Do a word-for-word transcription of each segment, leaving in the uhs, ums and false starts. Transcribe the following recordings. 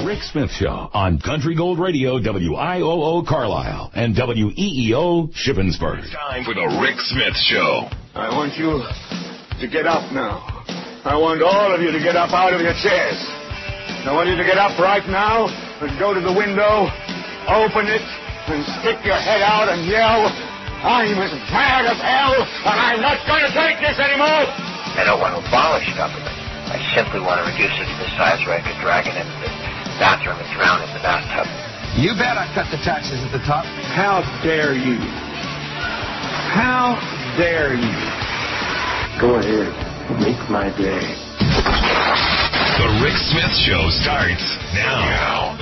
Rick Smith Show on Country Gold Radio, W I O O Carlisle and W E E O Shippensburg. It's time for the Rick Smith Show. I want you to get up now. I want all of you to get up out of your chairs. I want you to get up right now and go to the window, open it, and stick your head out and yell, I'm as mad as hell, and I'm not going to take this anymore. I don't want to abolish government. I simply want to reduce it to the size where I could drag it into the bathroom and drown in the bathtub. You bet I cut the taxes at the top. How dare you? How dare you? Go ahead. Make my day. The Rick Smith Show starts now.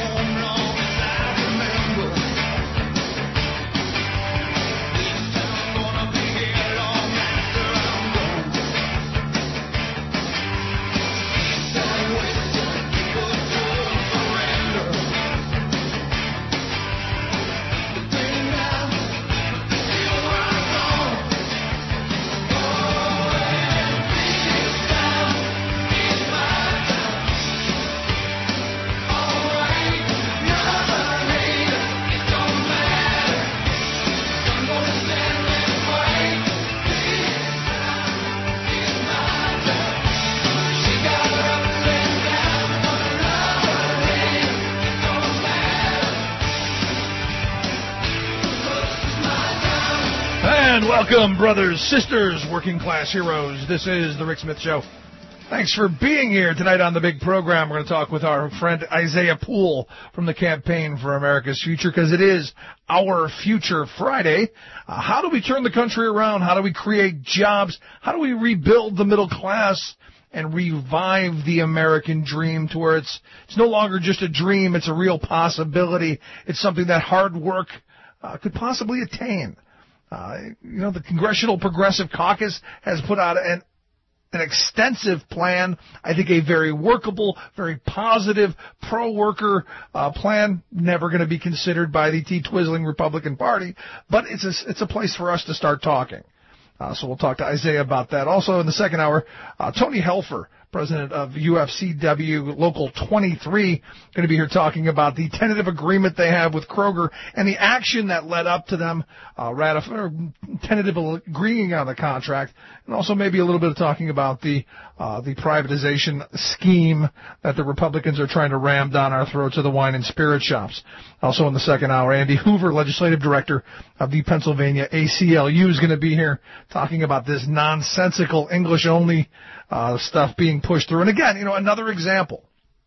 Welcome, brothers, sisters, working class heroes. This is the Rick Smith Show. Thanks for being here tonight on the big program. We're going to talk with our friend Isaiah Poole from the Campaign for America's Future, because it is our Future Friday. Uh, how do we turn the country around? How do we create jobs? How do we rebuild the middle class and revive the American dream to where it's it's no longer just a dream, it's a real possibility. It's something that hard work uh, could possibly attain. Uh, you know, the Congressional Progressive Caucus has put out an, an extensive plan, I think a very workable, very positive, pro-worker uh, plan, never going to be considered by the tea-twizzling Republican Party, but it's a, it's a place for us to start talking. Uh, so we'll talk to Isaiah about that. Also in the second hour, uh, Tony Helfer, president of U F C W Local twenty-three, going to be here talking about the tentative agreement they have with Kroger and the action that led up to them uh, ratif- tentative agreeing on the contract, and also maybe a little bit of talking about the uh, the privatization scheme that the Republicans are trying to ram down our throats of the wine and spirit shops. Also in the second hour, Andy Hoover, legislative director of the Pennsylvania A C L U, is going to be here talking about this nonsensical English-only Uh, stuff being pushed through. And again, you know, another example.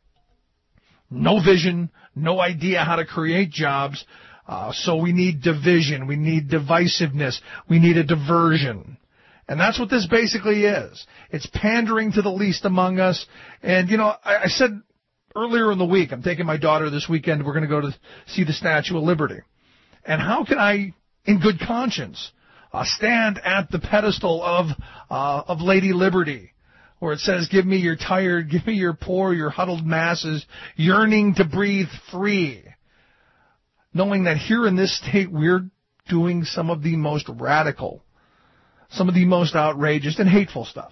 No vision, no idea how to create jobs, uh, so we need division, we need divisiveness, we need a diversion. And that's what this basically is. It's pandering to the least among us. And, you know, I, I said earlier in the week, I'm taking my daughter this weekend, we're going to go to see the Statue of Liberty. And how can I, in good conscience, uh, stand at the pedestal of uh, of Lady Liberty, where it says, give me your tired, give me your poor, your huddled masses, yearning to breathe free, knowing that here in this state we're doing some of the most radical, some of the most outrageous and hateful stuff.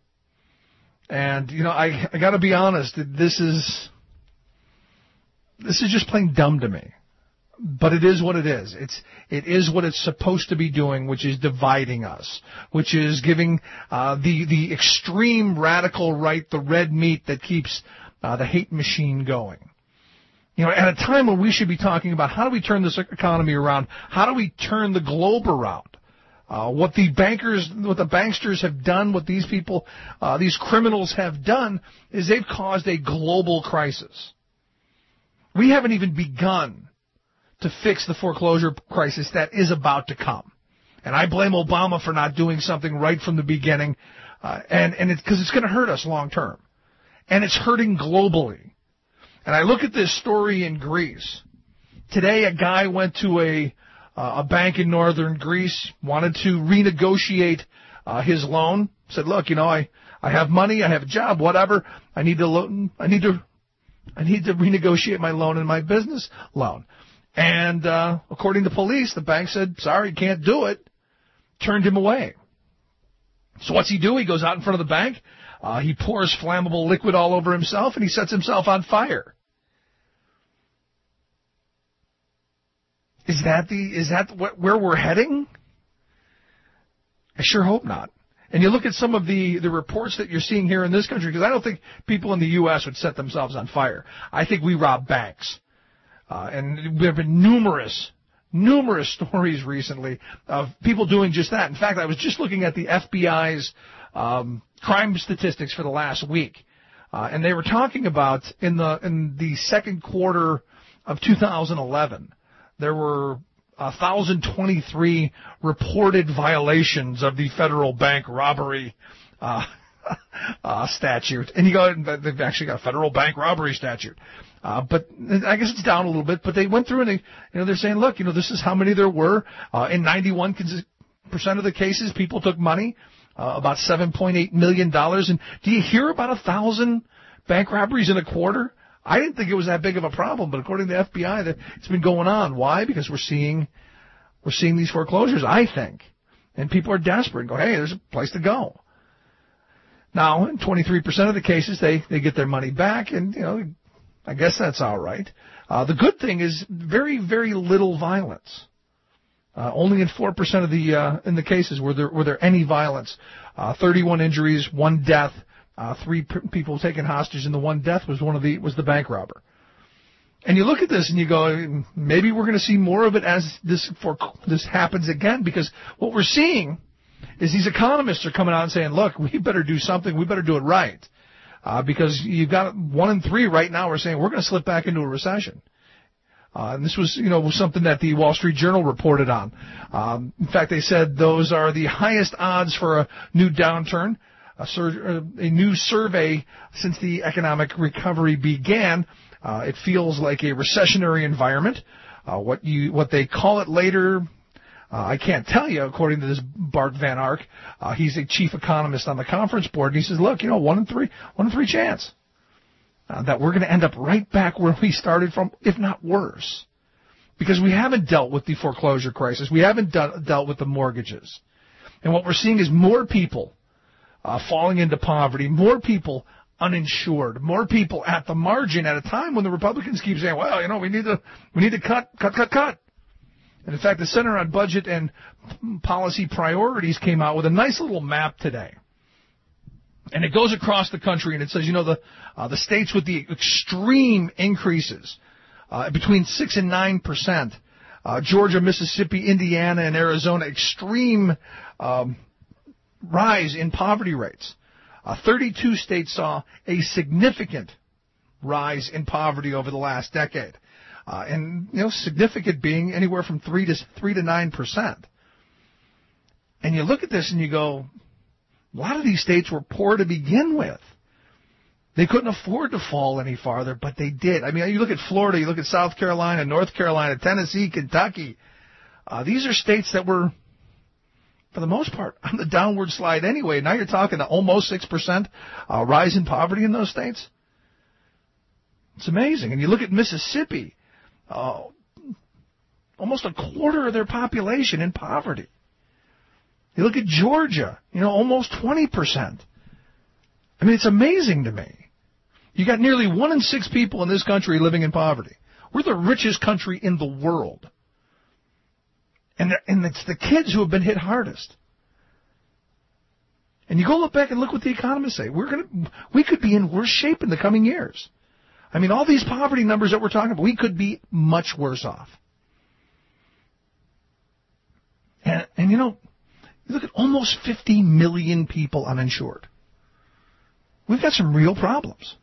And, you know, I, I got to be honest, this is, this is just plain dumb to me. But it is what it is. It's it is what it's supposed to be doing, which is dividing us, which is giving uh, the the extreme radical right the red meat that keeps uh, the hate machine going. You know, at a time when we should be talking about how do we turn this economy around, how do we turn the globe around. Uh, what the bankers, what the banksters have done, what these people, uh, these criminals have done, is they've caused a global crisis. We haven't even begun to fix the foreclosure crisis that is about to come. And I blame Obama for not doing something right from the beginning, uh, and, and it's because it's going to hurt us long term. And it's hurting globally. And I look at this story in Greece. Today a guy went to a, uh, a bank in northern Greece, wanted to renegotiate uh, his loan, said, look, you know, I, I have money, I have a job, whatever, I need to lo- I need to, I need to renegotiate my loan and my business loan. And uh, according to police, the bank said, sorry, can't do it, turned him away. So what's he do? He goes out in front of the bank, uh, he pours flammable liquid all over himself, and he sets himself on fire. Is that the is that what, where we're heading? I sure hope not. And you look at some of the, the reports that you're seeing here in this country, because I don't think people in the U S would set themselves on fire. I think we rob banks. Uh, and there have been numerous, numerous stories recently of people doing just that. In fact, I was just looking at the F B I's um, crime statistics for the last week. Uh, and they were talking about in the in the second quarter of two thousand eleven, there were one thousand twenty-three reported violations of the federal bank robbery uh, uh, statute. And you go, they've actually got a federal bank robbery statute. Uh, but I guess it's down a little bit. But they went through and they, you know, they're saying, look, you know, this is how many there were. Uh, in ninety-one percent of the cases, people took money, uh, about seven point eight million dollars. And do you hear about a thousand bank robberies in a quarter? I didn't think it was that big of a problem, but according to the F B I, that it's been going on. Why? Because we're seeing we're seeing these foreclosures, I think, and people are desperate and go, hey, there's a place to go. Now, in twenty-three percent of the cases, they they get their money back, and you know, I guess that's all right. Uh, the good thing is very very little violence. Uh, only in four percent of the uh, in the cases were there were there any violence. Uh, thirty-one injuries, one death. Uh, three p- people taken hostage, and the one death was one of the was the bank robber. And you look at this and you go, maybe we're going to see more of it as this for this happens again, because what we're seeing is these economists are coming out and saying, look, we better do something, we better do it right, uh, because you've got one in three right now are saying we're going to slip back into a recession. Uh, and this was, you know, was something that the Wall Street Journal reported on. Um, in fact, they said those are the highest odds for a new downturn. A, sur- a new survey since the economic recovery began. Uh, it feels like a recessionary environment. Uh, what you what they call it later, uh, I can't tell you. According to this Bart Van Ark, uh, he's a chief economist on the conference board, and he says, "Look, you know, one in three, one in three chance uh, that we're going to end up right back where we started from, if not worse, because we haven't dealt with the foreclosure crisis, we haven't de- dealt with the mortgages, and what we're seeing is more people." Uh, falling into poverty, more people uninsured, more people at the margin at a time when the Republicans keep saying, well, you know, we need to we need to cut, cut, cut, cut. And in fact, the Center on Budget and Policy Priorities came out with a nice little map today. And it goes across the country, and it says, you know, the uh, the states with the extreme increases, uh, between six and nine percent, uh, Georgia, Mississippi, Indiana, and Arizona, extreme um rise in poverty rates. Uh, thirty-two states saw a significant rise in poverty over the last decade, uh, and you know, significant being anywhere from three to three to nine percent. And you look at this and you go, a lot of these states were poor to begin with. They couldn't afford to fall any farther, but they did. I mean, you look at Florida, you look at South Carolina, North Carolina, Tennessee, Kentucky. Uh, these are states that were, for the most part, on the downward slide anyway. Now you're talking to almost six percent uh, rise in poverty in those states. It's amazing. And you look at Mississippi, uh, almost a quarter of their population in poverty. You look at Georgia, you know, almost twenty percent. I mean, it's amazing to me. You got nearly one in six people in this country living in poverty. We're the richest country in the world. And, and it's the kids who have been hit hardest. And you go look back and look what the economists say. We're gonna, we could be in worse shape in the coming years. I mean, all these poverty numbers that we're talking about, we could be much worse off. And, and you know, you look at almost fifty million people uninsured. We've got some real problems.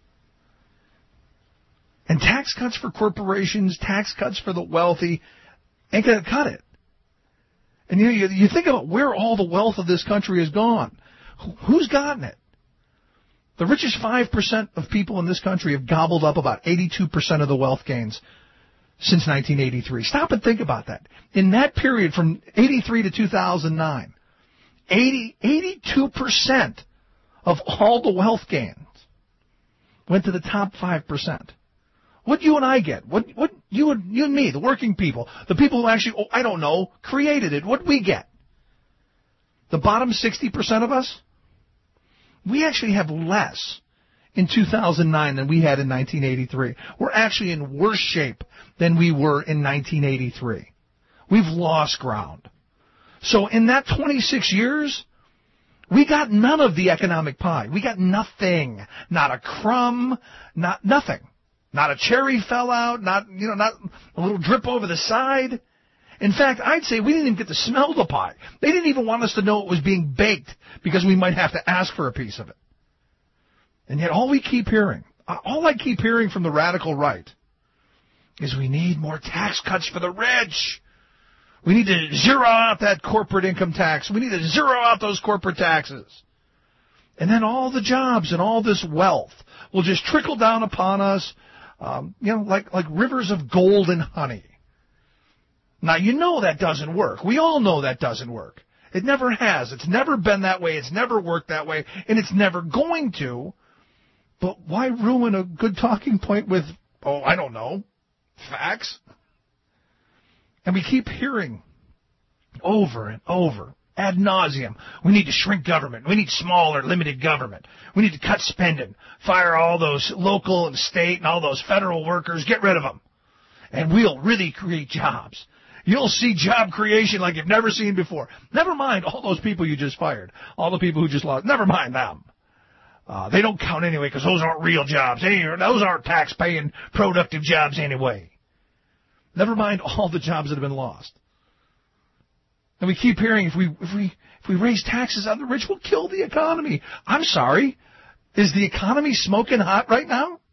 And tax cuts for corporations, tax cuts for the wealthy, ain't going to cut it. And you know, you, you think about where all the wealth of this country has gone. Who's gotten it? The richest five percent of people in this country have gobbled up about eighty-two percent of the wealth gains since nineteen eighty-three. Stop and think about that. In that period from eighty-three to two thousand nine, eighty, eighty-two percent of all the wealth gains went to the top five percent. What you and I get, what what you and you and me, the working people, the people who actually, oh, I don't know, created it, what we get? The bottom sixty percent of us, we actually have less in two thousand nine than we had in nineteen eighty-three. We're actually in worse shape than we were in nineteen eighty-three. We've lost ground. So in that twenty-six years, we got none of the economic pie. We got nothing. Not a crumb, not nothing. Not a cherry fell out, not, you know, not a little drip over the side. In fact, I'd say we didn't even get to smell the pie. They didn't even want us to know it was being baked because we might have to ask for a piece of it. And yet all we keep hearing, all I keep hearing from the radical right is we need more tax cuts for the rich. We need to zero out that corporate income tax. We need to zero out those corporate taxes. And then all the jobs and all this wealth will just trickle down upon us, um, you know, like, like rivers of gold and honey. Now, you know that doesn't work. We all know that doesn't work. It never has. It's never been that way. It's never worked that way. And it's never going to. But why ruin a good talking point with, oh, I don't know, facts? And we keep hearing over and over, ad nauseum, we need to shrink government. We need smaller, limited government. We need to cut spending, fire all those local and state and all those federal workers, get rid of them. And we'll really create jobs. You'll see job creation like you've never seen before. Never mind all those people you just fired, all the people who just lost. Never mind them. Uh, they don't count anyway because those aren't real jobs. They, those aren't tax-paying, productive jobs anyway. Never mind all the jobs that have been lost. And we keep hearing if we if we if we raise taxes on the rich, we'll kill the economy. I'm sorry. Is the economy smoking hot right now?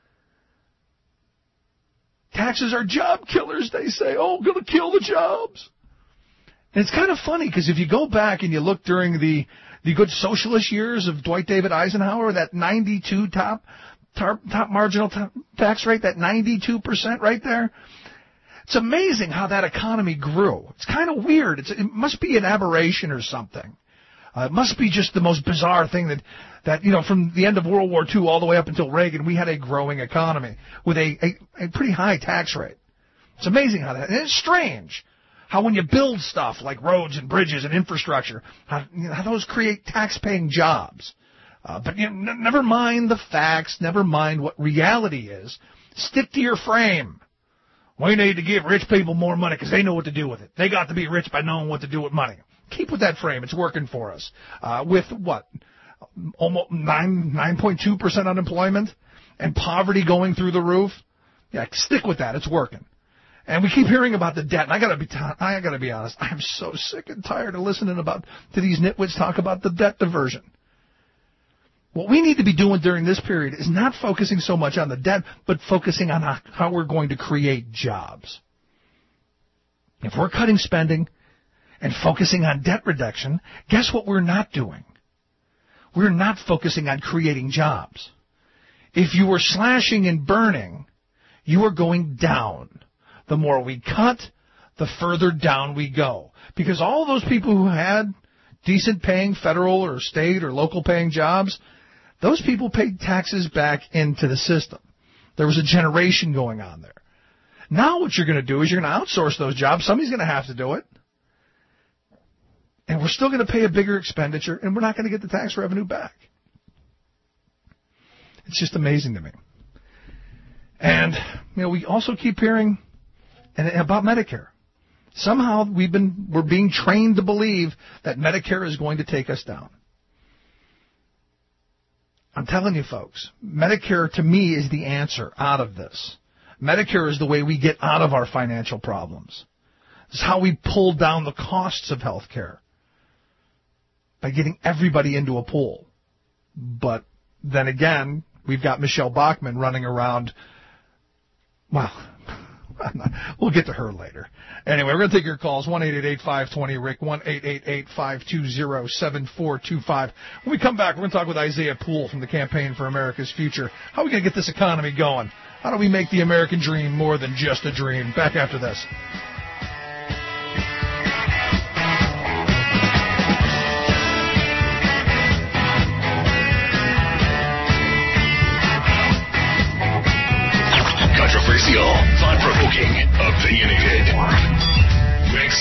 Taxes are job killers, they say. Oh, going to kill the jobs. And it's kind of funny because if you go back and you look during the the good socialist years of Dwight David Eisenhower, that ninety-two top top, top marginal top tax rate, that ninety-two percent right there. It's amazing how that economy grew. It's kind of weird. It's, it must be an aberration or something. Uh, it must be just the most bizarre thing that, that, you know, from the end of World War Two all the way up until Reagan, we had a growing economy with a, a, a pretty high tax rate. It's amazing how that, and it's strange how when you build stuff like roads and bridges and infrastructure, how, you know, how those create tax-paying jobs. Uh, but you know, n- never mind the facts, never mind what reality is. Stick to your frame. We need to give rich people more money because they know what to do with it. They got to be rich by knowing what to do with money. Keep with that frame. It's working for us. Uh, with what? Almost nine, nine point two percent unemployment and poverty going through the roof. Yeah, stick with that. It's working. And we keep hearing about the debt. And I gotta be, t- I gotta be honest. I'm so sick and tired of listening about to these nitwits talk about the debt diversion. What we need to be doing during this period is not focusing so much on the debt, but focusing on how we're going to create jobs. If we're cutting spending and focusing on debt reduction, guess what we're not doing? We're not focusing on creating jobs. If you were slashing and burning, you are going down. The more we cut, the further down we go. Because all those people who had decent paying federal or state or local paying jobs, those people paid taxes back into the system. There was a generation going on there. Now what you're going to do is you're going to outsource those jobs. Somebody's going to have to do it. And we're still going to pay a bigger expenditure, and we're not going to get the tax revenue back. It's just amazing to me. And, you know, we also keep hearing about Medicare. Somehow we've been, we're being trained to believe that Medicare is going to take us down. I'm telling you, folks, Medicare to me is the answer out of this. Medicare is the way we get out of our financial problems. It's how we pull down the costs of health care by getting everybody into a pool. But then again, we've got Michelle Bachmann running around. Well, we'll get to her later. Anyway, we're going to take your calls, one eight eight eight, five two zero, R I C, one eight eight eight, five two zero, seven four two five. When we come back, we're going to talk with Isaiah Poole from the Campaign for America's Future. How are we going to get this economy going? How do we make the American dream more than just a dream? Back after this. Controversial, thought-provoking, opinionated. Rick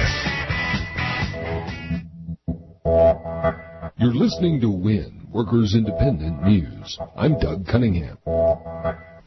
Smith. You're listening to W I N, Workers Independent News. I'm Doug Cunningham.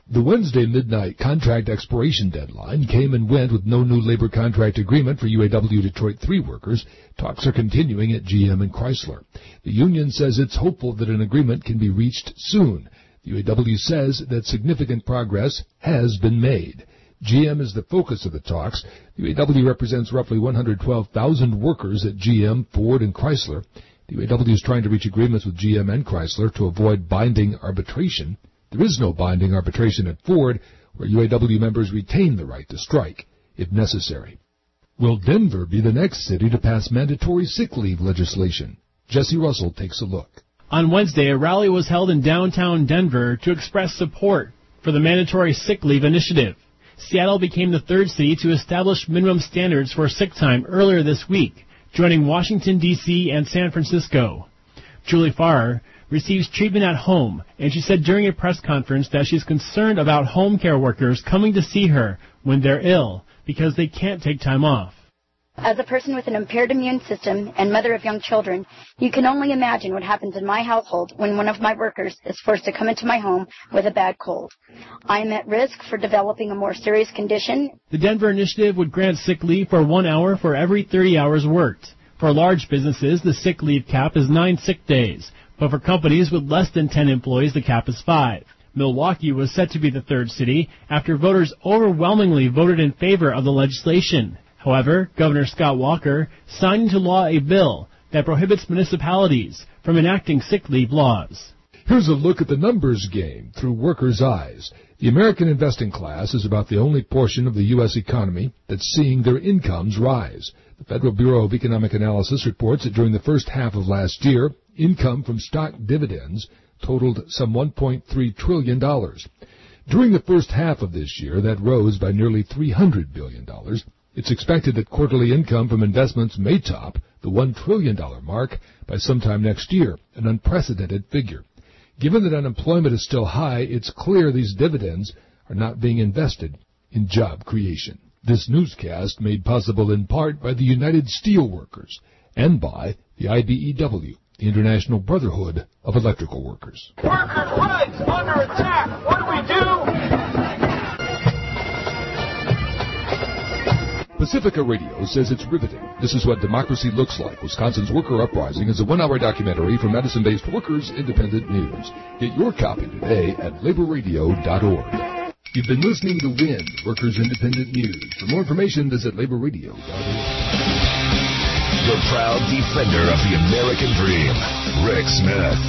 The Wednesday midnight contract expiration deadline came and went with no new labor contract agreement for U A W Detroit three workers. Talks are continuing at G M and Chrysler. The union says it's hopeful that an agreement can be reached soon. The U A W says that significant progress has been made. G M is the focus of the talks. The U A W represents roughly one hundred twelve thousand workers at G M, Ford, and Chrysler. The U A W is trying to reach agreements with G M and Chrysler to avoid binding arbitration. There is no binding arbitration at Ford, where U A W members retain the right to strike, if necessary. Will Denver be the next city to pass mandatory sick leave legislation? Jesse Russell takes a look. On Wednesday, a rally was held in downtown Denver to express support for the mandatory sick leave initiative. Seattle became the third city to establish minimum standards for sick time earlier this week, joining Washington, D C and San Francisco. Julie Farrar receives treatment at home, and she said during a press conference that she's concerned about home care workers coming to see her when they're ill because they can't take time off. As a person with an impaired immune system and mother of young children, you can only imagine what happens in my household when one of my workers is forced to come into my home with a bad cold. I am at risk for developing a more serious condition. The Denver initiative would grant sick leave for one hour for every thirty hours worked. For large businesses, the sick leave cap is nine sick days, but for companies with less than ten employees, the cap is five. Milwaukee was set to be the third city after voters overwhelmingly voted in favor of the legislation. However, Governor Scott Walker signed into law a bill that prohibits municipalities from enacting sick leave laws. Here's a look at the numbers game through workers' eyes. The American investing class is about the only portion of the U S economy that's seeing their incomes rise. The Federal Bureau of Economic Analysis reports that during the first half of last year, income from stock dividends totaled some one point three trillion dollars. During the first half of this year, that rose by nearly three hundred billion dollars. It's expected that quarterly income from investments may top the one trillion dollars mark by sometime next year, an unprecedented figure. Given that unemployment is still high, it's clear these dividends are not being invested in job creation. This newscast made possible in part by the United Steelworkers and by the I B E W, the International Brotherhood of Electrical Workers. Workers' rights under attack. What do we do? Pacifica Radio says it's riveting. This is what democracy looks like. Wisconsin's Worker Uprising is a one-hour documentary from Madison-based Workers Independent News. Get your copy today at labor radio dot org. You've been listening to W I N, Workers Independent News. For more information, visit labor radio dot org. The proud defender of the American dream, Rick Smith.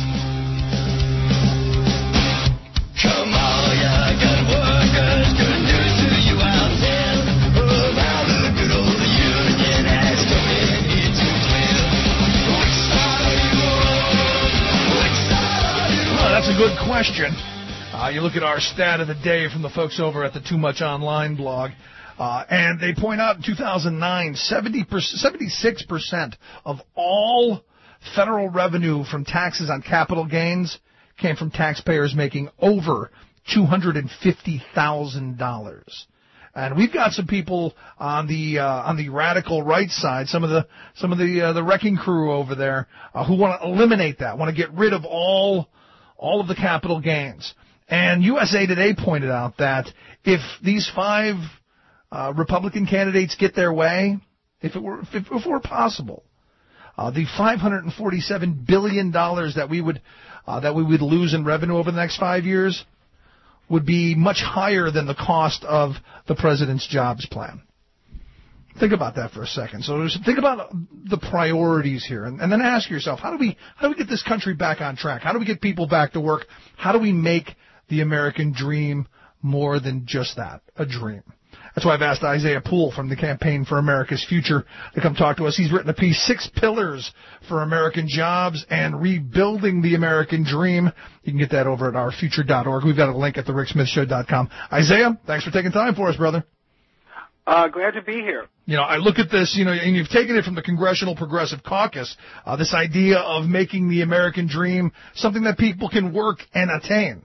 Come on, you good workers, good news to you out there. Around the good old union has come in here to clear. Which side are you on? Which side are you on? Well, that's a good question. Uh, you look at our stat of the day from the folks over at the Too Much Online blog. Uh, and they point out in two thousand nine, seventy percent, seventy-six percent of all federal revenue from taxes on capital gains came from taxpayers making over two hundred fifty thousand dollars. And we've got some people on the uh, on the radical right side, some of the some of the uh, the wrecking crew over there, uh, who want to eliminate that, want to get rid of all all of the capital gains. And U S A Today pointed out that if these five Uh, Republican candidates get their way, if it were if, if it were possible, uh, the five hundred forty-seven billion dollars that we would uh, that we would lose in revenue over the next five years would be much higher than the cost of the president's jobs plan. Think about that for a second. So just think about the priorities here, and, and then ask yourself, how do we how do we get this country back on track? How do we get people back to work? How do we make the American dream more than just that, a dream? That's why I've asked Isaiah Poole from the Campaign for America's Future to come talk to us. He's written a piece, Six Pillars for American Jobs and Rebuilding the American Dream. You can get that over at our future dot org. We've got a link at the rick smith show dot com. Isaiah, thanks for taking time for us, brother. Uh, glad to be here. You know, I look at this, you know, and you've taken it from the Congressional Progressive Caucus, uh, this idea of making the American dream something that people can work and attain.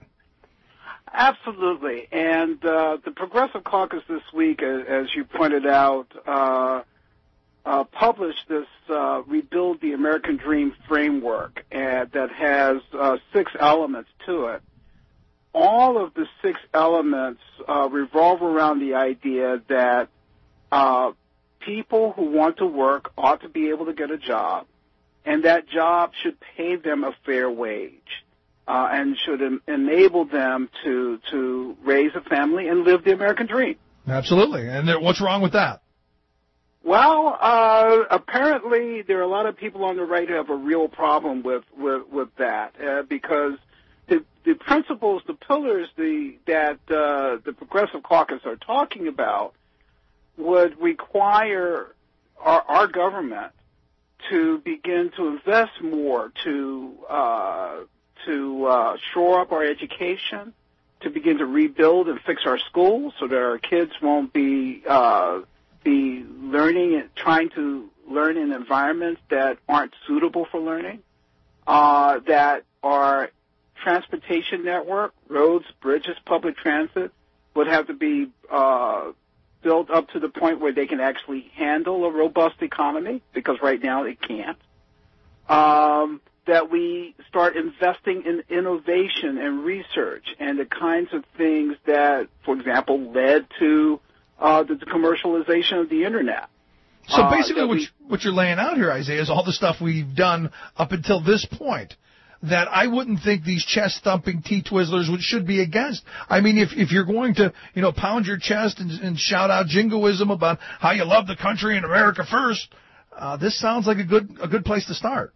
Absolutely. And uh, the Progressive Caucus this week, as you pointed out, uh, uh, published this uh, Rebuild the American Dream framework uh, that has uh, six elements to it. all of the six elements uh, revolve around the idea that uh, people who want to work ought to be able to get a job, and that job should pay them a fair wage uh, and should en- enable them to to raise a family and live the American dream. Absolutely. And there, what's wrong with that? Well, uh, apparently there are a lot of people on the right who have a real problem with, with, with that uh, because the, the principles, the pillars the, that uh, the Progressive Caucus are talking about would require our, our government to begin to invest more to uh, to uh, shore up our education, to begin to rebuild and fix our schools so that our kids won't be uh, be learning and trying to learn in environments that aren't suitable for learning, uh, that our transportation network, roads, bridges, public transit, would have to be uh, built up to the point where they can actually handle a robust economy, because right now it can't. Um, that we start investing in innovation and research and the kinds of things that, for example, led to uh, the, the commercialization of the Internet. So Uh, basically that what, we- you, what you're laying out here, Isaiah, is all the stuff we've done up until this point that I wouldn't think these chest-thumping T-Twizzlers would, should be against. I mean, if, if you're going to, you know, pound your chest and, and shout out jingoism about how you love the country and America first, uh, this sounds like a good a good place to start.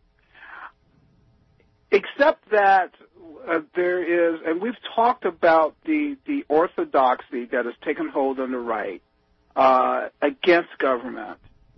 Except that uh, there is, and we've talked about the, the orthodoxy that has taken hold on the right uh, against government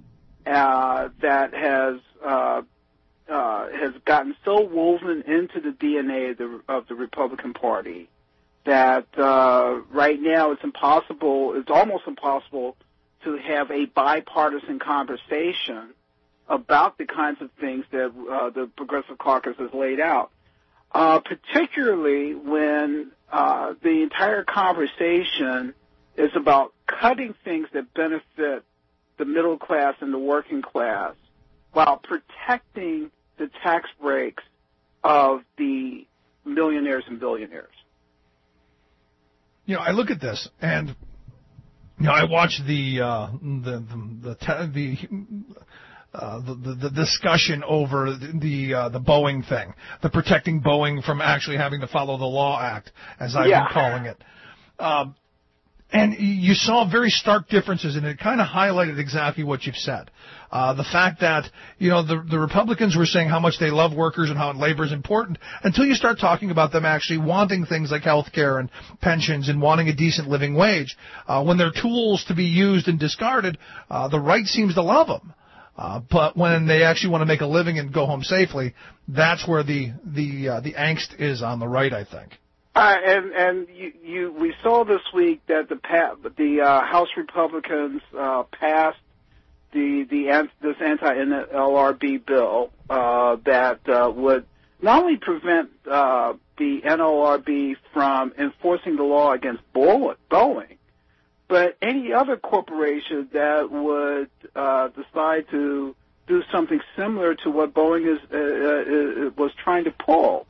uh, that has uh, uh, has gotten so woven into the D N A of the, of the Republican Party that uh, right now it's impossible, it's almost impossible to have a bipartisan conversation about the kinds of things that uh, the Progressive Caucus has laid out, uh, particularly when uh, the entire conversation is about cutting things that benefit the middle class and the working class while protecting the tax breaks of the millionaires and billionaires. You know, I look at this and, you know, I watch the uh, the the the, te- the Uh, the, the, the discussion over the the, uh, the Boeing thing, the protecting Boeing from actually having to follow the Law Act, as I've Yeah. been calling it. Um, and you saw very stark differences, and it kind of highlighted exactly what you've said. Uh, the fact that, you know, the, the Republicans were saying how much they love workers and how labor is important until you start talking about them actually wanting things like health care and pensions and wanting a decent living wage. Uh, when they're tools to be used and discarded, uh, the right seems to love them. Uh, but when they actually want to make a living and go home safely, that's where the the uh, the angst is on the right, I think. Uh, and and you, you, we saw this week that the pa- the uh, House Republicans uh, passed the the an- this anti-N L R B bill uh, that uh, would not only prevent uh, the N L R B from enforcing the law against Boeing, but any other corporation that would uh, decide to do something similar to what Boeing is, uh, uh, was trying to pull.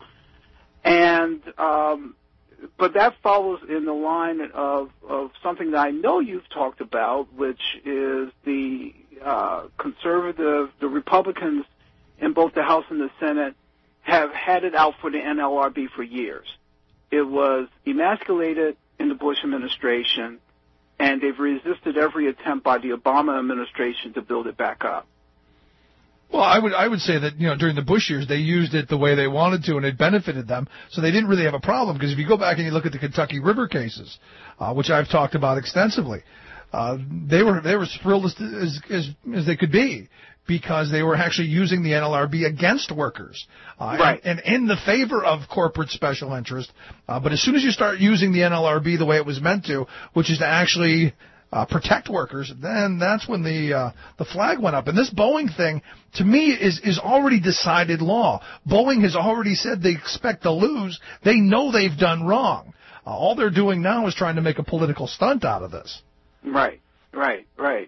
And um, but that follows in the line of, of something that I know you've talked about, which is the uh, conservative, the Republicans in both the House and the Senate have had it out for the N L R B for years. It was emasculated in the Bush administration, and they've resisted every attempt by the Obama administration to build it back up. Well, I would I would say that, you know, during the Bush years they used it the way they wanted to, and it benefited them, so they didn't really have a problem. Because if you go back and you look at the Kentucky River cases, uh, which I've talked about extensively, uh, they were they were thrilled as, as as as they could be, because they were actually using the N L R B against workers, uh, right. and, and in the favor of corporate special interest. Uh, but as soon as you start using the N L R B the way it was meant to, which is to actually uh, protect workers, then that's when the uh, the flag went up. And this Boeing thing, to me, is is already decided law. Boeing has already said they expect to lose. They know they've done wrong. Uh, all they're doing now is trying to make a political stunt out of this. Right, right, right.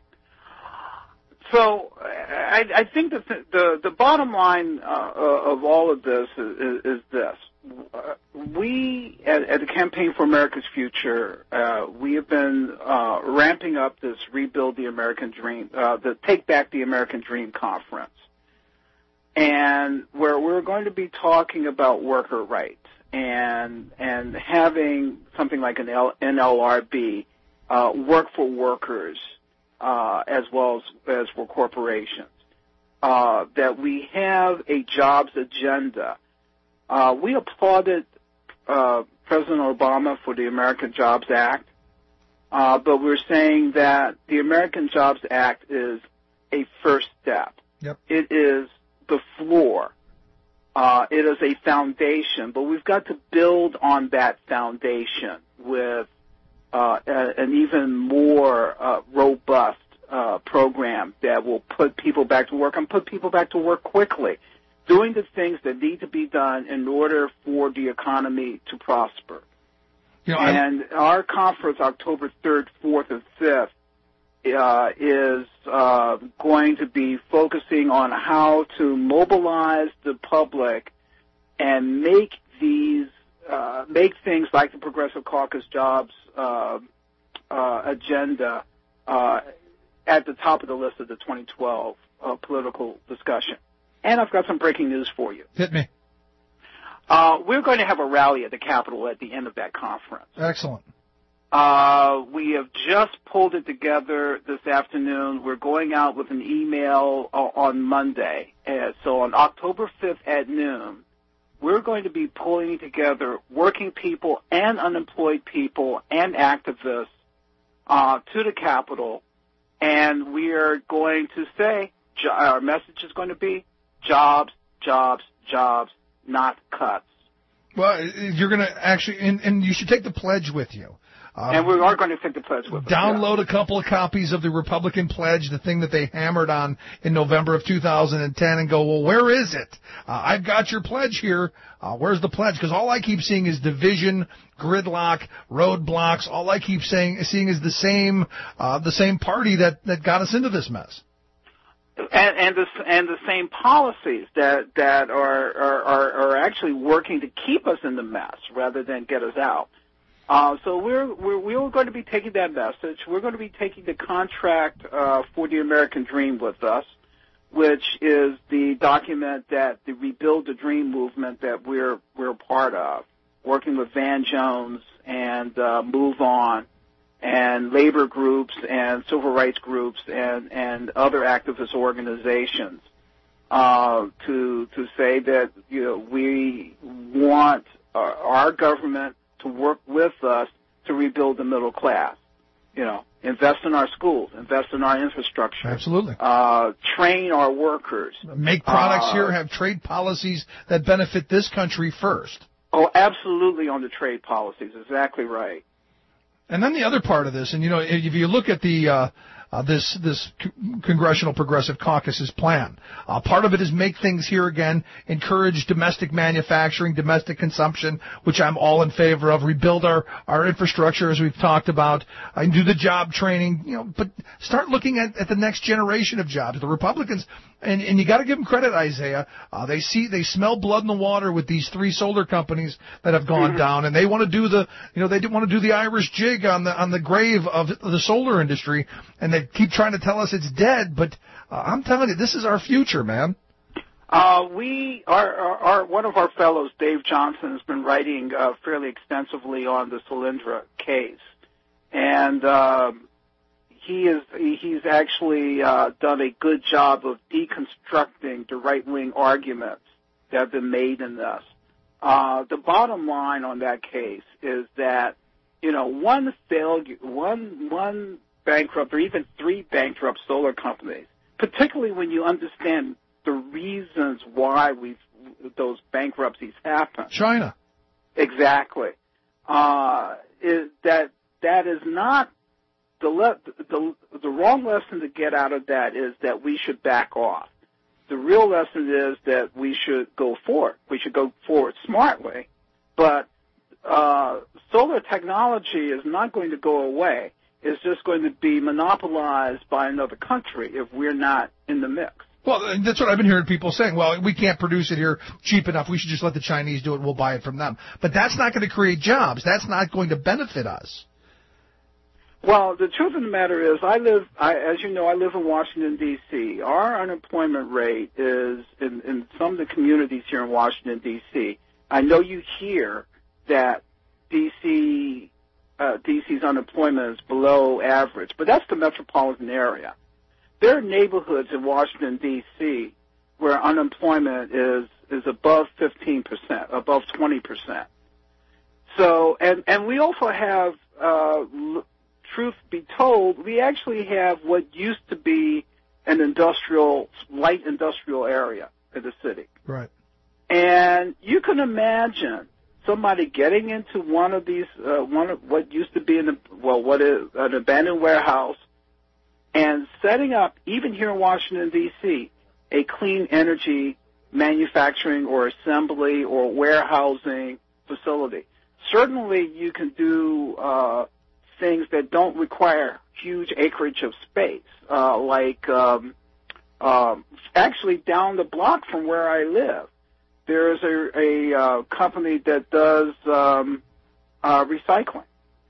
So I, I think that the, the, the bottom line uh, of all of this is, is this. Uh, we, as, at the Campaign for America's Future, uh, we have been uh, ramping up this Rebuild the American Dream, uh, the Take Back the American Dream conference, and where we're going to be talking about worker rights and and having something like an L- N L R B uh, work for workers uh, as well as, as for corporations. Uh, that we have a jobs agenda. Uh, we applauded uh, President Obama for the American Jobs Act, uh, but we're saying that the American Jobs Act is a first step. Yep. It is the floor. Uh, it is a foundation, but we've got to build on that foundation with uh, a, an even more uh, robust uh, program that will put people back to work and put people back to work quickly, doing the things that need to be done in order for the economy to prosper. You know, and I'm... our conference, October third, fourth, and fifth, uh, is uh, going to be focusing on how to mobilize the public and make these, uh, make things like the Progressive Caucus Jobs uh, uh, agenda uh, at the top of the list of the twenty twelve uh, political discussion. And I've got some breaking news for you. Hit me. Uh, we're going to have a rally at the Capitol at the end of that conference. Excellent. Uh, we have just pulled it together this afternoon. We're going out with an email uh, on Monday. Uh, so on October fifth at noon, we're going to be pulling together working people and unemployed people and activists uh, to the Capitol. And we are going to say, jo- our message is going to be jobs, jobs, jobs, not cuts. Well, you're going to actually, and, and you should take the pledge with you. Um, and we are going to take the pledge with us. Download yeah. a couple of copies of the Republican pledge, the thing that they hammered on in November of two thousand ten, and go, well, where is it? Uh, I've got your pledge here. Uh, where's the pledge? Because all I keep seeing is division, gridlock, roadblocks. All I keep saying, seeing is the same, uh, the same party that, that got us into this mess. And, and the and the same policies that that are, are are actually working to keep us in the mess rather than get us out. Uh, so we're we're we're going to be taking that message. We're going to be taking the contract uh, for the American Dream with us, which is the document that the Rebuild the Dream movement that we're we're part of, working with Van Jones and uh, Move On, and labor groups and civil rights groups and, and other activist organizations uh, to to say that you know we want our, our government to work with us to rebuild the middle class. You know, invest in our schools, invest in our infrastructure. Absolutely. Uh, train our workers. Make products uh, here, have trade policies that benefit this country first. Oh, absolutely on the trade policies. Exactly right. And then the other part of this, and you know, if you look at the uh, uh, this this Congressional Progressive Caucus's plan, uh, part of it is make things here again, encourage domestic manufacturing, domestic consumption, which I'm all in favor of. Rebuild our our infrastructure, as we've talked about, uh, and do the job training. You know, but start looking at, at the next generation of jobs. The Republicans. And, and you got to give them credit, Isaiah. Uh, they see, they smell blood in the water with these three solar companies that have gone mm-hmm. down, and they want to do the, you know, they want to do the Irish jig on the on the grave of the solar industry, and they keep trying to tell us it's dead. But uh, I'm telling you, this is our future, man. Uh, we, our, our, our, one of our fellows, Dave Johnson, has been writing uh, fairly extensively on the Solyndra case, and. Um, He is, he's actually uh, done a good job of deconstructing the right-wing arguments that have been made in this. Uh, the bottom line on that case is that, you know, one failure, one, one bankrupt or even three bankrupt solar companies, particularly when you understand the reasons why we've, those bankruptcies happen. China. Exactly. Uh, is that, that is not The, le- the the wrong lesson to get out of that is that we should back off. The real lesson is that we should go forward. We should go forward smartly. But uh, solar technology is not going to go away. It's just going to be monopolized by another country if we're not in the mix. Well, that's what I've been hearing people saying. Well, we can't produce it here cheap enough. We should just let the Chinese do it. We'll buy it from them. But that's not going to create jobs. That's not going to benefit us. Well, the truth of the matter is, I live, I, as you know, I live in Washington, D C Our unemployment rate is, in, in some of the communities here in Washington, D C I know you hear that D C, uh, D C's unemployment is below average, but that's the metropolitan area. There are neighborhoods in Washington, D C where unemployment is, is above fifteen percent, above twenty percent. So, and, and we also have, uh, truth be told, we actually have what used to be an industrial, light industrial area in the city. Right. And you can imagine somebody getting into one of these, uh, one of what used to be an, well, what is an abandoned warehouse, and setting up, even here in Washington, D C, a clean energy manufacturing or assembly or warehousing facility. Certainly you can do uh, things that don't require huge acreage of space, uh, like um, um, actually down the block from where I live, there's a, a uh, company that does um, uh, recycling.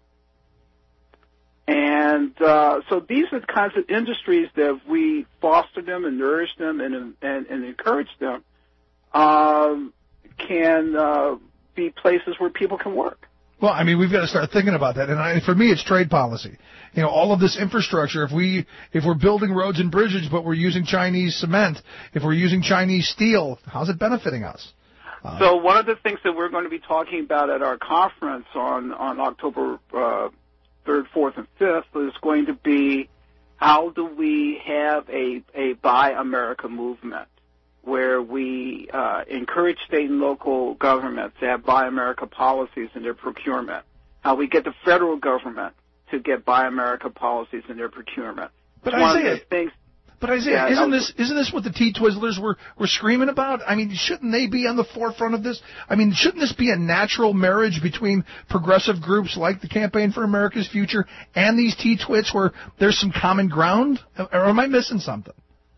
And uh, so these are the kinds of industries that if we foster them and nourish them and, and, and encourage them, um, can uh, be places where people can work. Well, I mean, we've got to start thinking about that. And I, for me, it's trade policy. You know, all of this infrastructure, if, we, if we're building roads and bridges, but we're using Chinese cement, if we're using Chinese steel, how's it benefiting us? Uh, so one of the things that we're going to be talking about at our conference on, on October uh, third, fourth, and fifth is going to be how do we have a, a Buy America movement where we uh, encourage state and local governments to have Buy America policies in their procurement, how we get the federal government to get Buy America policies in their procurement. But One Isaiah, of the things, but Isaiah, yeah, isn't was, this isn't this what the T-Twizzlers were, were screaming about? I mean, shouldn't they be on the forefront of this? I mean, shouldn't this be a natural marriage between progressive groups like the Campaign for America's Future and these T-Twits where there's some common ground? Or am I missing something?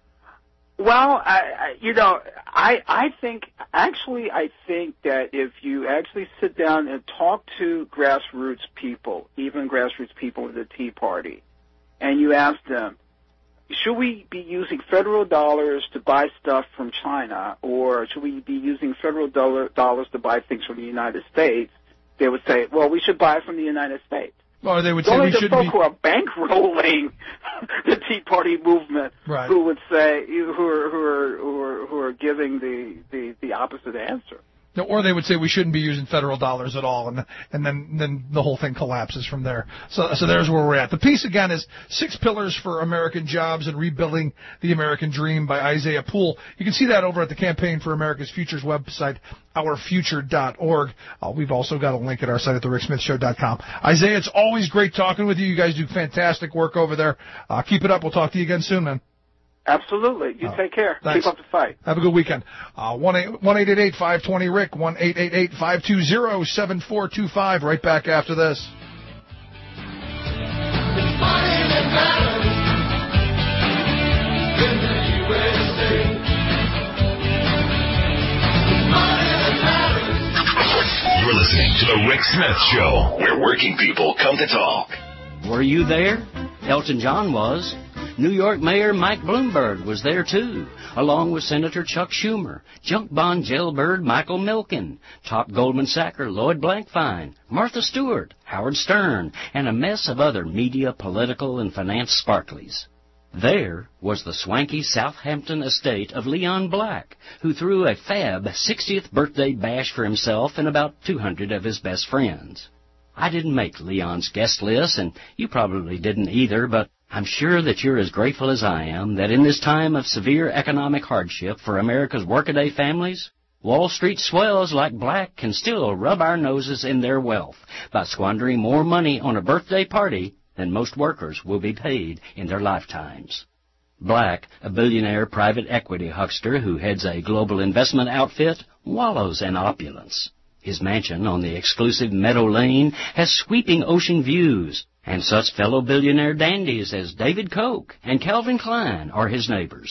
Well, I, I, you know, I, I think, actually, I think that if you actually sit down and talk to grassroots people, even grassroots people in the Tea Party, and you ask them, should we be using federal dollars to buy stuff from China, or should we be using federal dollar, dollars to buy things from the United States? They would say, well, we should buy from the United States. Or they would It's say only we the should folk be... who are bankrolling the Tea Party movement Right. who would say who are who are who are, who are giving the, the, the opposite answer. No, or they would say we shouldn't be using federal dollars at all, and and then then the whole thing collapses from there. So so there's where we're at. The piece again is Six Pillars for American Jobs and Rebuilding the American Dream by Isaiah Poole. You can see that over at the Campaign for America's Futures website, our future dot org. Uh, we've also got a link at our site at the rick smith show dot com. Isaiah, it's always great talking with you. You guys do fantastic work over there. Uh, keep it up. We'll talk to you again soon, man. Absolutely. You Uh, take care. thanks. Keep up the fight. Have a good weekend. Uh, one eight eight eight, five two zero, Rick, one eight eight eight, five two zero, seven four two five. Right back after this. You're listening to The Rick Smith Show, where working people come to talk. Were you there? Elton John was. New York Mayor Mike Bloomberg was there, too, along with Senator Chuck Schumer, junk bond jailbird Michael Milken, top Goldman Sacker Lloyd Blankfein, Martha Stewart, Howard Stern, and a mess of other media, political, and finance sparklies. There was the swanky Southampton estate of Leon Black, who threw a fab sixtieth birthday bash for himself and about two hundred of his best friends. I didn't make Leon's guest list, and you probably didn't either, but I'm sure that you're as grateful as I am that in this time of severe economic hardship for America's workaday families, Wall Street swells like Black can still rub our noses in their wealth by squandering more money on a birthday party than most workers will be paid in their lifetimes. Black, a billionaire private equity huckster who heads a global investment outfit, wallows in opulence. His mansion on the exclusive Meadow Lane has sweeping ocean views, and such fellow billionaire dandies as David Koch and Calvin Klein are his neighbors.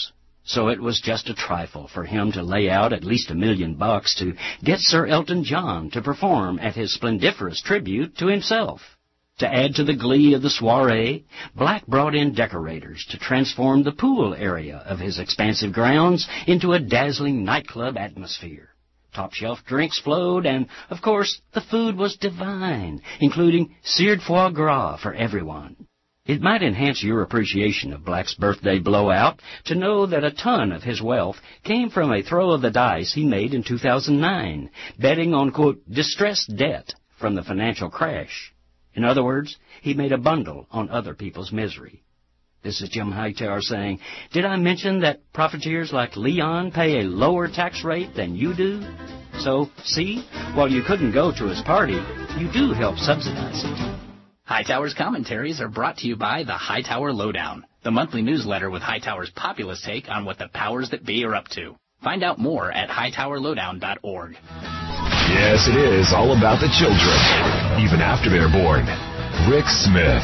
So it was just a trifle for him to lay out at least a million bucks to get Sir Elton John to perform at his splendiferous tribute to himself. To add to the glee of the soiree, Black brought in decorators to transform the pool area of his expansive grounds into a dazzling nightclub atmosphere. Top-shelf drinks flowed, and, of course, the food was divine, including seared foie gras for everyone. It might enhance your appreciation of Black's birthday blowout to know that a ton of his wealth came from a throw of the dice he made in two thousand nine, betting on, quote, distressed debt from the financial crash. In other words, he made a bundle on other people's misery. This is Jim Hightower saying, did I mention that profiteers like Leon pay a lower tax rate than you do? So, see, while you couldn't go to his party, you do help subsidize it. Hightower's commentaries are brought to you by the Hightower Lowdown, the monthly newsletter with Hightower's populist take on what the powers that be are up to. Find out more at hightower lowdown dot org. Yes, it is all about the children, even after they're born. Rick Smith.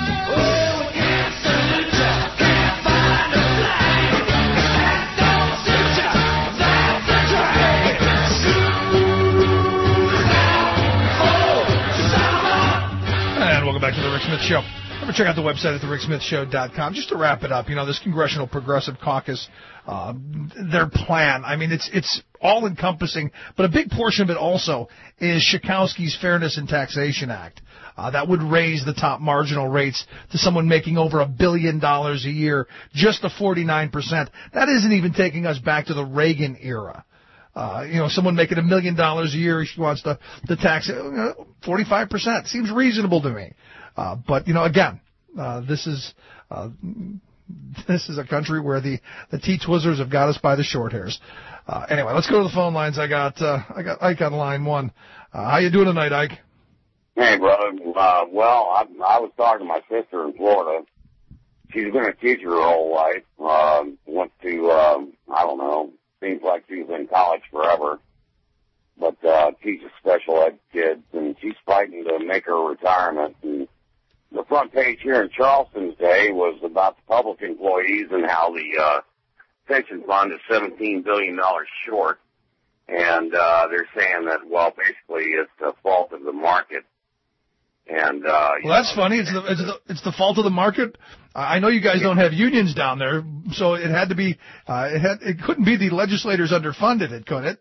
And welcome back to the Rick Smith Show. Remember, check out the website at the rick smith show dot com. Just to wrap it up, you know, this Congressional Progressive Caucus, uh, their plan, I mean, it's it's all-encompassing, but a big portion of it also is Schakowsky's Fairness in Taxation Act. Uh, that would raise the top marginal rates to someone making over a billion dollars a year, just to forty-nine percent. That isn't even taking us back to the Reagan era. Uh, you know, someone making a million dollars a year, she wants to, the tax uh, forty-five percent. Seems reasonable to me. Uh, but, you know, again, uh, this is, uh, this is a country where the, the T-Twizzlers have got us by the short hairs. Uh, anyway, let's go to the phone lines. I got, uh, I got Ike on line one. Uh, how you doing tonight, Ike? Hey, brother. Uh, well, I, I was talking to my sister in Florida. She's been a teacher her whole life. Um, went to, um, I don't know, seems like she was in college forever, but uh, teaches special ed kids, and she's fighting to make her retirement. And the front page here in Charleston today was about the public employees and how the uh, pension fund is seventeen billion dollars short, and uh, they're saying that, well, basically it's the fault of the market. And uh, well, that's know, funny. It's the, it's the it's the fault of the market. I know you guys don't have unions down there, so it had to be. Uh, it had it couldn't be the legislators underfunded it, could it?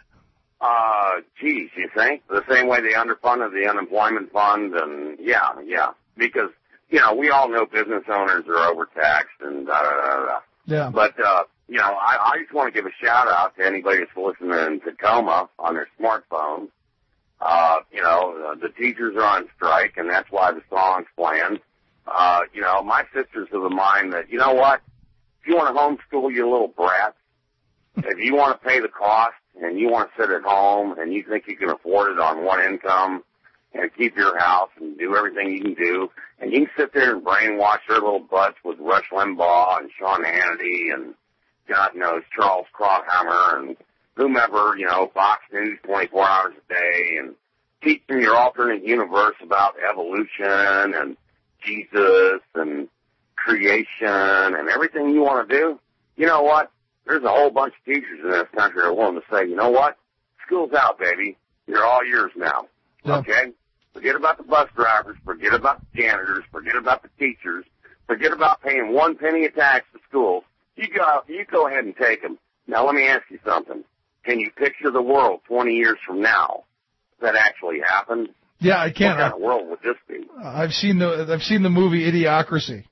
Uh, geez, you think the same way they underfunded the unemployment fund, and yeah, yeah, because you know we all know business owners are overtaxed and da da da da. Yeah. But uh, you know, I, I just want to give a shout out to anybody that's listening in Tacoma on their smartphone. Uh, you know, the teachers are on strike, and that's why the song's playing. Uh, you know, my sister's of the mind that, you know what, if you want to homeschool your little brats, if you want to pay the cost and you want to sit at home and you think you can afford it on one income and keep your house and do everything you can do, and you can sit there and brainwash their little butts with Rush Limbaugh and Sean Hannity and, God knows, Charles Krauthammer and whomever, you know, Fox News twenty-four hours a day, and teach them your alternate universe about evolution and Jesus and creation and everything you want to do. You know what? There's a whole bunch of teachers in this country that are willing to say, you know what? School's out, baby. You're all yours now. Yeah. Okay? Forget about the bus drivers. Forget about the janitors. Forget about the teachers. Forget about paying one penny a tax to schools. You go, you go ahead and take them. Now, let me ask you something. Can you picture the world twenty years from now that actually happened? Yeah, I can. What kind of world would this be? I've seen the I've seen the movie Idiocracy.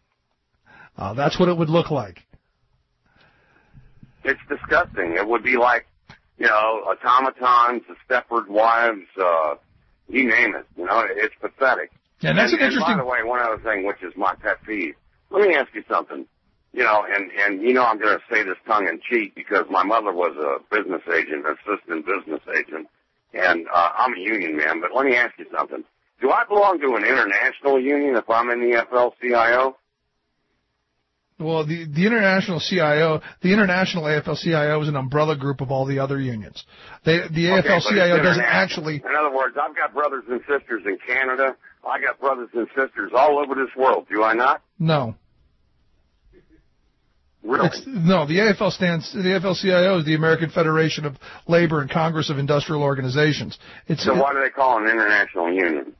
Uh, that's what it would look like. It's disgusting. It would be like, you know, automatons, the Stepford Wives, uh, you name it. You know, it's pathetic. Yeah, and that's and, an interesting. And by the way, one other thing, which is my pet peeve. Let me ask you something. You know, and, and you know I'm going to say this tongue-in-cheek because my mother was a business agent, assistant business agent, and uh, I'm a union man, but let me ask you something. Do I belong to an international union if I'm in the F L C I O? Well, the, the international C I O, the international A F L C I O is an umbrella group of all the other unions. They, the Okay, A F L C I O doesn't actually... In other words, I've got brothers and sisters in Canada. I got brothers and sisters all over this world. Do I not? No. Really? It's, no, the A F L stands. The A F L C I O is the American Federation of Labor and Congress of Industrial Organizations. It's, so it, why do they call it an international union?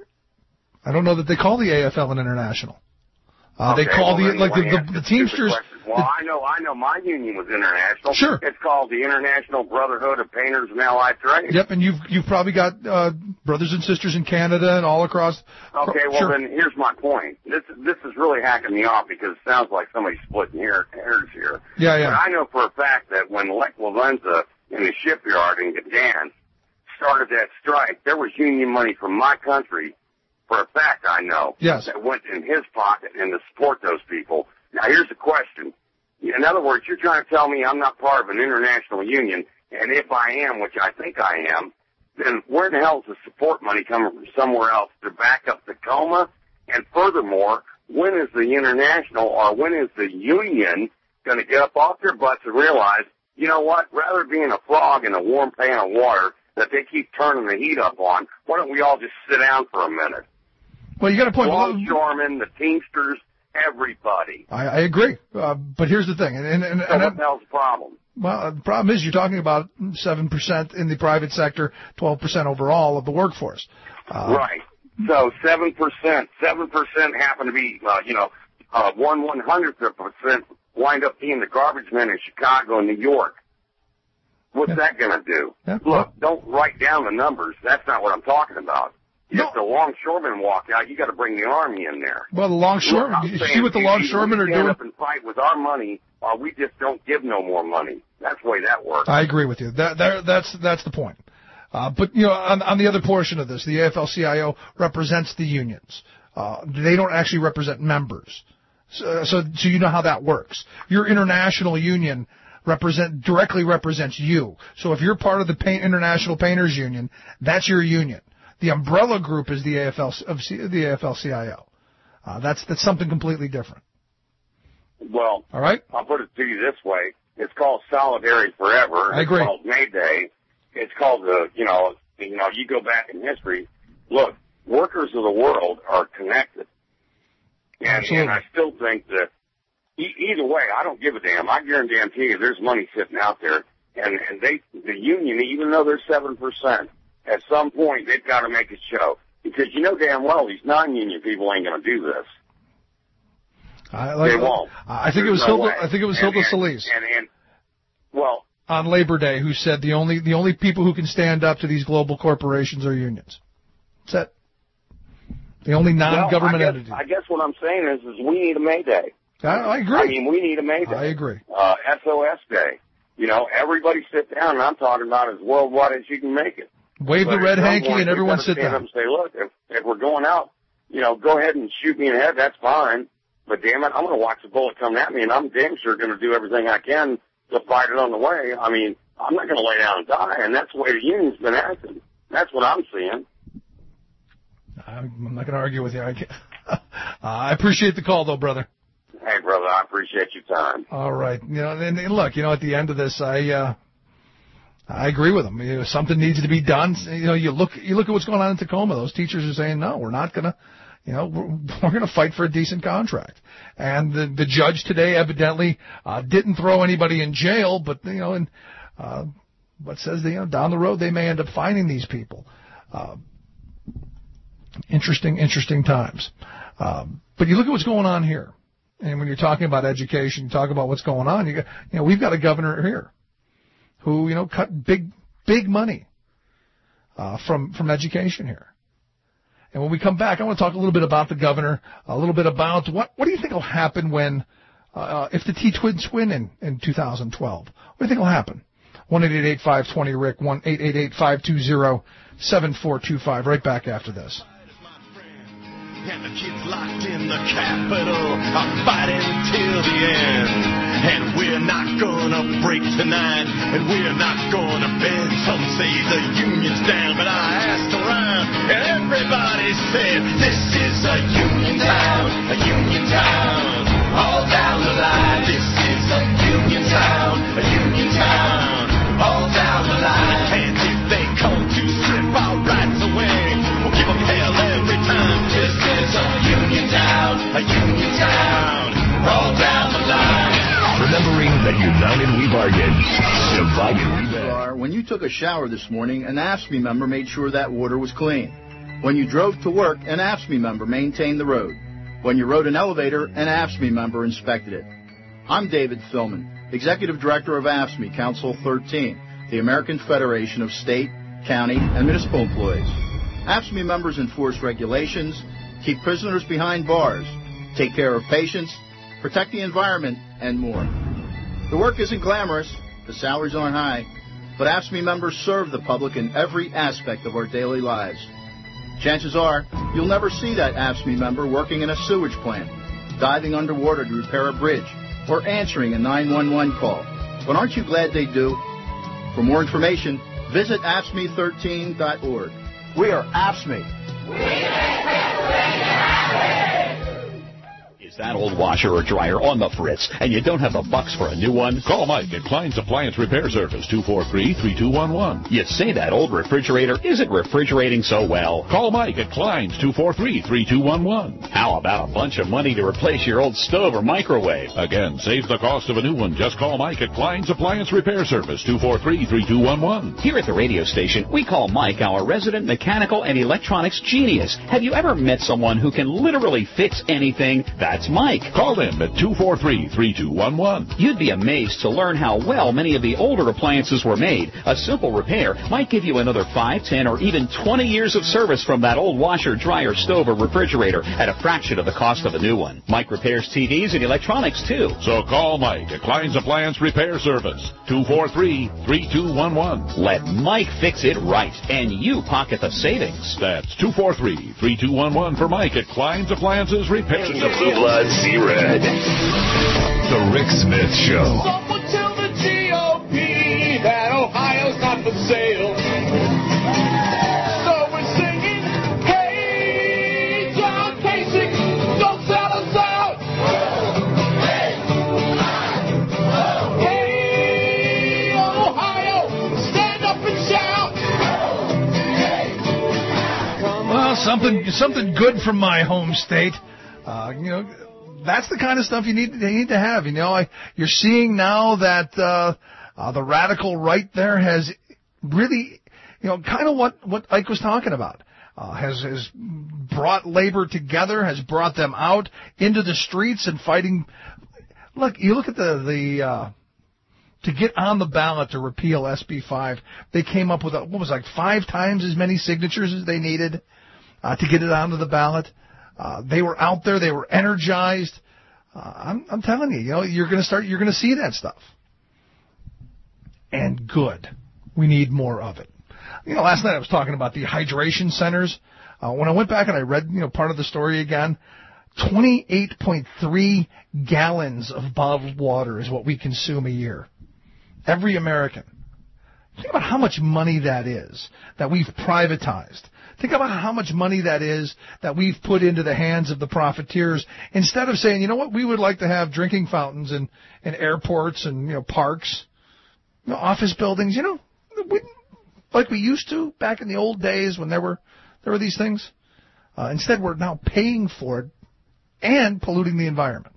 I don't know that they call the A F L an international. Uh, okay, they call well, the like the, the, the Teamsters. Well, the, I know, I know, my union was international. Sure. It's called the International Brotherhood of Painters and Allied Trade. Yep, and you've you've probably got uh, brothers and sisters in Canada and all across. Okay, well sure. then here's my point. This this is really hacking me off because it sounds like somebody's splitting hair, hairs here. Yeah, yeah. But I know for a fact that when Lech Walesa in the shipyard in Gdansk started that strike, there was union money from my country. For a fact, I know. Yes. That went in his pocket and to support those people. Now, here's the question. In other words, you're trying to tell me I'm not part of an international union, and if I am, which I think I am, then where the hell is the support money coming from somewhere else to back up Tacoma? And furthermore, when is the international or when is the union going to get up off their butts and realize, you know what, rather than being a frog in a warm pan of water that they keep turning the heat up on, why don't we all just sit down for a minute? Well, you got a point. Longshoremen, the Teamsters, everybody. I, I agree, uh, but here's the thing. And, and, and, so and what the hell's the problem? Well, the problem is you're talking about seven percent in the private sector, twelve percent overall of the workforce. Uh, right. So seven percent, seven percent happen to be, uh, you know, uh, one one hundredth percent wind up being the garbage men in Chicago and New York. What's yeah. that going to do? Yeah. Look, don't write down the numbers. That's not what I'm talking about. No. If the longshoremen walk out, you got to bring the army in there. Well, the longshoremen, you see what the longshoremen are doing? We stand up and fight with our money, or we just don't give no more money. That's the way that works. I agree with you. That, that that's that's the point. Uh, but you know, on, on the other portion of this, the A F L C I O represents the unions. Uh, they don't actually represent members. So, so, so you know how that works. Your international union represent directly represents you. So if you're part of the Paint, International Painters Union, that's your union. The umbrella group is the A F L of C, the A F L C I O. Uh, that's that's something completely different. Well, all right. I'll put it to you this way: it's called Solidarity Forever. I agree. It's called May Day. It's called the you know you know you go back in history. Look, workers of the world are connected, and Absolutely. and I still think that e- either way, I don't give a damn. I guarantee you, there's money sitting out there, and and they the union, even though they're seven percent. At some point, they've got to make it show. Because you know damn well these non-union people ain't going to do this. I like, they won't. I think There's it was no Hilda. way. I think it was and, Hilda and, Solis. And, and, well, on Labor Day, who said the only the only people who can stand up to these global corporations are unions. That's it. The only non-government well, I guess, entity. I guess what I'm saying is, is we need a May Day. I, I agree. I mean, we need a May Day. I agree. Uh, S O S Day. You know, everybody sit down, and I'm talking about as worldwide as you can make it. Wave but the red hanky point, and everyone sit stand down. Up and say, look, if, if we're going out, you know, go ahead and shoot me in the head. That's fine. But damn it, I'm going to watch the bullet come at me, and I'm damn sure going to do everything I can to fight it on the way. I mean, I'm not going to lay down and die, and that's the way the union's been acting. That's what I'm seeing. I'm not going to argue with you. I, uh, I appreciate the call, though, brother. Hey, brother, I appreciate your time. All right. You know, and, and look, you know, at the end of this, I uh, I agree with him. You know, something needs to be done. You know, you look you look at what's going on in Tacoma. Those teachers are saying, no, we're not going to, you know, we're, we're going to fight for a decent contract. And the the judge today evidently uh, didn't throw anybody in jail, but you know, and uh, but says that, you know, down the road they may end up finding these people. Uh, interesting, interesting times. Um, but you look at what's going on here. And when you're talking about education, you talk about what's going on. You, got, you know, we've got a governor here who, you know, cut big, big money uh, from from education here. And when we come back, I want to talk a little bit about the governor, a little bit about what what do you think will happen when, uh, if the T-Twins win in, in two thousand twelve? What do you think will happen? one eight eight eight, five two zero, R I C, one eight eight eight, five two zero, seven four two five. Right back after this. And the kids locked in the Capitol are fighting till the end. And we're not gonna break tonight, and we're not gonna bend. Some say the union's down, but I asked around, and everybody said, this is a union town, a union town, all down the line. This is a union town, a union town, all down the line. And if they come to strip our rights away, we'll give them hell every time. This is a union town, a union town, all down the line. Mike. Chances are, when you took a shower this morning, an A F S C M E member made sure that water was clean. When you drove to work, an A F S C M E member maintained the road. When you rode an elevator, an A F S C M E member inspected it. I'm David Philman, Executive Director of A F S C M E Council thirteen, the American Federation of State, County, and Municipal Employees. A F S C M E members enforce regulations, keep prisoners behind bars, take care of patients, protect the environment, and more. The work isn't glamorous, the salaries aren't high, but A F S C M E members serve the public in every aspect of our daily lives. Chances are, you'll never see that A F S C M E member working in a sewage plant, diving underwater to repair a bridge, or answering a nine one one call. But aren't you glad they do? For more information, visit A F S C M E thirteen dot org. We are A F S C M E. Is that old washer or dryer on the fritz and you don't have the bucks for a new one? Call Mike at Klein's Appliance Repair Service, two four three, three two one one. You say that old refrigerator isn't refrigerating so well. Call Mike at Klein's, two four three, three two one one. How about a bunch of money to replace your old stove or microwave? Again, save the cost of a new one. Just call Mike at Klein's Appliance Repair Service, two four three, three two one one. Here at the radio station, we call Mike our resident mechanical and electronics genius. Have you ever met someone who can literally fix anything? That's Mike. Call him at two four three, three two one one. You'd be amazed to learn how well many of the older appliances were made. A simple repair might give you another five, ten, or even twenty years of service from that old washer, dryer, stove, or refrigerator at a fraction of the cost of a new one. Mike repairs T Vs and electronics, too. So call Mike at Klein's Appliance Repair Service, two four three, three two one one. Let Mike fix it right, and you pocket the savings. That's two four three, three two one one for Mike at Klein's Appliances Repair Service. The Blue Bloods see red. The Rick Smith Show. Someone tell the G O P that Ohio's not for sale. So we're singing, hey, John Kasich, don't sell us out. Hey, Ohio, stand up and shout. Well, something something good from my home state. Uh, you know, that's the kind of stuff you need, you need to have. You know, I, you're seeing now that uh, uh, the radical right there has really, you know, kind of what, what Ike was talking about. Uh, has, has brought labor together, has brought them out into the streets and fighting. Look, you look at the, the uh, to get on the ballot to repeal S B five, they came up with, a, what was it, like five times as many signatures as they needed uh, to get it onto the ballot. Uh, they were out there. They were energized. Uh, I'm, I'm telling you, you know, you're going to start, you're going to see that stuff. And good. We need more of it. You know, last night I was talking about the hydration centers. Uh, when I went back and I read, you know, part of the story again, twenty-eight point three gallons of bottled water is what we consume a year. Every American. Think about how much money that is that we've privatized. Think about how much money that is that we've put into the hands of the profiteers instead of saying, you know what, we would like to have drinking fountains in, in airports and, you know, parks, you know, office buildings, you know, we, like we used to back in the old days when there were there were these things. Uh, instead, we're now paying for it and polluting the environment.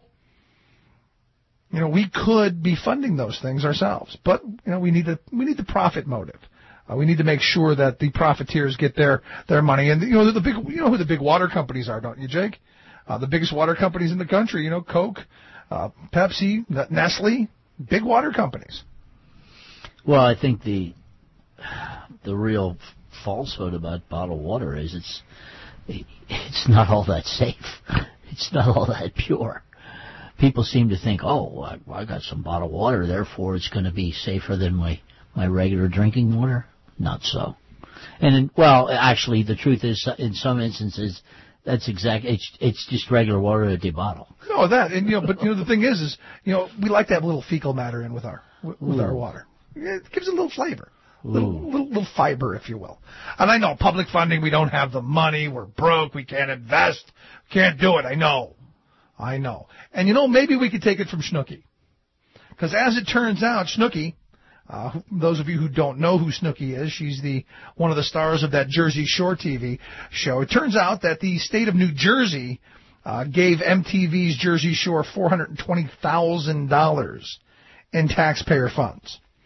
You know, we could be funding those things ourselves, but you know, we need the we need the profit motive. Uh, we need to make sure that the profiteers get their, their money. And, you know, the big, you know who the big water companies are, don't you, Jake? Uh, the biggest water companies in the country, you know, Coke, uh, Pepsi, Nestle, big water companies. Well, I think the the real falsehood about bottled water is it's it's not all that safe. It's not all that pure. People seem to think, oh, I, I got some bottled water, therefore it's going to be safer than my, my regular drinking water. Not so. And, in, well, actually, the truth is, in some instances, that's exact. It's it's just regular water that they bottle. No, that, and you know, but you know, the thing is, is you know, we like to have a little fecal matter in with our with Ooh. our water. It gives it a little flavor, a little, little little fiber, if you will. And I know public funding, we don't have the money, we're broke, we can't invest, can't do it. I know, I know. And you know, maybe we could take it from Snooki, because as it turns out, Snooki. Uh, those of you who don't know who Snooki is, she's the one of the stars of that Jersey Shore T V show. It turns out that the state of New Jersey uh, gave M T V's Jersey Shore four hundred twenty thousand dollars in taxpayer funds.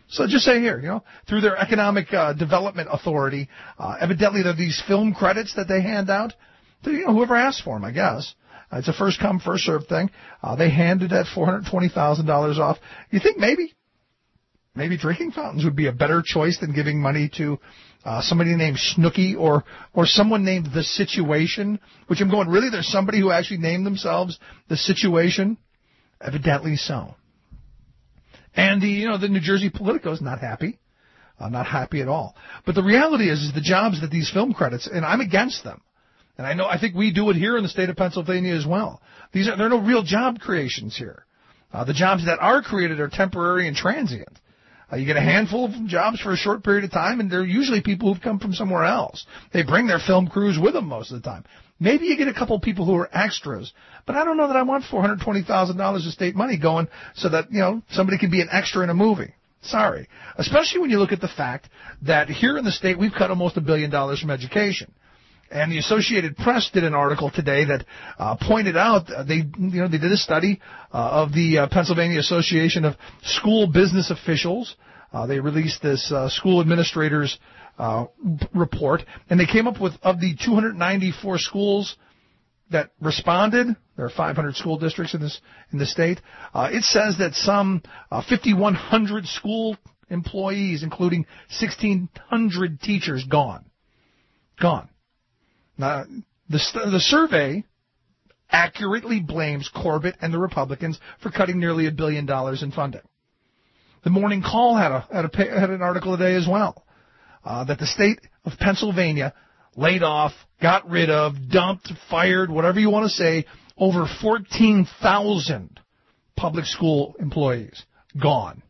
So just say here, you know, through their Economic uh, Development Authority, uh, evidently there are these film credits that they hand out to, you know, whoever asks for them, I guess. Uh, it's a first come, first served thing. Uh, they handed that four hundred twenty thousand dollars off. You think maybe, maybe drinking fountains would be a better choice than giving money to uh, somebody named Snooki or, or someone named The Situation, which I'm going, really, there's somebody who actually named themselves The Situation? Evidently so. And the, you know, the New Jersey Politico is not happy, uh, not happy at all. But the reality is, is the jobs that these film credits, and I'm against them. And I know, I think we do it here in the state of Pennsylvania as well. These are, there are no real job creations here. Uh, the jobs that are created are temporary and transient. Uh, you get a handful of jobs for a short period of time, and they're usually people who've come from somewhere else. They bring their film crews with them most of the time. Maybe you get a couple of people who are extras, but I don't know that I want four hundred twenty thousand dollars of state money going so that, you know, somebody can be an extra in a movie. Sorry. Especially when you look at the fact that here in the state we've cut almost a billion dollars from education. And the Associated Press did an article today that uh, pointed out uh, they, you know, they did a study uh, of the uh, Pennsylvania Association of School Business Officials. Uh, they released this uh, school administrators uh, report, and they came up with, of the two hundred ninety-four schools that responded, there are five hundred school districts in this in the state. Uh, it says that some uh, fifty-one hundred school employees, including sixteen hundred teachers, gone, gone. Now, the, the survey accurately blames Corbett and the Republicans for cutting nearly a billion dollars in funding. The Morning Call had a had, a, had an article today as well, uh, that the state of Pennsylvania laid off, got rid of, dumped, fired, whatever you want to say, over fourteen thousand public school employees gone.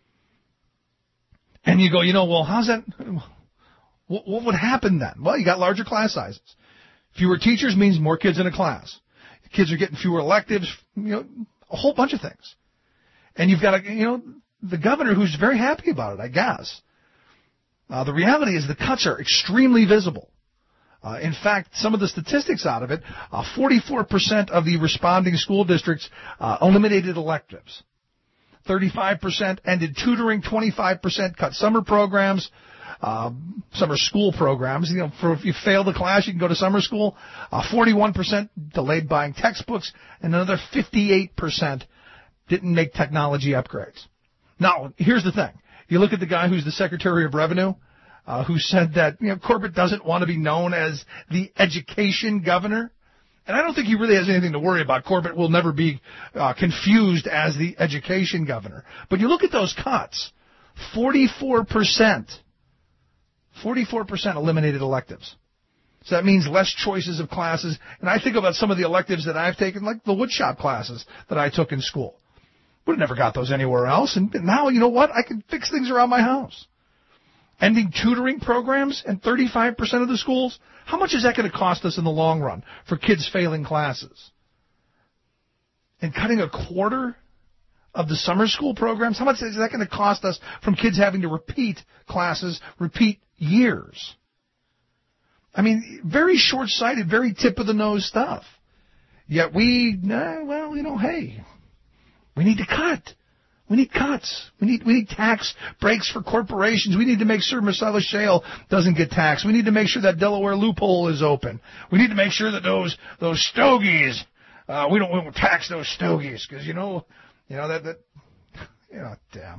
And you go, you know, well, how's that? What, what would happen then? Well, you got larger class sizes. Fewer teachers means more kids in a class. Kids are getting fewer electives, you know, a whole bunch of things. And you've got, a, you know, the governor who's very happy about it, I guess. Uh, the reality is the cuts are extremely visible. Uh, in fact, some of the statistics out of it, uh, forty-four percent of the responding school districts uh, eliminated electives. thirty-five percent ended tutoring, twenty-five percent cut summer programs, uh, summer school programs. You know, for if you fail the class, you can go to summer school. Uh, forty-one percent delayed buying textbooks, and another fifty-eight percent didn't make technology upgrades. Now, here's the thing. You look at the guy who's the Secretary of Revenue, uh, who said that, you know, Corbett doesn't want to be known as the education governor. And I don't think he really has anything to worry about. Corbett will never be uh, confused as the education governor. But you look at those cuts, forty-four percent, forty-four percent eliminated electives. So that means less choices of classes. And I think about some of the electives that I've taken, like the woodshop classes that I took in school. Would have never got those anywhere else. And now, you know what? I can fix things around my house. Ending tutoring programs in thirty-five percent of the schools. How much is that going to cost us in the long run for kids failing classes? And cutting a quarter of the summer school programs, how much is that going to cost us from kids having to repeat classes, repeat years? I mean, very short-sighted, very tip-of-the-nose stuff. Yet we, nah, well, you know, hey, we need to cut. We need cuts. We need we need tax breaks for corporations. We need to make sure Marcellus Shale doesn't get taxed. We need to make sure that Delaware loophole is open. We need to make sure that those those stogies, uh, we don't we don't tax those stogies because you know, you know that that, you know, damn.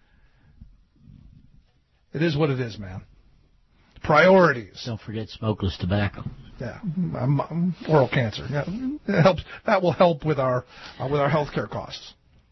It is what it is, man. Priorities. Don't forget smokeless tobacco. Yeah, um, um, oral cancer. Yeah, it helps. That will help with our uh, with our health care costs.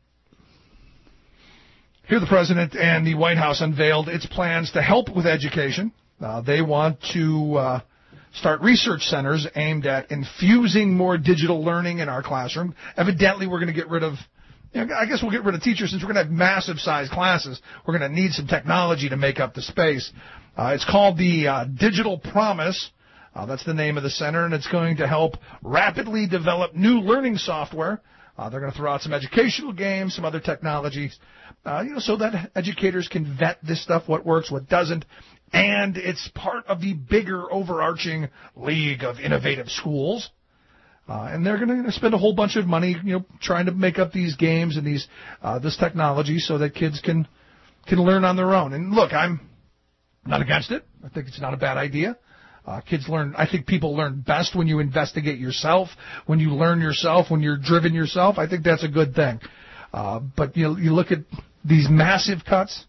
Here the President and the White House unveiled its plans to help with education. Uh, they want to uh, start research centers aimed at infusing more digital learning in our classroom. Evidently, we're going to get rid of, you know, I guess we'll get rid of teachers since we're going to have massive-sized classes. We're going to need some technology to make up the space. Uh, it's called the uh, Digital Promise. Uh, that's the name of the center, and it's going to help rapidly develop new learning software. Uh, they're going to throw out some educational games, some other technologies, uh, you know, so that educators can vet this stuff, what works, what doesn't. And it's part of the bigger overarching League of Innovative Schools. Uh, and they're going to spend a whole bunch of money, you know, trying to make up these games and these uh, this technology so that kids can can learn on their own. And look, I'm not against it. I think it's not a bad idea. Uh, kids learn, I think people learn best when you investigate yourself, when you learn yourself, when you're driven yourself. I think that's a good thing. Uh, but you, you look at these massive cuts,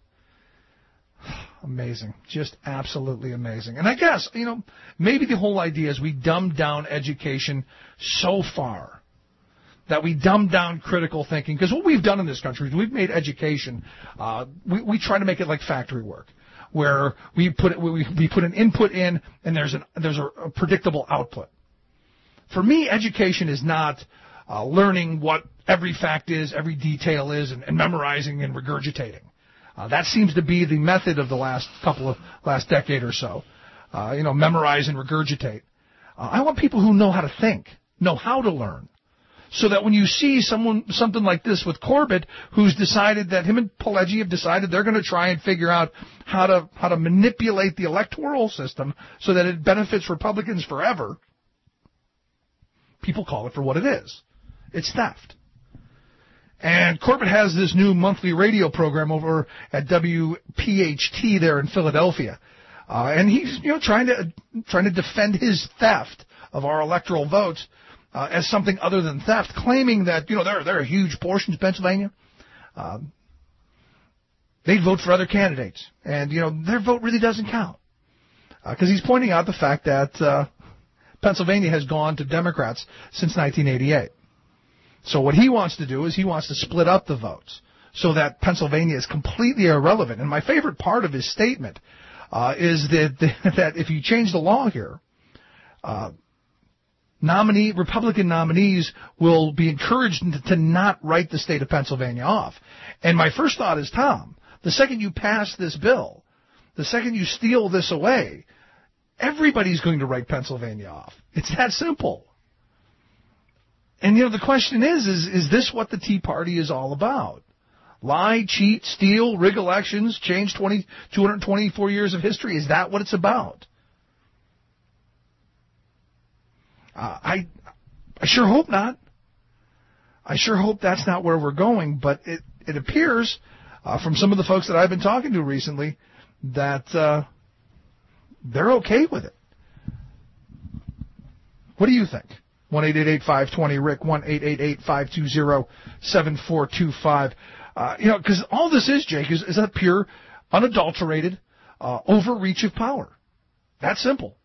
amazing, just absolutely amazing. And I guess, you know, maybe the whole idea is we dumb down education so far that we dumb down critical thinking. Because what we've done in this country is we've made education, uh, we, we try to make it like factory work, where we put we, we put an input in and there's an there's a, a predictable output. For me, education is not uh, learning what every fact is, every detail is, and, and memorizing and regurgitating. Uh, that seems to be the method of the last couple of last decade or so. Uh, you know, memorize and regurgitate. Uh, I want people who know how to think, know how to learn. So that when you see someone, something like this with Corbett, who's decided that him and Pileggi have decided they're going to try and figure out how to how to manipulate the electoral system so that it benefits Republicans forever, people call it for what it is. It's theft. And Corbett has this new monthly radio program over at W P H T there in Philadelphia, uh, and he's you know trying to trying to defend his theft of our electoral votes. Uh, as something other than theft, claiming that, you know, there, there are huge portions of Pennsylvania. Um, they'd vote for other candidates. And, you know, their vote really doesn't count. Because uh, he's pointing out the fact that uh, Pennsylvania has gone to Democrats since nineteen eighty-eight. So what he wants to do is he wants to split up the votes so that Pennsylvania is completely irrelevant. And my favorite part of his statement uh, is that, that if you change the law here, uh, Nominee Republican nominees will be encouraged to not write the state of Pennsylvania off. And my first thought is, Tom, the second you pass this bill, the second you steal this away, everybody's going to write Pennsylvania off. It's that simple. And, you know, the question is, is, is this what the Tea Party is all about? Lie, cheat, steal, rig elections, change twenty, two hundred twenty-four years of history? Is that what it's about? Uh, I, I sure hope not. I sure hope that's not where we're going, but it, it appears uh, from some of the folks that I've been talking to recently that uh, they're okay with it. What do you think? one eight eight eight, five two zero, R I C, one eight eight eight, five two zero, seven four two five. Uh, you know, because all this is, Jake, is, is a pure, unadulterated uh, overreach of power. That simple.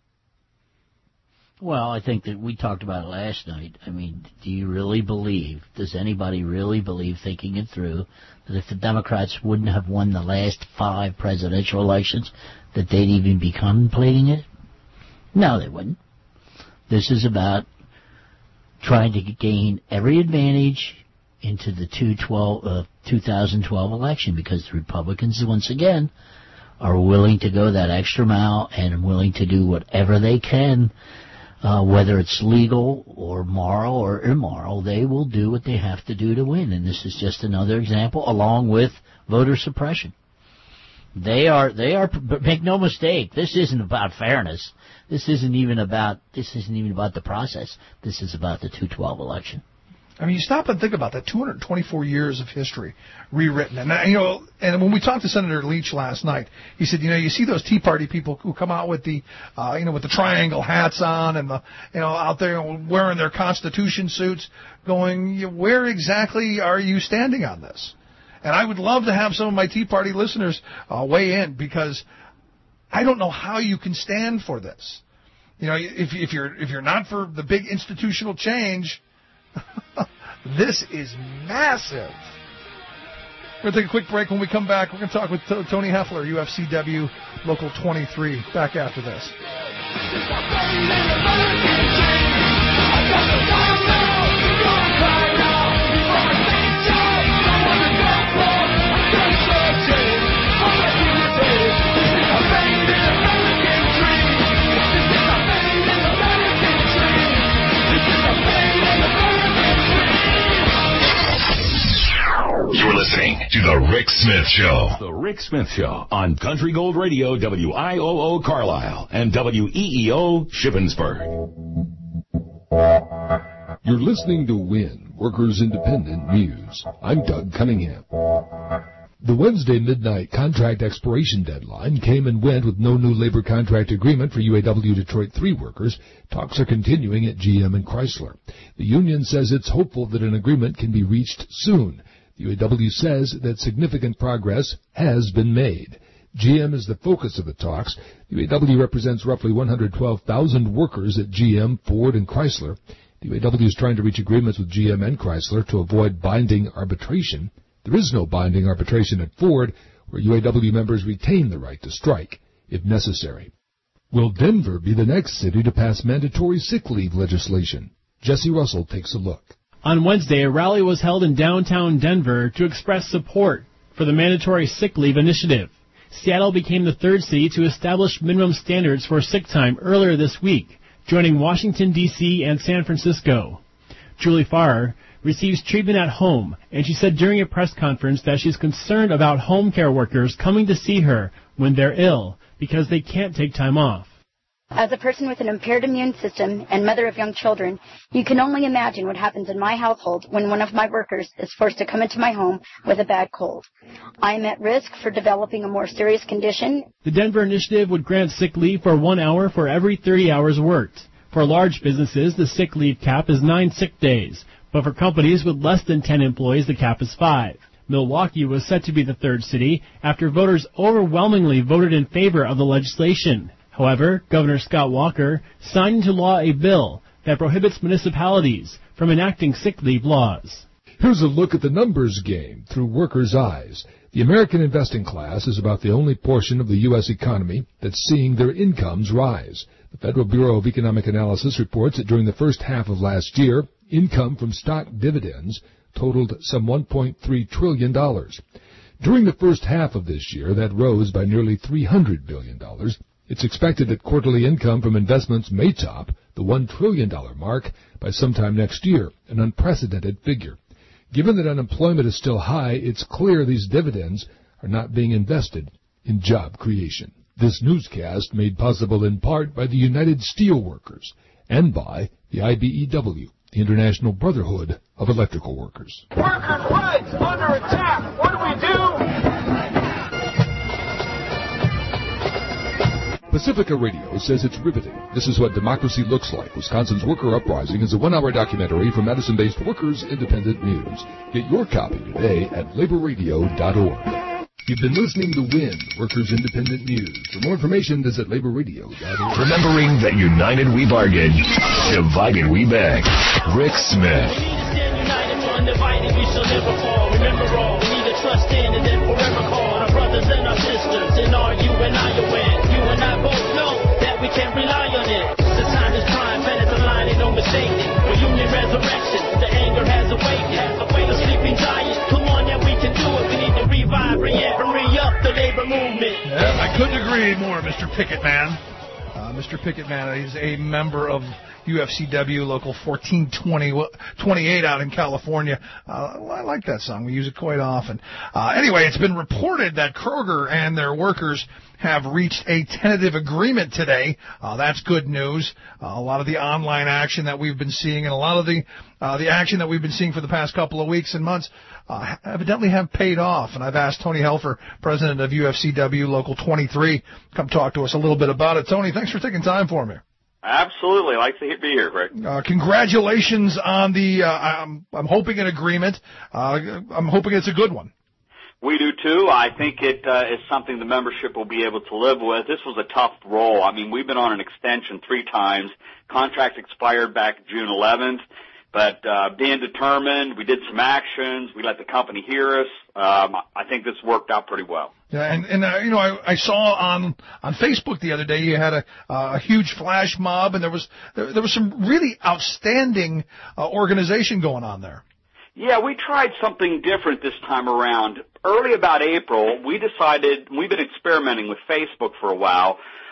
Well, I think that we talked about it last night. I mean, do you really believe, does anybody really believe, thinking it through, that if the Democrats wouldn't have won the last five presidential elections, that they'd even be contemplating it? No, they wouldn't. This is about trying to gain every advantage into the two thousand twelve election, because the Republicans, once again, are willing to go that extra mile and willing to do whatever they can. Uh, whether it's legal or moral or immoral, they will do what they have to do to win. And this is just another example, along with voter suppression. They are, they are, but make no mistake, this isn't about fairness. This isn't even about, this isn't even about the process. This is about the two twelve election. I mean, you stop and think about that. two hundred twenty-four years of history rewritten. And, you know, and when we talked to Senator Leach last night, he said, you know, you see those Tea Party people who come out with the, uh, you know, with the triangle hats on and the, you know, out there wearing their Constitution suits going, where exactly are you standing on this? And I would love to have some of my Tea Party listeners uh, weigh in, because I don't know how you can stand for this. You know, if, if you're, if you're not for the big institutional change, this is massive. We're going to take a quick break. When we come back, we're going to talk with T- Tony Heffler, U F C W Local twenty-three. Back after this. You're listening to The Rick Smith Show. The Rick Smith Show on Country Gold Radio, W I O O Carlisle and W E E O Shippensburg. You're listening to WIN, Workers Independent News. I'm Doug Cunningham. The Wednesday midnight contract expiration deadline came and went with no new labor contract agreement for U A W Detroit three workers. Talks are continuing at G M and Chrysler. The union says it's hopeful that an agreement can be reached soon. The U A W says that significant progress has been made. G M is the focus of the talks. The U A W represents roughly one hundred twelve thousand workers at G M, Ford, and Chrysler. The U A W is trying to reach agreements with G M and Chrysler to avoid binding arbitration. There is no binding arbitration at Ford, where U A W members retain the right to strike, if necessary. Will Denver be the next city to pass mandatory sick leave legislation? Jesse Russell takes a look. On Wednesday, a rally was held in downtown Denver to express support for the mandatory sick leave initiative. Seattle became the third city to establish minimum standards for sick time earlier this week, joining Washington, D C and San Francisco. Julie Farrar receives treatment at home, and she said during a press conference that she's concerned about home care workers coming to see her when they're ill because they can't take time off. As a person with an impaired immune system and mother of young children, you can only imagine what happens in my household when one of my workers is forced to come into my home with a bad cold. I am at risk for developing a more serious condition. The Denver initiative would grant sick leave for one hour for every thirty hours worked. For large businesses, the sick leave cap is nine sick days, but for companies with less than ten employees, the cap is five. Milwaukee was set to be the third city after voters overwhelmingly voted in favor of the legislation. However, Governor Scott Walker signed into law a bill that prohibits municipalities from enacting sick leave laws. Here's a look at the numbers game through workers' eyes. The American investing class is about the only portion of the U S economy that's seeing their incomes rise. The Federal Bureau of Economic Analysis reports that during the first half of last year, income from stock dividends totaled some one point three trillion dollars. During the first half of this year, that rose by nearly three hundred billion dollars. It's expected that quarterly income from investments may top the one trillion dollars mark by sometime next year, an unprecedented figure. Given that unemployment is still high, it's clear these dividends are not being invested in job creation. This newscast made possible in part by the United Steelworkers and by the I B E W, the International Brotherhood of Electrical Workers. Workers' rights under attack. What do we do? Pacifica Radio says it's riveting. This is what democracy looks like. Wisconsin's Worker Uprising is a one-hour documentary from Madison-based Workers Independent News. Get your copy today at labor radio dot org. You've been listening to W I N, Workers Independent News. For more information, visit labor radio dot org. Remembering that united we bargain, divided we beg. Rick Smith. Undivided, we shall never fall. Remember all, we need to trust in and then forever call our brothers and our sisters. And are you and I are in? You and I both know that we can't rely on it. The time is prime, and it's a line, ain't no mistaking. For union resurrection, the anger has awakened. The sleeping giant, come on, yeah, we can do it. We need to revive, re-amp, and re-up the labor movement. Yeah, I couldn't agree more, Mister Picket Man. Uh, Mister Picket Man is a member of U F C W Local fourteen twenty-eight out in California. Uh, I like that song. We use it quite often. Uh, anyway, it's been reported that Kroger and their workers have reached a tentative agreement today. Uh, that's good news. Uh, a lot of the online action that we've been seeing and a lot of the uh, the action that we've been seeing for the past couple of weeks and months uh, evidently have paid off. And I've asked Tony Helfer, president of U F C W Local twenty-three, come talk to us a little bit about it. Tony, thanks for taking time for me. Absolutely. I'd like to be here, Rick. Uh, congratulations on the, uh, I'm, I'm hoping an agreement. Uh, I'm hoping it's a good one. We do too. I think it uh, is something the membership will be able to live with. This was a tough role. I mean, we've been on an extension three times. Contract expired back June eleventh. But uh, being determined, we did some actions. We let the company hear us. Um, I think this worked out pretty well. Yeah, and, and uh, you know, I, I saw on on Facebook the other day you had a, uh, a huge flash mob, and there was there, there was some really outstanding uh, organization going on there. Yeah, we tried something different this time around. Early about April, we decided, we've been experimenting with Facebook for a while,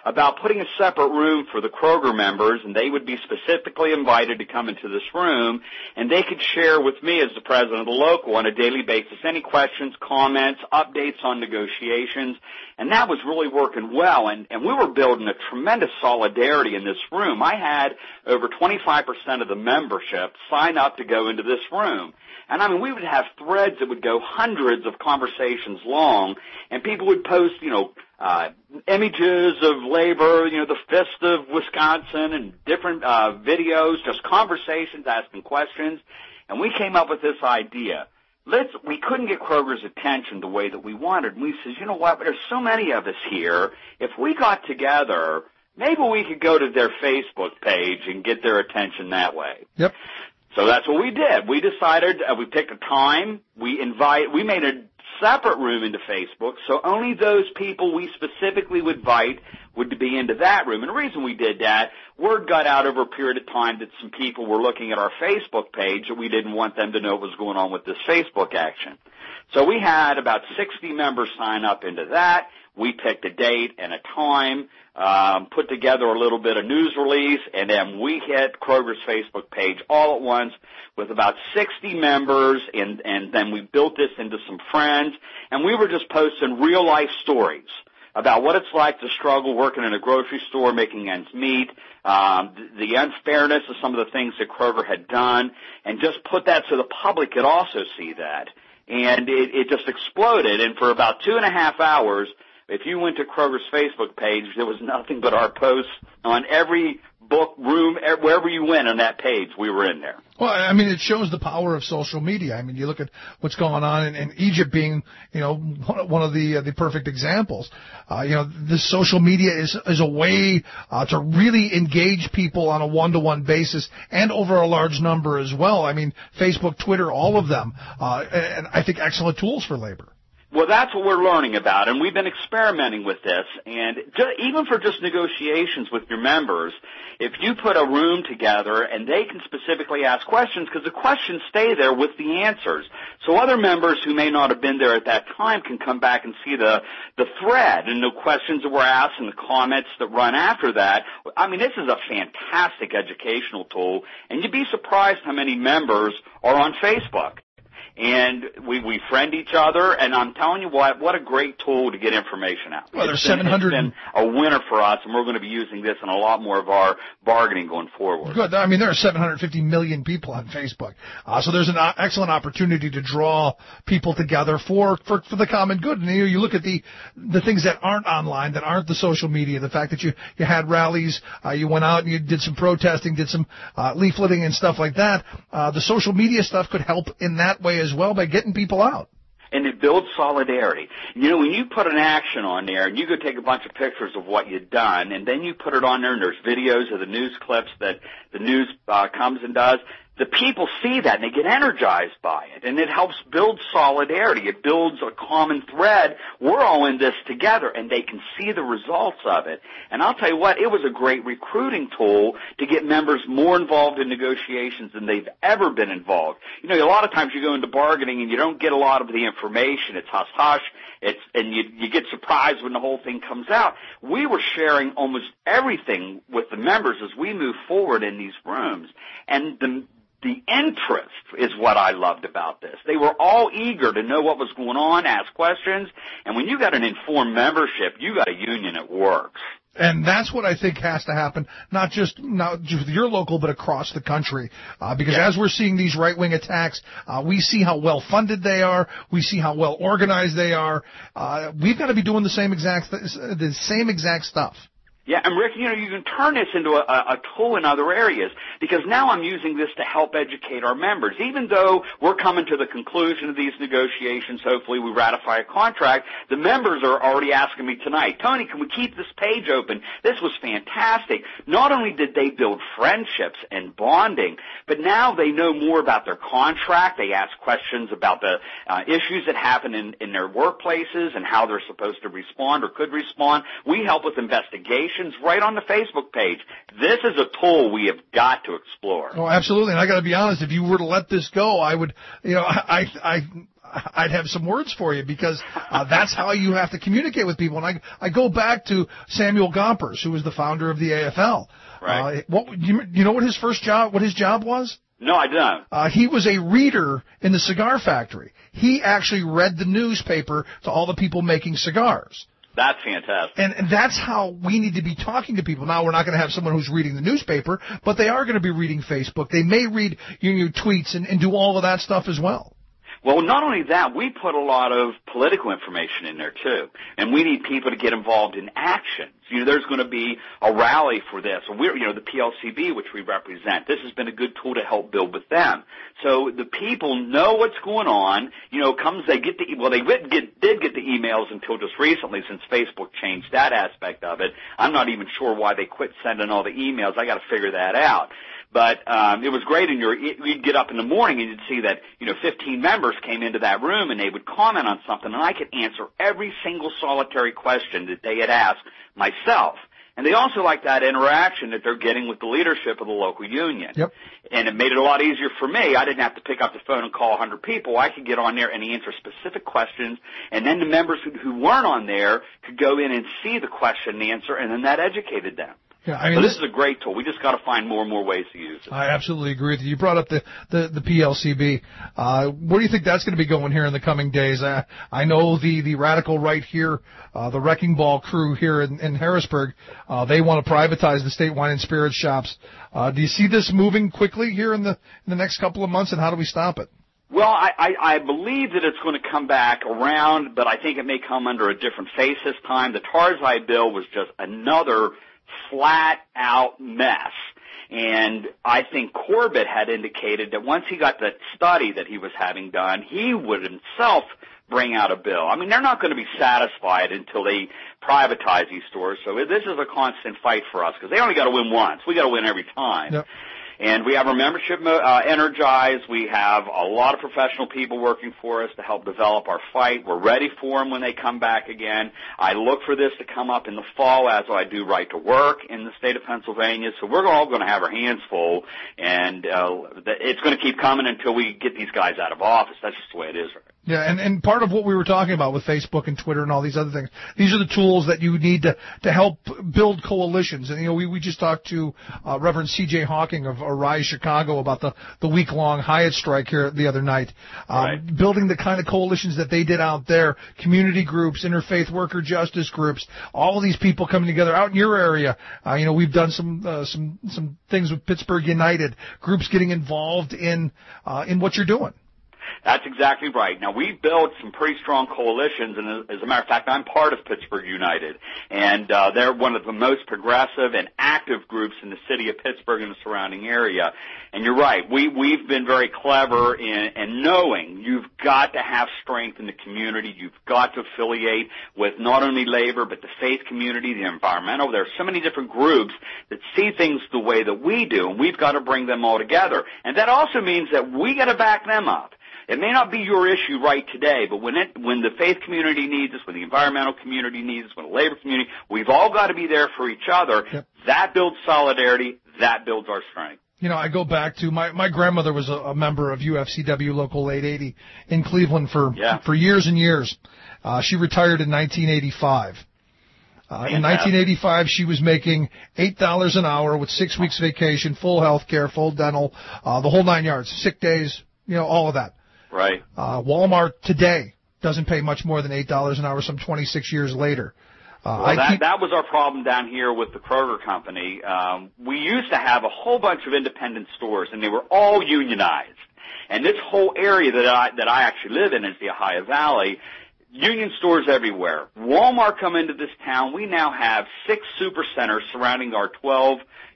about putting a separate room for the Kroger members, and they would be specifically invited to come into this room, and they could share with me as the president of the local on a daily basis any questions, comments, updates on negotiations, and that was really working well, and, and we were building a tremendous solidarity in this room. I had over twenty-five percent of the membership sign up to go into this room. And, I mean, we would have threads that would go hundreds of conversations long, and people would post, you know, uh, images of labor, you know, the fist of Wisconsin and different uh, videos, just conversations, asking questions. And we came up with this idea. Let's, we couldn't get Kroger's attention the way that we wanted. And we said, you know what, there's so many of us here. If we got together, maybe we could go to their Facebook page and get their attention that way. Yep. So that's what we did. We decided, uh, we picked a time, we invite, we made a separate room into Facebook, so only those people we specifically would invite would be into that room. And the reason we did that, word got out over a period of time that some people were looking at our Facebook page that we didn't want them to know what was going on with this Facebook action. So we had about sixty members sign up into that. We picked a date and a time, um, put together a little bit of news release, and then we hit Kroger's Facebook page all at once with about sixty members, and, and then we built this into some friends, and we were just posting real-life stories about what it's like to struggle working in a grocery store, making ends meet, um, the, the unfairness of some of the things that Kroger had done, and just put that so the public could also see that. And it, it just exploded, and for about two and a half hours, if you went to Kroger's Facebook page, there was nothing but our posts on every book, room, wherever you went on that page, we were in there. Well, I mean, it shows the power of social media. I mean, you look at what's going on in, in Egypt being, you know, one of the uh, the perfect examples. Uh, you know, this social media is is a way uh, to really engage people on a one-to-one basis and over a large number as well. I mean, Facebook, Twitter, all of them, uh, and I think excellent tools for labor. Well, that's what we're learning about, and we've been experimenting with this. And just, even for just negotiations with your members, if you put a room together and they can specifically ask questions, because the questions stay there with the answers. So other members who may not have been there at that time can come back and see the, the thread and the questions that were asked and the comments that run after that. I mean, this is a fantastic educational tool, and you'd be surprised how many members are on Facebook. And we, we friend each other, and I'm telling you what, what a great tool to get information out. Well, there's it's been, seven hundred. It's been a winner for us, and we're going to be using this in a lot more of our bargaining going forward. Good. I mean, there are seven hundred fifty million people on Facebook, uh, so there's an uh, excellent opportunity to draw people together for, for, for the common good. And you, you look at the the things that aren't online, that aren't the social media, the fact that you, you had rallies, uh, you went out and you did some protesting, did some uh, leafleting and stuff like that. Uh, the social media stuff could help in that way as well by getting people out. And it builds solidarity. You know, when you put an action on there and you go take a bunch of pictures of what you've done, and then you put it on there and there's videos of the news clips that the news uh, comes and does, the people see that and they get energized by it, and it helps build solidarity. It builds a common thread. We're all in this together, and they can see the results of it. And I'll tell you what, it was a great recruiting tool to get members more involved in negotiations than they've ever been involved. You know, a lot of times you go into bargaining and you don't get a lot of the information. It's hush-hush. It's, and you, you get surprised when the whole thing comes out. We were sharing almost everything with the members as we move forward in these rooms. And the The interest is what I loved about this. They were all eager to know what was going on, ask questions, and when you got an informed membership, you got a union that works. And that's what I think has to happen, not just not just with your local, but across the country. Uh, because yeah. as we're seeing these right-wing attacks, uh, we see how well-funded they are. We see how well-organized they are. Uh, we've got to be doing the same exact the same exact stuff. Yeah, and Rick, you know, you can turn this into a, a tool in other areas, because now I'm using this to help educate our members. Even though we're coming to the conclusion of these negotiations, hopefully we ratify a contract, the members are already asking me tonight, Tony, can we keep this page open? This was fantastic. Not only did they build friendships and bonding, but now they know more about their contract. They ask questions about the uh, issues that happen in, in their workplaces and how they're supposed to respond or could respond. We help with investigations. questions right on the Facebook page. This is a tool we have got to explore. Oh, absolutely. And I got to be honest, if you were to let this go, I would, you know, I, I, I'd have some words for you because uh, that's how you have to communicate with people. And I, I go back to Samuel Gompers, who was the founder of the A F L. Right. Uh, what you, you know what his first job, what his job was? No, I don't. Uh, he was a reader in the cigar factory. He actually read the newspaper to all the people making cigars. That's fantastic. And, and that's how we need to be talking to people. Now, we're not going to have someone who's reading the newspaper, but they are going to be reading Facebook. They may read your, your tweets and, and do all of that stuff as well. Well, not only that, we put a lot of political information in there, too. And we need people to get involved in actions. You know, there's going to be a rally for this. We're, you know, the P L C B, which we represent, this has been a good tool to help build with them. So the people know what's going on. You know, comes, they get the, well, they did get, did get the emails until just recently since Facebook changed that aspect of it. I'm not even sure why they quit sending all the emails. I got to figure that out. But um, it was great, and you're, you'd get up in the morning and you'd see that, you know, fifteen members came into that room and they would comment on something, and I could answer every single solitary question that they had asked myself. And they also like that interaction that they're getting with the leadership of the local union. Yep. And it made it a lot easier for me. I didn't have to pick up the phone and call one hundred people. I could get on there and answer specific questions, and then the members who, who weren't on there could go in and see the question and answer, and then that educated them. Yeah, I mean, so this is a great tool. We just got to find more and more ways to use it. I absolutely agree with you. You brought up the, the, the P L C B. Uh, where do you think that's going to be going here in the coming days? Uh, I know the, the radical right here, uh, the Wrecking Ball crew here in, in Harrisburg, uh, they want to privatize the state wine and spirit shops. Uh, do you see this moving quickly here in the, in the next couple of months, and how do we stop it? Well, I, I, I believe that it's going to come back around, but I think it may come under a different face this time. The Tarzai bill was just another flat-out mess. And I think Corbett had indicated that once he got the study that he was having done, he would himself bring out a bill. I mean, they're not going to be satisfied until they privatize these stores. So this is a constant fight for us because they only got to win once. We got to win every time. Yep. And we have our membership uh, energized. We have a lot of professional people working for us to help develop our fight. We're ready for them when they come back again. I look for this to come up in the fall as I do Right to Work in the state of Pennsylvania. So we're all going to have our hands full, and uh, it's going to keep coming until we get these guys out of office. That's just the way it is. Yeah, and, and part of what we were talking about with Facebook and Twitter and all these other things, these are the tools that you need to, to help build coalitions. And, you know, we, we just talked to uh, Reverend C J Hawking of Arise Chicago about the, the week-long Hyatt strike here the other night. Um, right. Building the kind of coalitions that they did out there, community groups, interfaith worker justice groups, all of these people coming together out in your area. Uh, you know, we've done some uh, some some things with Pittsburgh United, groups getting involved in uh, in what you're doing. That's exactly right. Now, we've built some pretty strong coalitions, and as a matter of fact, I'm part of Pittsburgh United, and uh, they're one of the most progressive and active groups in the city of Pittsburgh and the surrounding area. And you're right, we, we've been very clever in, in knowing you've got to have strength in the community. You've got to affiliate with not only labor, but the faith community, the environmental. There are so many different groups that see things the way that we do, and we've got to bring them all together. And that also means that we got to back them up. It may not be your issue right today, but when it, when the faith community needs us, when the environmental community needs us, when the labor community, we've all got to be there for each other. Yep. That builds solidarity. That builds our strength. You know, I go back to my my grandmother was a, a member of U F C W Local eight eighty in Cleveland for yeah. for years and years. Uh, she retired in nineteen eighty-five. Uh, in nineteen eighty-five, she was making eight dollars an hour with six weeks vacation, full health care, full dental, uh, the whole nine yards, sick days, you know, all of that. Right. Uh, Walmart today doesn't pay much more than eight dollars an hour some twenty-six years later. Uh, well, I that, keep... that was our problem down here with the Kroger Company. Um, we used to have a whole bunch of independent stores, and they were all unionized. And this whole area that I, that I actually live in is the Ohio Valley. Union stores everywhere. Walmart come into this town. We now have six super centers surrounding our twelve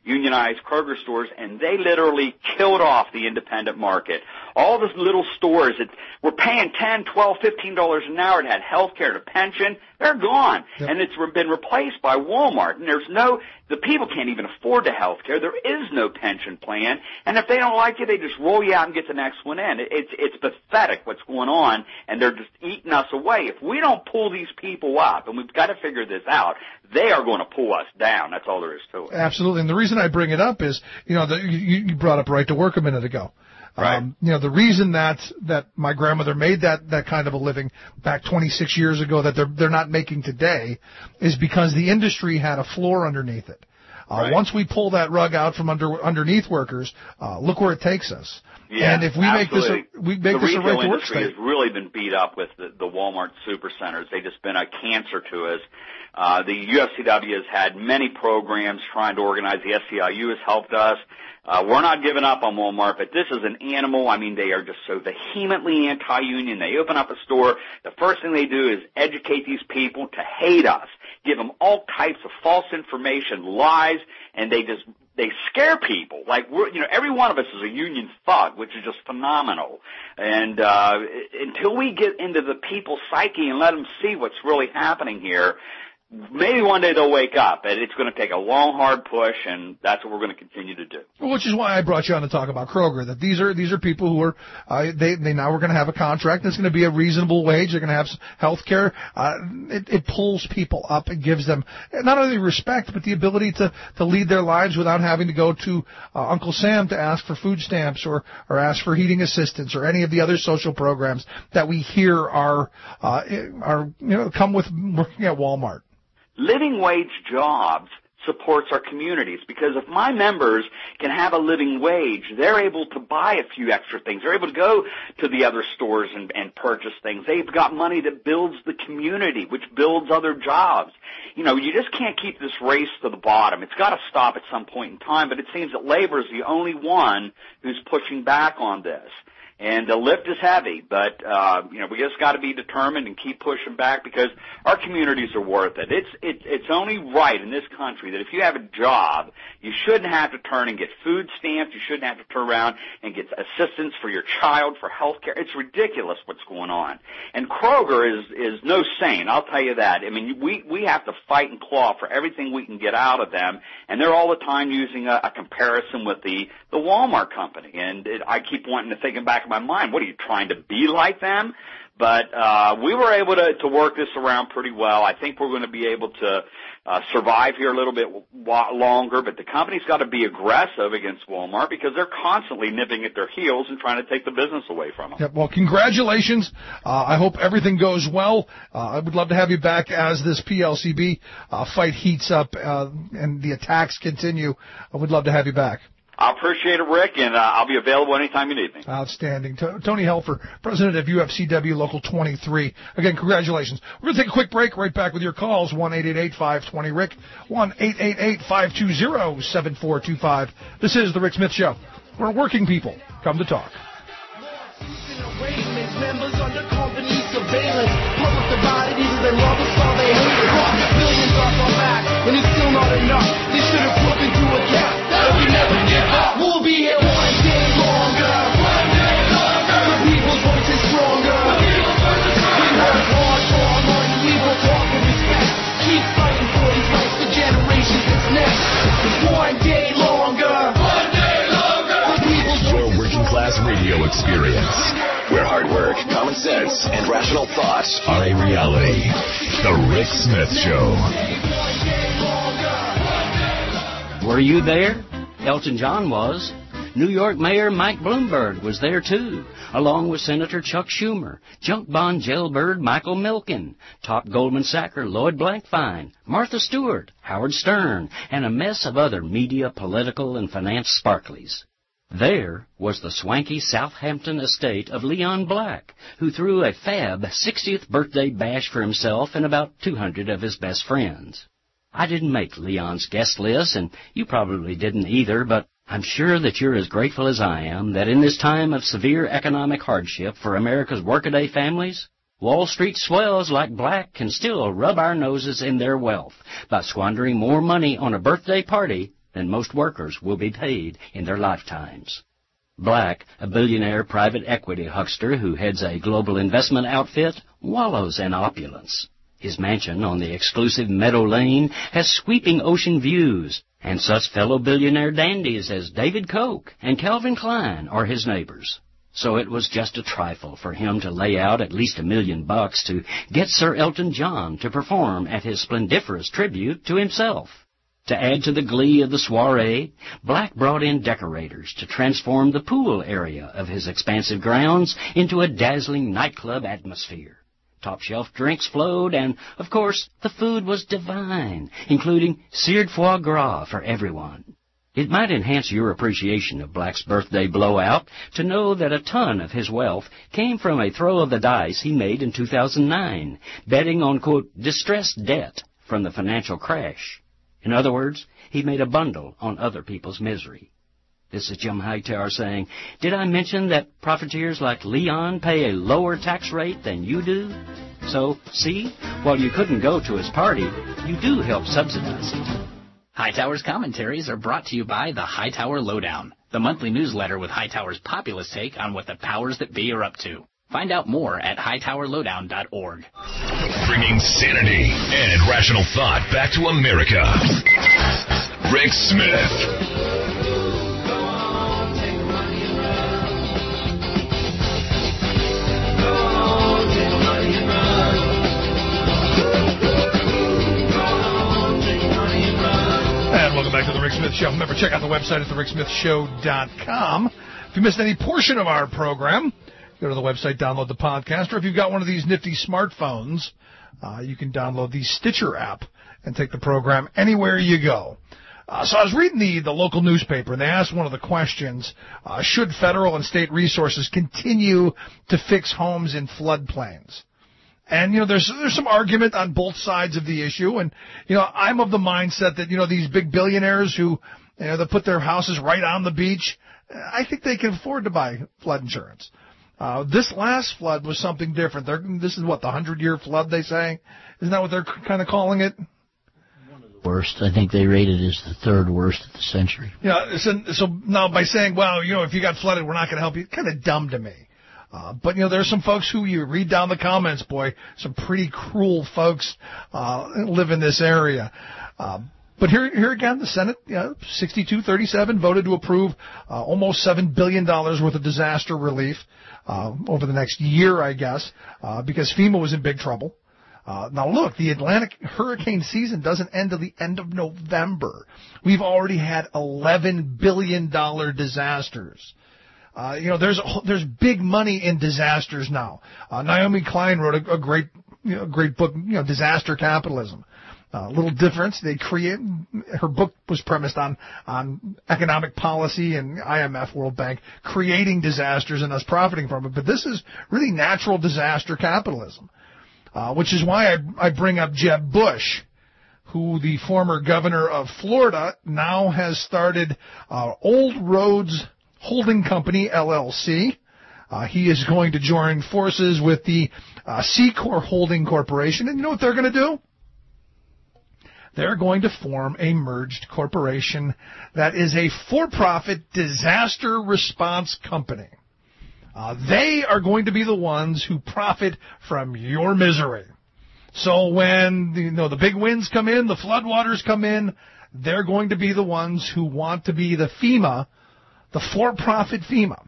unionized Kroger stores, and they literally killed off the independent market. All those little stores that were paying ten, twelve, fifteen dollars an hour and had health care to pension, they're gone. Yep. And it's been replaced by Walmart. And there's no, the people can't even afford the health care. There is no pension plan. And if they don't like you, they just roll you out and get the next one in. It's, it's pathetic what's going on, and they're just eating us away. If we don't pull these people up, and we've got to figure this out, they are going to pull us down. That's all there is to it. Absolutely. And the reason I bring it up is, you know, the, you, you brought up right to work a minute ago. Right. Um, you know, the reason that, that my grandmother made that, that kind of a living back twenty-six years ago that they're, they're not making today is because the industry had a floor underneath it. Uh, right. Once we pull that rug out from under, underneath workers, uh, look where it takes us. Yeah, and if we absolutely. make this a, we make the this a retail right to work industry state. has really been beat up with the, the Walmart supercenters. They've just been a cancer to us. Uh, the U F C W has had many programs trying to organize. The S C I U has helped us. Uh, we're not giving up on Walmart, but this is an animal. I mean, they are just so vehemently anti-union. They open up a store. The first thing they do is educate these people to hate us, give them all types of false information, lies, and they just, they scare people. Like, we're, you know, every one of us is a union thug, which is just phenomenal. And, uh, until we get into the people's psyche and let them see what's really happening here, maybe one day they'll wake up, and it's going to take a long, hard push, and that's what we're going to continue to do. Which is why I brought you on to talk about Kroger. That these are these are people who are uh, they they now we're going to have a contract that's going to be a reasonable wage. They're going to have health care. Uh, it, it pulls people up and gives them not only respect but the ability to to lead their lives without having to go to uh, Uncle Sam to ask for food stamps or or ask for heating assistance or any of the other social programs that we hear are uh, are you know come with working at Walmart. Living wage jobs supports our communities, because if my members can have a living wage, they're able to buy a few extra things. They're able to go to the other stores and, and purchase things. They've got money that builds the community, which builds other jobs. You know, you just can't keep this race to the bottom. It's got to stop at some point in time, but it seems that labor is the only one who's pushing back on this. And the lift is heavy, but, uh, you know, we just got to be determined and keep pushing back, because our communities are worth it. It's, it, it's only right in this country that if you have a job, you shouldn't have to turn and get food stamps. You shouldn't have to turn around and get assistance for your child, for health care. It's ridiculous what's going on. And Kroger is, is no saint, I'll tell you that. I mean, we, we have to fight and claw for everything we can get out of them, and they're all the time using a, a comparison with the, the Walmart company. And it, I keep wanting to think back in my mind, what are you trying to be like them? But uh, we were able to, to work this around pretty well. I think we're going to be able to uh, survive here a little bit w- longer, but the company's got to be aggressive against Walmart, because they're constantly nipping at their heels and trying to take the business away from them. Yep, well, congratulations. Uh, I hope everything goes well. Uh, I would love to have you back as this P L C B uh, fight heats up uh, and the attacks continue. I would love to have you back. I appreciate it, Rick, and uh, I'll be available anytime you need me. Outstanding. T- Tony Helfer, president of U F C W Local twenty-three. Again, congratulations. We're going to take a quick break. Right back with your calls, one eight eight eight, five two zero, R I C K, one eight eight eight, five two zero, seven four two five. This is The Rick Smith Show, where working people come to talk. Members under company surveillance, public divided, either they love us or they hate us. Profit billions off our back, and it's still not enough. They should have put into account that we never give up. We'll be here one day longer. One day longer. The people's voice is stronger. The people's voice is stronger. We work hard for our money. We will talk with respect. Keep fighting for these rights for generations that's next. One day longer. One day longer. The people's Your working class radio experience, where hard work, common sense, and rational thoughts are a reality. The Rick Smith Show. Were you there? Elton John was. New York Mayor Mike Bloomberg was there too, along with Senator Chuck Schumer, junk bond jailbird Michael Milken, top Goldman Sacker Lloyd Blankfein, Martha Stewart, Howard Stern, and a mess of other media, political, and finance sparklies. There was the swanky Southampton estate of Leon Black, who threw a fab sixtieth birthday bash for himself and about two hundred of his best friends. I didn't make Leon's guest list, and you probably didn't either, but I'm sure that you're as grateful as I am that in this time of severe economic hardship for America's workaday families, Wall Street swells like Black can still rub our noses in their wealth by squandering more money on a birthday party than most workers will be paid in their lifetimes. Black, a billionaire private equity huckster who heads a global investment outfit, wallows in opulence. His mansion on the exclusive Meadow Lane has sweeping ocean views, and such fellow billionaire dandies as David Koch and Calvin Klein are his neighbors. So it was just a trifle for him to lay out at least a million bucks to get Sir Elton John to perform at his splendiferous tribute to himself. To add to the glee of the soiree, Black brought in decorators to transform the pool area of his expansive grounds into a dazzling nightclub atmosphere. Top-shelf drinks flowed, and, of course, the food was divine, including seared foie gras for everyone. It might enhance your appreciation of Black's birthday blowout to know that a ton of his wealth came from a throw of the dice he made in two thousand nine, betting on, quote, distressed debt from the financial crash. In other words, he made a bundle on other people's misery. This is Jim Hightower saying, did I mention that profiteers like Leon pay a lower tax rate than you do? So, see, while you couldn't go to his party, you do help subsidize it. Hightower's commentaries are brought to you by the Hightower Lowdown, the monthly newsletter with Hightower's populist take on what the powers that be are up to. Find out more at hightower lowdown dot org. Bringing sanity and rational thought back to America. Rick Smith. And welcome back to the Rick Smith Show. Remember, check out the website at the rick smith show dot com. If you missed any portion of our program, go to the website, download the podcast, or if you've got one of these nifty smartphones, uh, you can download the Stitcher app and take the program anywhere you go. Uh, so I was reading the, the local newspaper, and they asked one of the questions, uh, should federal and state resources continue to fix homes in floodplains? And, you know, there's there's some argument on both sides of the issue, and, you know, I'm of the mindset that, you know, these big billionaires who, you know, they put their houses right on the beach, I think they can afford to buy flood insurance. Uh, this last flood was something different. They're, this is what, the hundred-year flood, they say? Isn't that what they're kind of calling it? Worst. I think they rate it as the third worst of the century. Yeah, so, so now by saying, well, you know, if you got flooded, we're not going to help you, kind of dumb to me. Uh, but, you know, there's some folks who you read down the comments, boy, some pretty cruel folks uh, live in this area. Uh, but here here again, the Senate, you know, sixty-two thirty-seven voted to approve uh, almost seven billion dollars worth of disaster relief uh, over the next year, I guess, uh, because FEMA was in big trouble. Uh, now, look, the Atlantic hurricane season doesn't end till the end of November. We've already had eleven billion dollars disasters. Uh, you know, there's there's big money in disasters now. Uh, Naomi Klein wrote a, a great you know, great book, you know, Disaster Capitalism. A uh, little difference. They create her book was premised on on economic policy and I M F, World Bank, creating disasters and us profiting from it. But this is really natural disaster capitalism, uh, which is why I, I bring up Jeb Bush, who the former governor of Florida now has started uh, Old Roads Holding Company, L L C. Uh, he is going to join forces with the uh, C-Corp Holding Corporation. And you know what they're going to do? They're going to form a merged corporation that is a for-profit disaster response company. Uh, they are going to be the ones who profit from your misery. So when the, you know, the big winds come in, the floodwaters come in, they're going to be the ones who want to be the FEMA, the for-profit FEMA.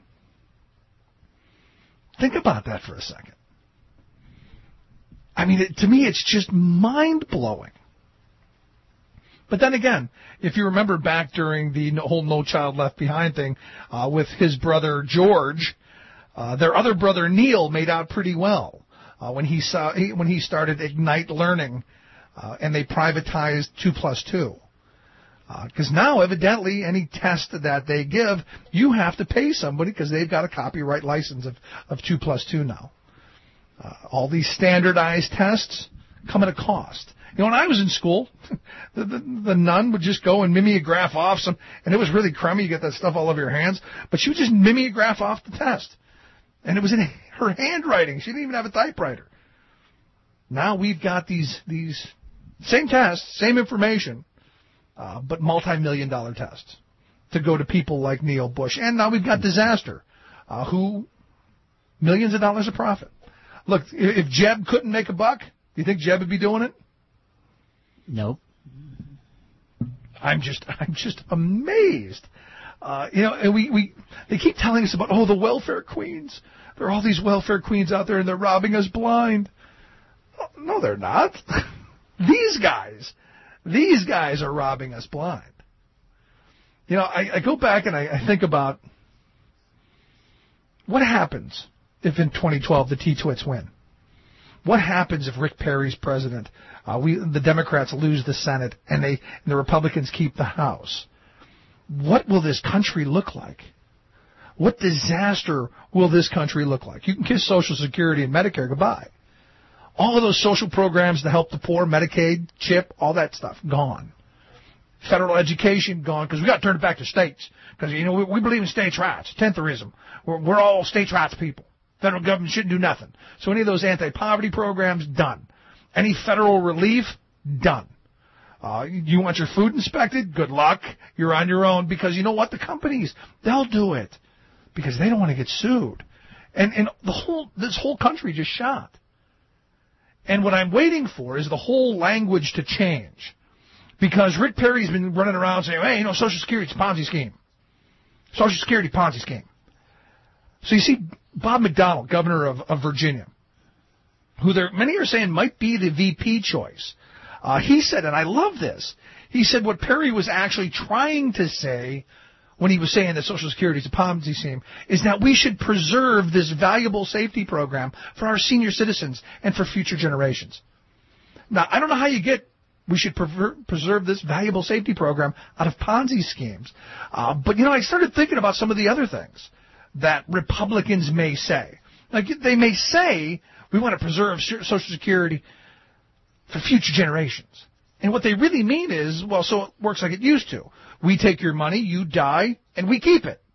Think about that for a second. I mean, it, to me, it's just mind-blowing. But then again, if you remember back during the whole No Child Left Behind thing uh, with his brother George, uh, their other brother Neil made out pretty well uh, when he saw he, when he started Ignite Learning, uh, and they privatized two plus two. Because uh, now, evidently, any test that they give, you have to pay somebody because they've got a copyright license of, of two plus two now. Uh, all these standardized tests come at a cost. You know, when I was in school, the, the, the nun would just go and mimeograph off some, and it was really crummy. You get that stuff all over your hands. But she would just mimeograph off the test. And it was in her handwriting. She didn't even have a typewriter. Now we've got these these same tests, same information, uh, but multi-million dollar tests to go to people like Neil Bush. And now we've got Disaster, uh, who millions of dollars of profit. Look, if Jeb couldn't make a buck, do you think Jeb would be doing it? Nope. I'm just, I'm just amazed. Uh, you know, and we, we, they keep telling us about, oh, the welfare queens. There are all these welfare queens out there and they're robbing us blind. No, they're not. These guys, these guys are robbing us blind. You know, I, I go back and I, I think about what happens if in twenty twelve the T-Twits win. What happens if Rick Perry's president, uh, we the Democrats lose the Senate and they and the Republicans keep the House? What will this country look like? What disaster will this country look like? You can kiss Social Security and Medicare goodbye. All of those social programs to help the poor, Medicaid, CHIP, all that stuff, gone. Federal education, gone, because we got to turn it back to states. Because, you know, we, we believe in states' rights, tentherism. We're, we're all states' rights people. Federal government shouldn't do nothing. So any of those anti-poverty programs, done. Any federal relief, done. Uh, you want your food inspected? Good luck. You're on your own because you know what? The companies, they'll do it because they don't want to get sued. And, and the whole, this whole country just shot. And what I'm waiting for is the whole language to change. Because Rick Perry's been running around saying, hey, you know, Social Security's a Ponzi scheme. Social Security Ponzi scheme. So you see Bob McDonnell, governor of, of Virginia, who there many are saying might be the V P choice. Uh, he said, and I love this, he said what Perry was actually trying to say when he was saying that Social Security is a Ponzi scheme is that we should preserve this valuable safety program for our senior citizens and for future generations. Now, I don't know how you get we should prever- preserve this valuable safety program out of Ponzi schemes. Uh, but, you know, I started thinking about some of the other things that Republicans may say. Like, they may say we want to preserve Social Security for future generations. And what they really mean is, well, so it works like it used to. We take your money, you die, and we keep it.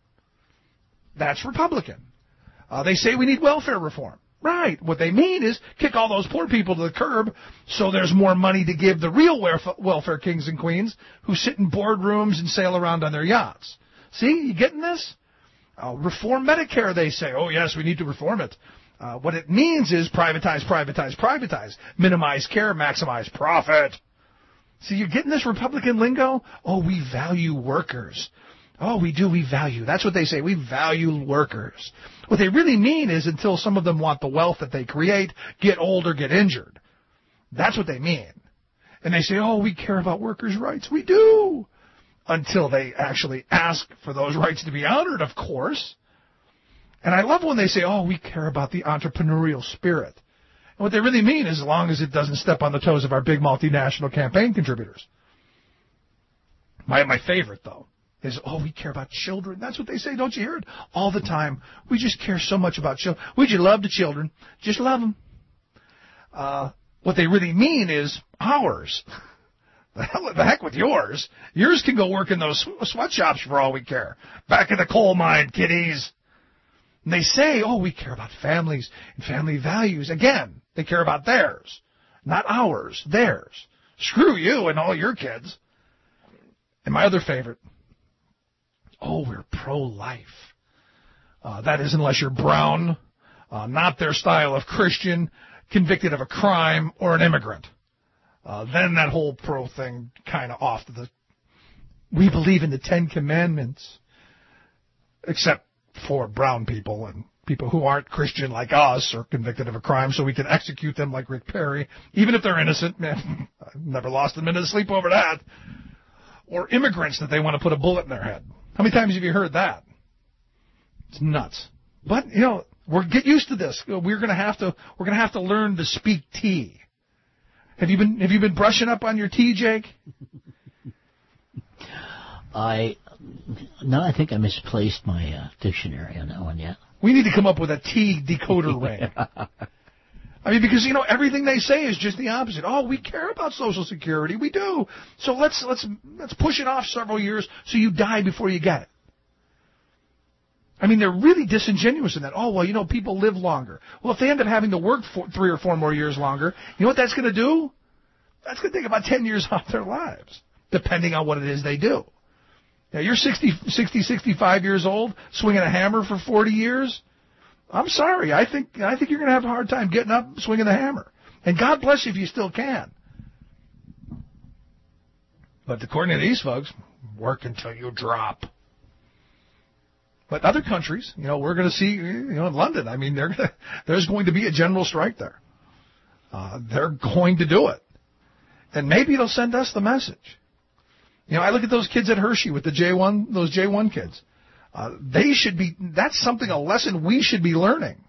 That's Republican. Uh, they say we need welfare reform. Right. What they mean is kick all those poor people to the curb so there's more money to give the real welfare kings and queens who sit in boardrooms and sail around on their yachts. See, you getting this? Uh, reform Medicare, they say. Oh, yes, we need to reform it. Uh, what it means is privatize, privatize, privatize. Minimize care, maximize profit. See, you're getting this Republican lingo? Oh, we value workers. Oh, we do, we value. That's what they say. We value workers. What they really mean is until some of them want the wealth that they create, get old or get injured. That's what they mean. And they say, oh, we care about workers' rights. We do. Until they actually ask for those rights to be honored, of course. And I love when they say, oh, we care about the entrepreneurial spirit. And what they really mean is as long as it doesn't step on the toes of our big multinational campaign contributors. My, my favorite, though, is, oh, we care about children. That's what they say. Don't you hear it all the time? We just care so much about children. We just love the children. Just love them. Uh, what they really mean is ours. The hell, the heck with yours. Yours can go work in those sweatshops for all we care. Back in the coal mine, kiddies. And they say, oh, we care about families and family values. Again, they care about theirs, not ours, theirs. Screw you and all your kids. And my other favorite, oh, we're pro-life. Uh, that is unless you're brown, uh, not their style of Christian, convicted of a crime, or an immigrant. Uh, then that whole pro thing kind of off to the... We believe in the Ten Commandments, except for brown people and people who aren't Christian like us or convicted of a crime, so we can execute them like Rick Perry, even if they're innocent. Man, I've never lost a minute of sleep over that. Or immigrants that they want to put a bullet in their head. How many times have you heard that? It's nuts. But, you know, we're get used to this. We're going to have to we're going to have to learn to speak tea. Have you been have you been brushing up on your tea, Jake? I no, I think I misplaced my uh, dictionary on that one yet. We need to come up with a tea decoder ring. I mean, because, you know, everything they say is just the opposite. Oh, we care about Social Security. We do. So let's let's let's push it off several years so you die before you get it. I mean, they're really disingenuous in that. Oh, well, you know, people live longer. Well, if they end up having to work for three or four more years longer, you know what that's going to do? That's going to take about ten years off their lives. depending on what it is they do. Now, you're sixty, sixty, sixty-five years old, swinging a hammer for forty years. I'm sorry. I think I think you're going to have a hard time getting up, swinging the hammer. And God bless you if you still can. But according to these folks, work until you drop. But other countries, you know, we're going to see, you know, in London, I mean, they're gonna, there's going to be a general strike there. Uh, they're going to do it. And maybe it'll send us the message. You know, I look at those kids at Hershey with the J one, those J one kids. Uh, they should be, that's something, a lesson we should be learning.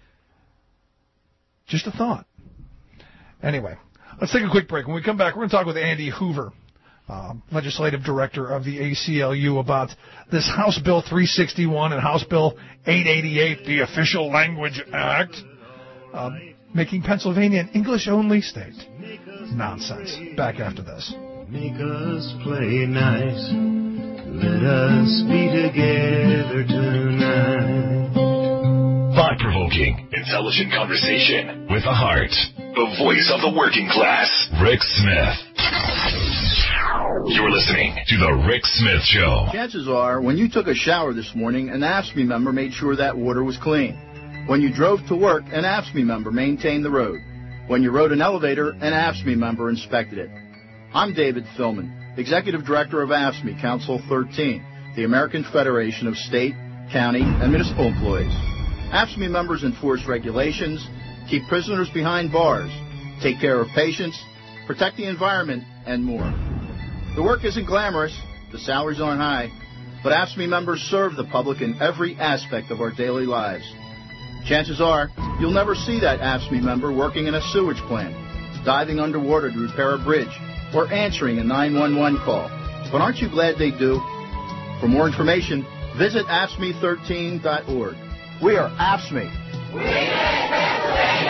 Just a thought. Anyway, let's take a quick break. When we come back, we're going to talk with Andy Hoover, uh, legislative director of the A C L U, about this House Bill three sixty-one and House Bill eight eighty-eight, the Official Language Act, uh, making Pennsylvania an English-only state. Nonsense. Back after this. Make us play nice. Let us be together tonight. Thought-provoking, intelligent conversation with a heart. The voice of the working class, Rick Smith. You're listening to The Rick Smith Show. Chances are, when you took a shower this morning, an AFSCME member made sure that water was clean. When you drove to work, an AFSCME member maintained the road. When you rode an elevator, an AFSCME member inspected it. I'm David Philman, Executive Director of AFSCME Council thirteen, the American Federation of State, County, and Municipal Employees. AFSCME members enforce regulations, keep prisoners behind bars, take care of patients, protect the environment, and more. The work isn't glamorous, the salaries aren't high, but AFSCME members serve the public in every aspect of our daily lives. Chances are, you'll never see that AFSCME member working in a sewage plant, diving underwater to repair a bridge, or answering a nine one one call. But aren't you glad they do? For more information, visit A F S C M E thirteen dot org. We are A F S C M E. We make Pennsylvania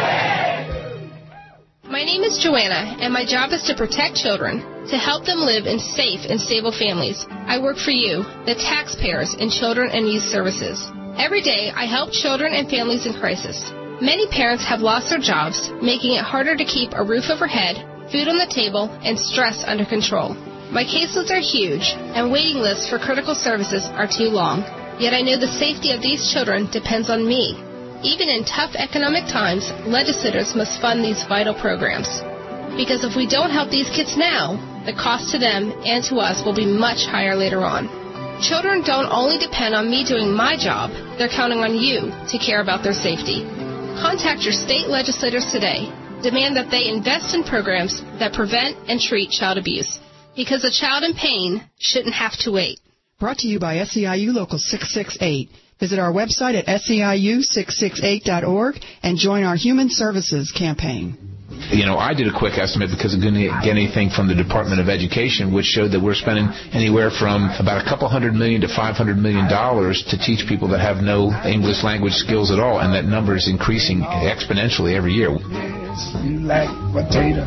happy! My name is Joanna, and my job is to protect children, to help them live in safe and stable families. I work for you, the taxpayers, in Children and Youth Services. Every day, I help children and families in crisis. Many parents have lost their jobs, making it harder to keep a roof overhead, food on the table, and stress under control. My caseloads are huge, and waiting lists for critical services are too long. Yet I know the safety of these children depends on me. Even in tough economic times, legislators must fund these vital programs. Because if we don't help these kids now, the cost to them and to us will be much higher later on. Children don't only depend on me doing my job, they're counting on you to care about their safety. Contact your state legislators today. Demand that they invest in programs that prevent and treat child abuse. Because a child in pain shouldn't have to wait. Brought to you by S E I U Local six six eight. Visit our website at S E I U six six eight dot org and join our Human Services campaign. You know, I did a quick estimate because I didn't get anything from the Department of Education, which showed that we're spending anywhere from about a couple hundred million to five hundred million dollars to teach people that have no English language skills at all, and that number is increasing exponentially every year. You like potato,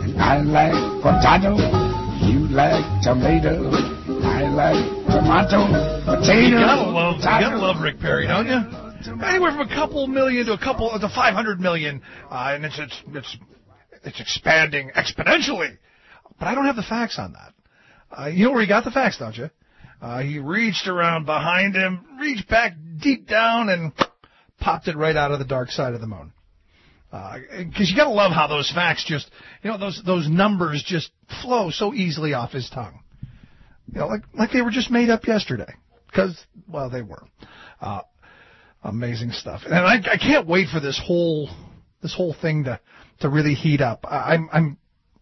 I like potato. You like tomato, I like tomato. Potato, you gotta love, you potato. gotta love Rick Perry, don't you? Anywhere from a couple million to a couple to five hundred million, uh, and it's it's it's it's expanding exponentially. But I don't have the facts on that. Uh, you know where he got the facts, don't you? Uh, he reached around behind him, reached back deep down, and popped it right out of the dark side of the moon. Because uh, you got to love how those facts just, you know, those those numbers just flow so easily off his tongue. You know, like like they were just made up yesterday. Because, well, they were. Uh, amazing stuff. And I, I can't wait for this whole this whole thing to, to really heat up. I, I'm I'm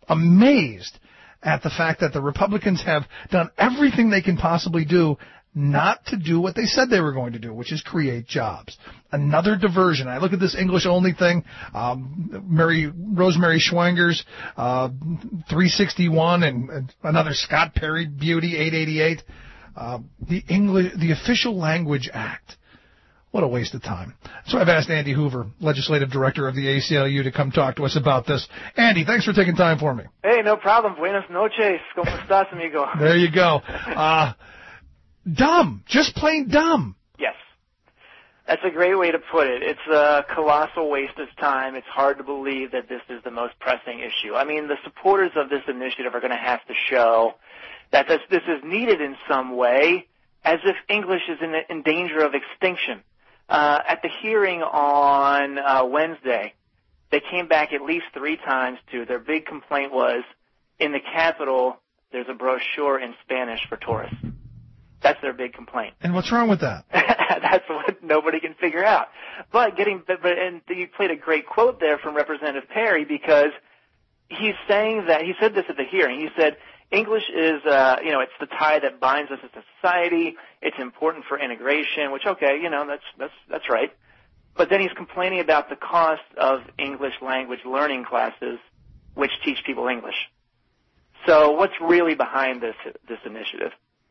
amazed at the fact that the Republicans have done everything they can possibly do not to do what they said they were going to do, which is create jobs. Another diversion. I look at this English-only thing, um, Mary Rosemary Schwenger's uh, three sixty-one and, and another Scott Perry beauty, eight eighty-eight. Uh, the English, the Official Language Act. What a waste of time. So I've asked Andy Hoover, Legislative Director of the A C L U, to come talk to us about this. Andy, thanks for taking time for me. Hey, no problem. Buenas noches. ¿Cómo estás, amigo? There you go. Uh, dumb. Just plain dumb. Yes. That's a great way to put it. It's a colossal waste of time. It's hard to believe that this is the most pressing issue. I mean, the supporters of this initiative are going to have to show that this, this is needed in some way, as if English is in, in danger of extinction. Uh, at the hearing on uh, Wednesday, they came back at least three times to their big complaint was, in the Capitol, there's a brochure in Spanish for tourists. That's their big complaint. And what's wrong with that? That's what nobody can figure out. But getting, but, but and you played a great quote there from Representative Perry, because he's saying that, he said this at the hearing. He said, English is, uh, you know, it's the tie that binds us as a society. It's important for integration, which, okay, you know, that's, that's, that's right. But then he's complaining about the cost of English language learning classes, which teach people English. So what's really behind this, this initiative?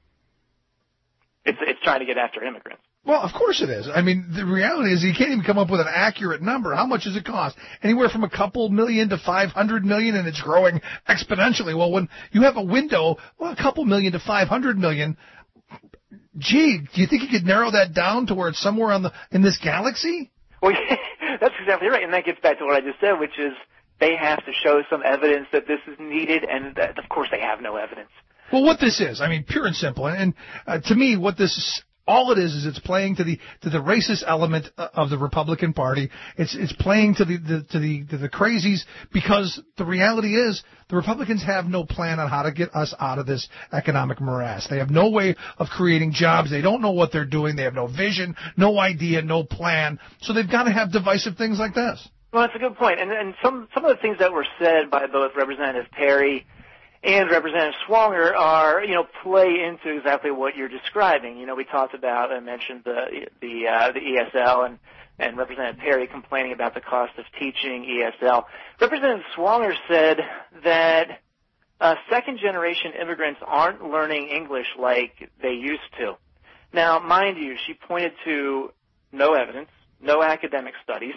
It's, it's trying to get after immigrants. Well, of course it is. I mean, the reality is you can't even come up with an accurate number. How much does it cost? Anywhere from a couple million to five hundred million, and it's growing exponentially. Well, when you have a window, well, a couple million to five hundred million, gee, do you think you could narrow that down to where it's somewhere on the in this galaxy? Well, that's exactly right, and that gets back to what I just said, which is they have to show some evidence that this is needed, and that, of course they have no evidence. Well, what this is, I mean, pure and simple, and uh, to me, what this is, all it is is it's playing to the to the racist element of the Republican Party. It's it's playing to the, the to the to the crazies, because the reality is the Republicans have no plan on how to get us out of this economic morass. They have no way of creating jobs. They don't know what they're doing. They have no vision, no idea, no plan. So they've got to have divisive things like this. Well, that's a good point. And and some some of the things that were said by both Representative Perry and Representative Swanger are, you know, play into exactly what you're describing. You know, we talked about, I mentioned the the uh, the E S L, and and Representative Perry complaining about the cost of teaching E S L. Representative Swanger said that uh, second-generation immigrants aren't learning English like they used to. Now, mind you, she pointed to no evidence, no academic studies,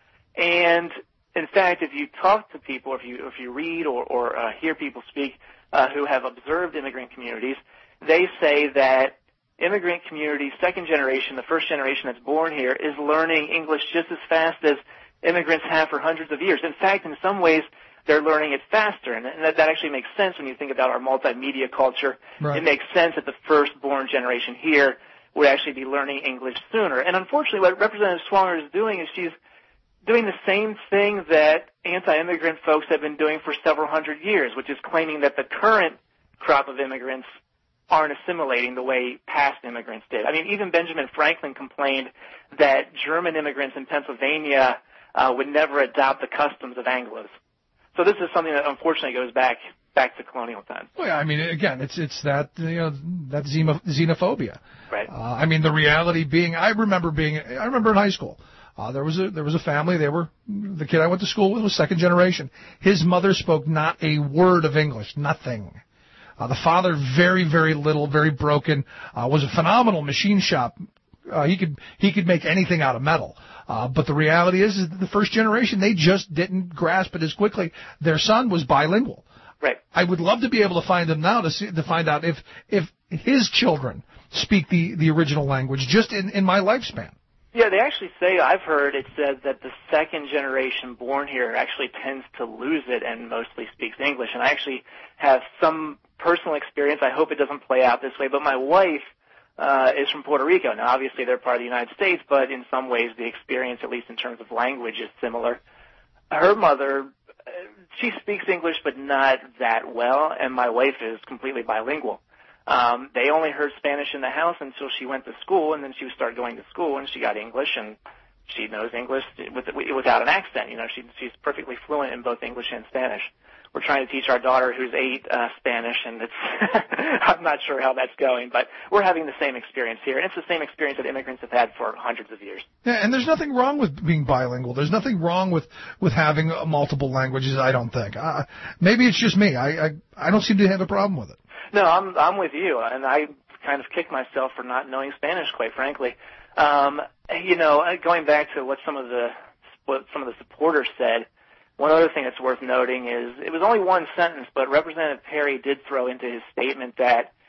and in fact, if you talk to people, or if you if you read or, or uh, hear people speak uh, who have observed immigrant communities, they say that immigrant communities, second generation, the first generation that's born here, is learning English just as fast as immigrants have for hundreds of years. In fact, in some ways, they're learning it faster, and that, that actually makes sense when you think about our multimedia culture. Right. It makes sense that the first-born generation here would actually be learning English sooner. And unfortunately, what Representative Swanger is doing is she's doing the same thing that anti-immigrant folks have been doing for several hundred years, which is claiming that the current crop of immigrants aren't assimilating the way past immigrants did. I mean, even Benjamin Franklin complained that German immigrants in Pennsylvania uh, would never adopt the customs of Anglos. So this is something that unfortunately goes back back to colonial times. Well, yeah, I mean, again, it's it's that you know that xeno- xenophobia. Right. Uh, I mean, the reality being, I remember being, I remember in high school. Uh, there was a there was a family. They were the kid I went to school with was second generation. His mother spoke not a word of English, nothing. Uh, the father very very little, very broken. Uh, was a phenomenal machine shop. Uh, he could he could make anything out of metal. Uh, but the reality is, is that the first generation, they just didn't grasp it as quickly. Their son was bilingual. Right. I would love to be able to find them now to see, to find out if if his children speak the the original language just in in my lifespan. Yeah, they actually say, I've heard it said that the second generation born here actually tends to lose it and mostly speaks English. And I actually have some personal experience. I hope it doesn't play out this way, but my wife uh, is from Puerto Rico. Now, obviously, they're part of the United States, but in some ways the experience, at least in terms of language, is similar. Her mother, she speaks English, but not that well, and my wife is completely bilingual. Um, they only heard Spanish in the house until she went to school, and then she started going to school, and she got English, and she knows English with, without an accent. You know, she, she's perfectly fluent in both English and Spanish. We're trying to teach our daughter, who's eight, uh, Spanish, and it's I'm not sure how that's going, but we're having the same experience here, and it's the same experience that immigrants have had for hundreds of years. Yeah, and there's nothing wrong with being bilingual. There's nothing wrong with, with having uh, multiple languages, I don't think. Uh, maybe it's just me. I, I I don't seem to have a problem with it. No, I'm I'm with you, and I kind of kick myself for not knowing Spanish, quite frankly. Um, you know, going back to what some of the what some of the supporters said, one other thing that's worth noting is it was only one sentence, but Representative Perry did throw into his statement that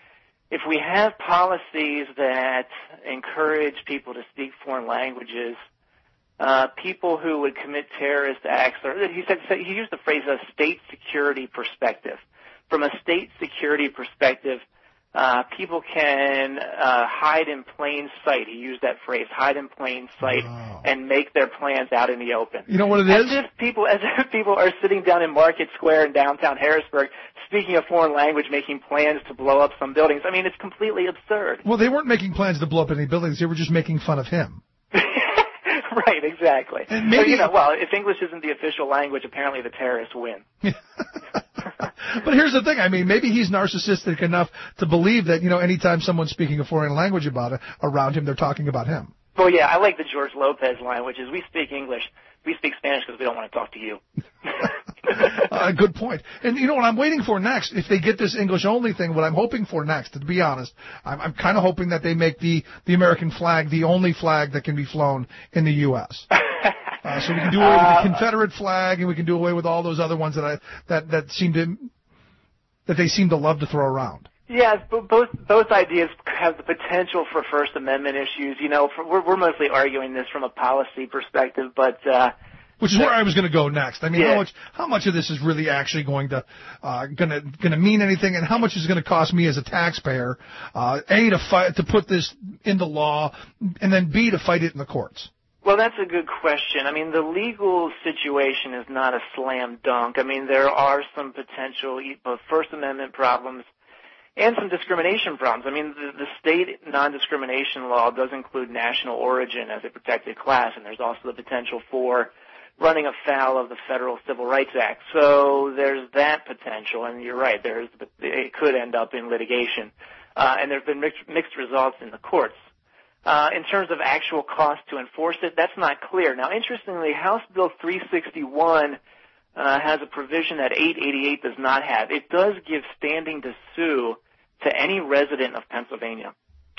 if we have policies that encourage people to speak foreign languages, uh, people who would commit terrorist acts, or he said, he used the phrase a state security perspective. From a state security perspective, uh, people can uh, hide in plain sight. He used that phrase, hide in plain sight, wow. and make their plans out in the open. You know what it as is? If people, as if people are sitting down in Market Square in downtown Harrisburg, speaking a foreign language, making plans to blow up some buildings. I mean, it's completely absurd. Well, they weren't making plans to blow up any buildings. They were just making fun of him. Right, exactly. And maybe, so, you know, well, if English isn't the official language, apparently the terrorists win. But here's the thing. I mean, maybe he's narcissistic enough to believe that, you know, anytime someone's speaking a foreign language about it, around him, they're talking about him. Well, yeah, I like the George Lopez line, which is we speak English. We speak Spanish because we don't want to talk to you. uh, good point. And you know what I'm waiting for next? If they get this English-only thing, what I'm hoping for next, to be honest, I'm, I'm kind of hoping that they make the, the American flag the only flag that can be flown in the U S Uh, so we can do away with the Confederate flag, and we can do away with all those other ones that I that that seem to that they seem to love to throw around. Yes, but both both ideas have the potential for First Amendment issues. You know, for, we're we're mostly arguing this from a policy perspective, but uh, which is where I was going to go next. I mean, yeah. how much how much of this is really actually going to uh, going to going to mean anything, and how much is going to cost me as a taxpayer? Uh, a to fight to put this into law, and then B to fight it in the courts. Well, that's a good question. I mean, the legal situation is not a slam dunk. I mean, there are some potential both First Amendment problems and some discrimination problems. I mean, the, the state non-discrimination law does include national origin as a protected class, and there's also the potential for running afoul of the Federal Civil Rights Act. So there's that potential, and you're right, there's it could end up in litigation. Uh, and there have been mixed, mixed results in the courts. Uh, in terms of actual cost to enforce it, that's not clear. Now, interestingly, House Bill three sixty-one uh, has a provision that eight eighty-eight does not have. It does give standing to sue to any resident of Pennsylvania.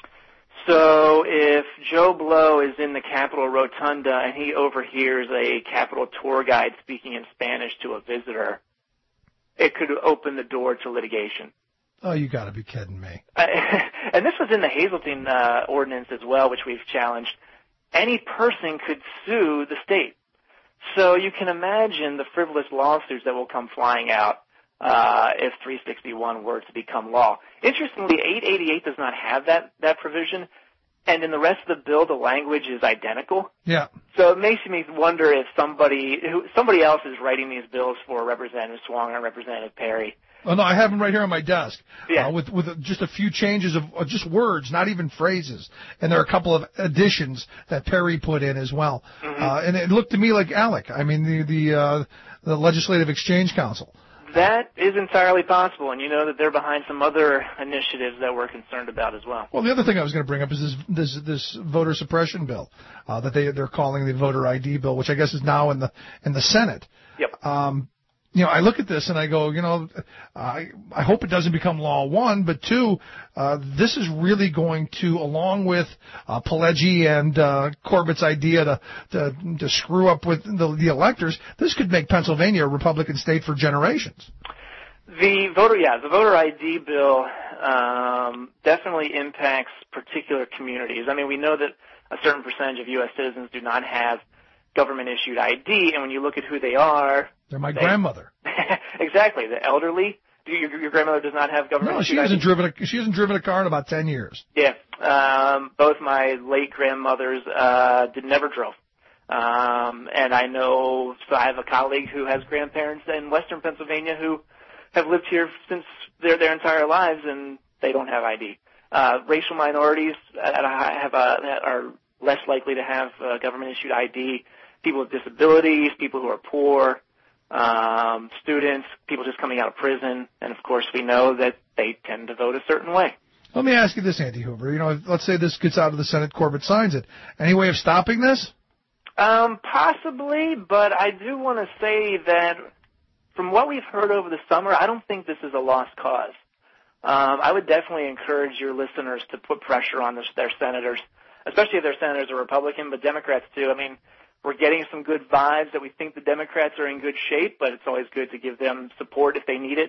So if Joe Blow is in the Capitol Rotunda and he overhears a Capitol tour guide speaking in Spanish to a visitor, it could open the door to litigation. Oh, you got to be kidding me. Uh, and this was in the Hazleton uh, ordinance as well, which we've challenged. Any person could sue the state. So you can imagine the frivolous lawsuits that will come flying out uh, if three sixty-one were to become law. Interestingly, eight eighty-eight does not have that, that provision, and in the rest of the bill, the language is identical. Yeah. So it makes me wonder if somebody who somebody else is writing these bills for Representative Swanger and Representative Perry. Oh, no, I have them right here on my desk. Yeah. Uh, with with just a few changes of uh, just words, not even phrases. And there are a couple of additions that Perry put in as well. Mm-hmm. Uh, and it looked to me like ALEC. I mean, the the, uh, the Legislative Exchange Council. That is entirely possible, and you know that they're behind some other initiatives that we're concerned about as well. Well, the other thing I was going to bring up is this this, this voter suppression bill uh, that they they're calling the voter I D bill, which I guess is now in the in the Senate. Yep. Um, you know, I look at this and I go, you know, I I hope it doesn't become law, one, but two, uh, this is really going to, along with uh, Pileggi and uh, Corbett's idea to, to to screw up with the, the electors, this could make Pennsylvania a Republican state for generations. The voter, yeah, the voter I D bill um, definitely impacts particular communities. I mean, we know that a certain percentage of U S citizens do not have government-issued I D, and when you look at who they are, they're my they, grandmother. Exactly, the elderly. Do your, your grandmother does not have government? No, she hasn't driven a she hasn't driven a car in about ten years. Yeah, um, both my late grandmothers uh, did never drove. Um, and I know, so I have a colleague who has grandparents in Western Pennsylvania who have lived here since their their entire lives, and they don't have I D. Uh, racial minorities at a high, have a, are less likely to have uh, government-issued I D. People with disabilities, people who are poor, um, students, people just coming out of prison, and of course we know that they tend to vote a certain way. Let me ask you this, Andy Hoover. You know, let's say this gets out of the Senate, Corbett signs it. Any way of stopping this? Um, possibly, but I do want to say that from what we've heard over the summer, I don't think this is a lost cause. Um, I would definitely encourage your listeners to put pressure on this, their senators, especially if their senators are Republican, but Democrats too. I mean, we're getting some good vibes that we think the Democrats are in good shape, but it's always good to give them support if they need it.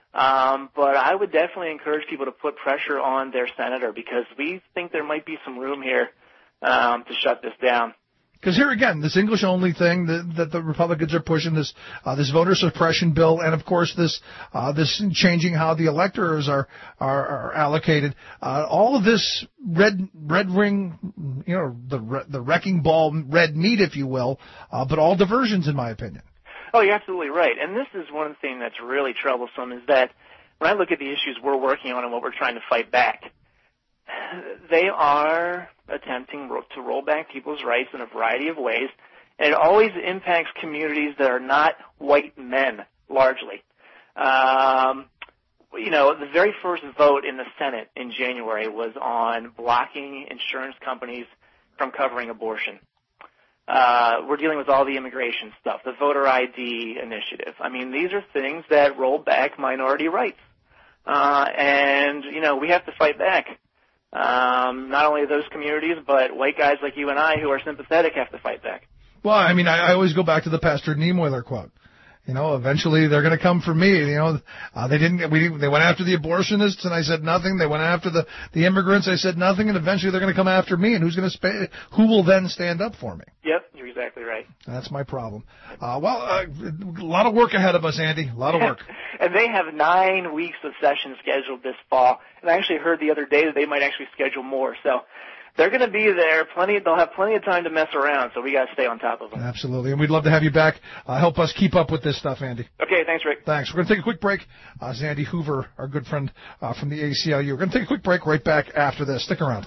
Um, but I would definitely encourage people to put pressure on their senator because we think there might be some room here um, to shut this down. Because here again, this English-only thing that, that the Republicans are pushing, this uh, this voter suppression bill, and of course this uh, this changing how the electors are are, are allocated. Uh, all of this red red ring, you know, the the wrecking ball red meat, if you will, uh, but all diversions, in my opinion. Oh, you're absolutely right. And this is one thing that's really troublesome is that when I look at the issues we're working on and what we're trying to fight back, they are attempting to roll back people's rights in a variety of ways, and it always impacts communities that are not white men, largely. Um, you know, the very first vote in the Senate in January was on blocking insurance companies from covering abortion. Uh, we're dealing with all the immigration stuff, the voter I D initiative. I mean, these are things that roll back minority rights. Uh, and, you know, we have to fight back. Um, not only those communities, but white guys like you and I who are sympathetic have to fight back. Well, I mean, I, I always go back to the Pastor Niemöller quote. You know, eventually they're going to come for me. You know, uh, they didn't. We they went after the abortionists, and I said nothing. They went after the the immigrants. I said nothing, and eventually they're going to come after me. And who's going to sp- who will then stand up for me? Yep, you're exactly right. That's my problem. Uh, well, uh, a lot of work ahead of us, Andy. A lot of work. And they have nine weeks of sessions scheduled this fall. And I actually heard the other day that they might actually schedule more. So they're going to be there. Plenty. They'll have plenty of time to mess around. So we got to stay on top of them. Absolutely, and we'd love to have you back. Uh, help us keep up with this stuff, Andy. Okay, thanks, Rick. Thanks. We're going to take a quick break. Uh, Andy Hoover, our good friend uh, from the A C L U. We're going to take a quick break right back after this. Stick around.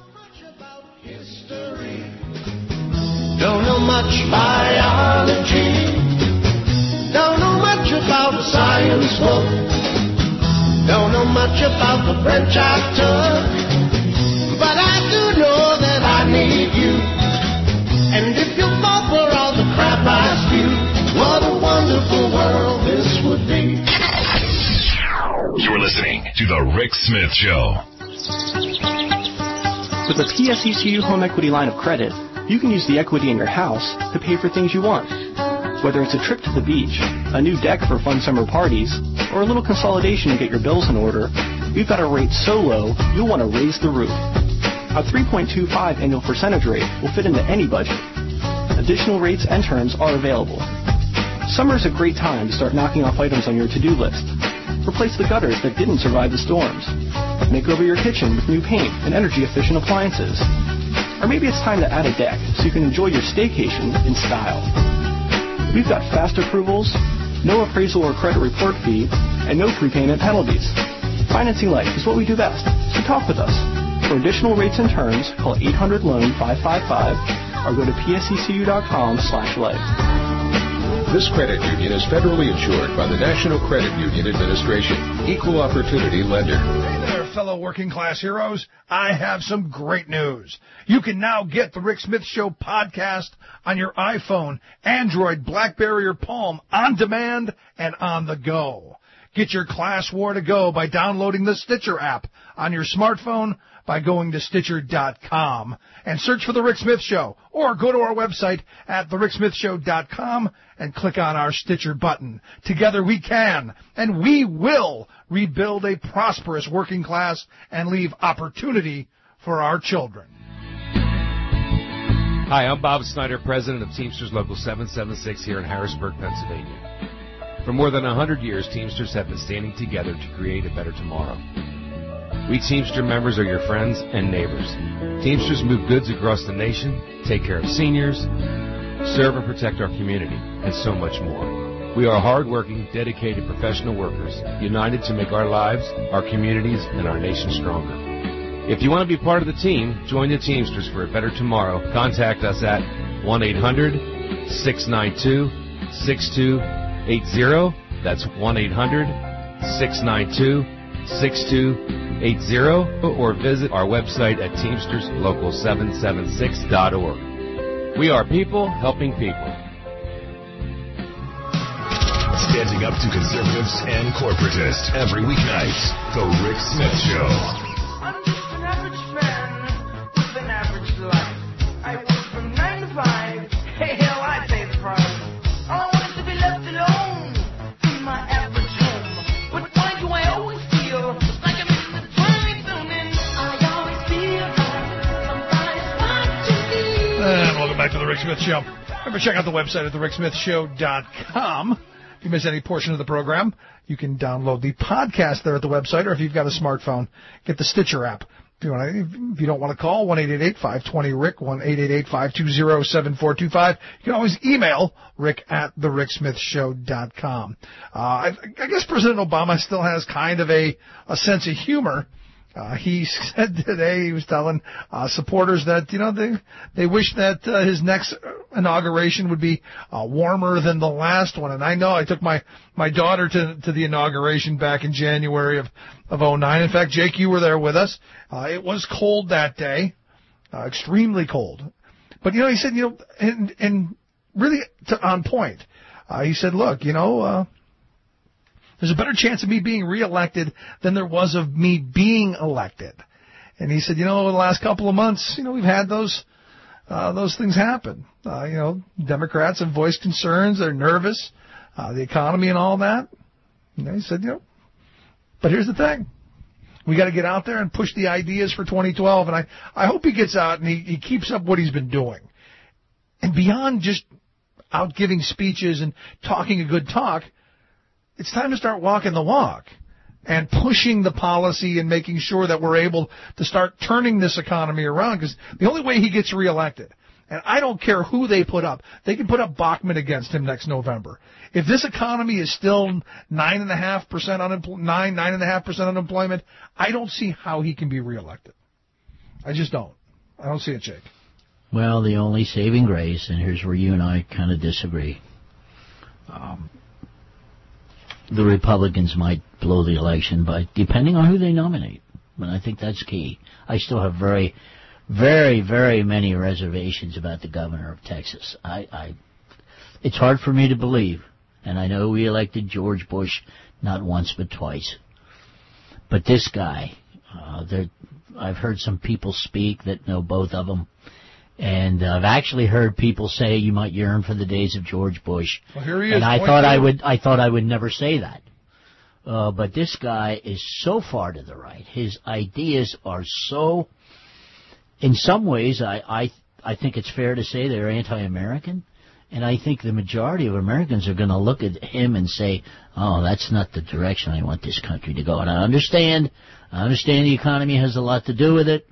Don't know much biology. Don't know much about a science book. Don't know much about the French I took. But I do know that I need you. And if you fall for all the crap I spew, what a wonderful world this would be. You're listening to The Rick Smith Show. With the P S E C U Home Equity line of credit, you can use the equity in your house to pay for things you want. Whether it's a trip to the beach, a new deck for fun summer parties, or a little consolidation to get your bills in order, we've got a rate so low, you'll want to raise the roof. Our three point two five annual percentage rate will fit into any budget. Additional rates and terms are available. Summer is a great time to start knocking off items on your to-do list. Replace the gutters that didn't survive the storms. Make over your kitchen with new paint and energy-efficient appliances. Or maybe it's time to add a deck so you can enjoy your staycation in style. We've got fast approvals, no appraisal or credit report fee, and no prepayment penalties. Financing life is what we do best, so talk with us. For additional rates and terms, call eight hundred loan five five five or go to P S E C U dot com slash life. This credit union is federally insured by the National Credit Union Administration, Equal Opportunity Lender. Hey there, fellow working class heroes. I have some great news. You can now get the Rick Smith Show podcast on your iPhone, Android, BlackBerry, or Palm on demand and on the go. Get your class war to go by downloading the Stitcher app on your smartphone by going to Stitcher dot com and search for The Rick Smith Show, or go to our website at the rick smith show dot com and click on our Stitcher button. Together we can, and we will, rebuild a prosperous working class and leave opportunity for our children. Hi, I'm Bob Snyder, president of Teamsters Local seven seven six here in Harrisburg, Pennsylvania. For more than one hundred years, Teamsters have been standing together to create a better tomorrow. We Teamster members are your friends and neighbors. Teamsters move goods across the nation, take care of seniors, serve and protect our community, and so much more. We are hard-working, dedicated professional workers, united to make our lives, our communities, and our nation stronger. If you want to be part of the team, join the Teamsters for a better tomorrow. Contact us at one eight hundred six nine two six two eight zero. That's one eight hundred six nine two six two eight zero, or visit our website at teamsters local seven seven six dot org. We are people helping people. Standing up to conservatives and corporatists every weeknight. The Rick Smith Show. I'm just an average man with an average life. I work from nine to five. Hey, hell, I pay the price. I want to be left alone in my average home. But why do I always back to the Rick Smith Show. Remember, check out the website at the rick smith show dot com. If you miss any portion of the program, you can download the podcast there at the website, or if you've got a smartphone, get the Stitcher app. If you, want to, if you don't want to call, one eight eight eight, five two zero, Rick, one eight eight eight, five two zero, seven four two five. You can always email rick at the rick smith show dot com. Uh, I, I guess President Obama still has kind of a, a sense of humor. Uh, he said today, he was telling uh, supporters that, you know, they they wish that uh, his next inauguration would be uh, warmer than the last one. And I know I took my, my daughter to to the inauguration back in January of, of oh nine. In fact, Jake, you were there with us. Uh, it was cold that day, uh, extremely cold. But, you know, he said, you know, and, and really to, on point, uh, he said, look, you know, uh, there's a better chance of me being reelected than there was of me being elected. And he said, you know, in the last couple of months, you know, we've had those uh, those things happen. Uh, you know, Democrats have voiced concerns. They're nervous, uh, the economy and all that. You know, he said, you know, but here's the thing. We got to get out there and push the ideas for twenty twelve. And I, I hope he gets out and he, he keeps up what he's been doing. And beyond just out giving speeches and talking a good talk, it's time to start walking the walk and pushing the policy and making sure that we're able to start turning this economy around, because the only way he gets reelected, and I don't care who they put up, they can put up Bachmann against him next November. If this economy is still nine and a half percent unemployment, nine, nine and a half percent unemployment, I don't see how he can be reelected. I just don't. I don't see it, Jake. Well, the only saving grace, and here's where you and I kind of disagree. Um, The Republicans might blow the election by depending on who they nominate. But I think that's key. I still have very, very, very many reservations about the governor of Texas. I, I, it's hard for me to believe, and I know we elected George Bush not once but twice. But this guy, uh, there, I've heard some people speak that know both of them. And I've actually heard people say you might yearn for the days of George Bush. Well, here he is. And I Point thought two. I would. I thought I would never say that. Uh, but this guy is so far to the right. His ideas are so. In some ways, I I I think it's fair to say they're anti-American, and I think the majority of Americans are going to look at him and say, "Oh, that's not the direction I want this country to go." And I understand. I understand the economy has a lot to do with it.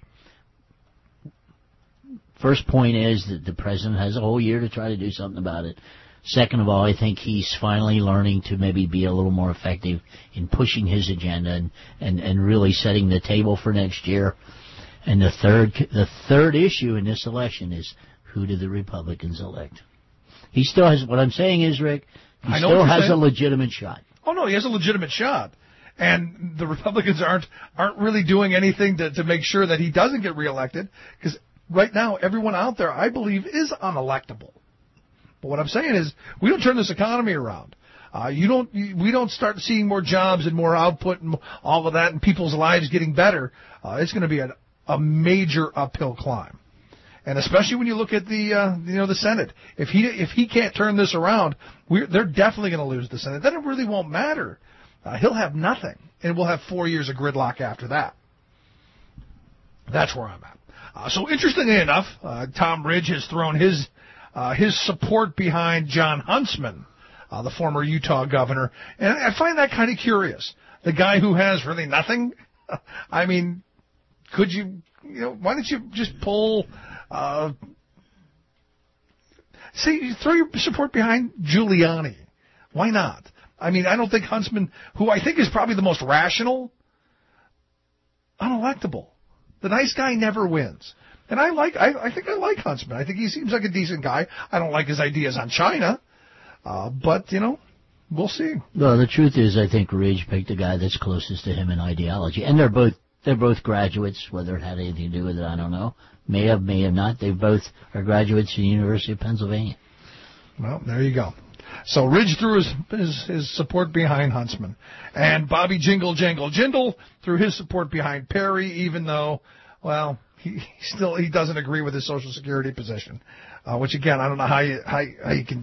First point is that the president has a whole year to try to do something about it. Second of all, I think he's finally learning to maybe be a little more effective in pushing his agenda and, and, and really setting the table for next year. And the third the third issue in this election is, who do the Republicans elect? He still has, what I'm saying is, Rick, he I know still what you're has saying. a legitimate shot. Oh, no, he has a legitimate shot. And the Republicans aren't aren't really doing anything to, to make sure that he doesn't get reelected, because right now, everyone out there, I believe, is unelectable. But what I'm saying is, we don't turn this economy around. Uh, you don't. We don't start seeing more jobs and more output and all of that, and people's lives getting better. Uh, it's going to be a, a major uphill climb, and especially when you look at the, uh, you know, the Senate. If he if he can't turn this around, we're, they're definitely going to lose the Senate. Then it really won't matter. Uh, he'll have nothing, and we'll have four years of gridlock after that. That's where I'm at. Uh, so interestingly enough, uh, Tom Ridge has thrown his uh, his support behind John Huntsman, uh, the former Utah governor, and I find that kind of curious. The guy who has really nothing. I mean, could you, you know, why don't you just pull, uh, say, throw your support behind Giuliani? Why not? I mean, I don't think Huntsman, who I think is probably the most rational, unelectable. The nice guy never wins. And I like, I, I think I like Huntsman. I think he seems like a decent guy. I don't like his ideas on China. Uh, but, you know, we'll see. Well, the truth is, I think Ridge picked the guy that's closest to him in ideology. And they're both, they're both graduates. Whether it had anything to do with it, I don't know. May have, may have not. They both are graduates from the University of Pennsylvania. Well, there you go. So Ridge threw his, his his support behind Huntsman, and Bobby Jingle Jangle Jindal threw his support behind Perry, even though, well, he, he still he doesn't agree with his Social Security position. Uh, which again, I don't know how you how, how you can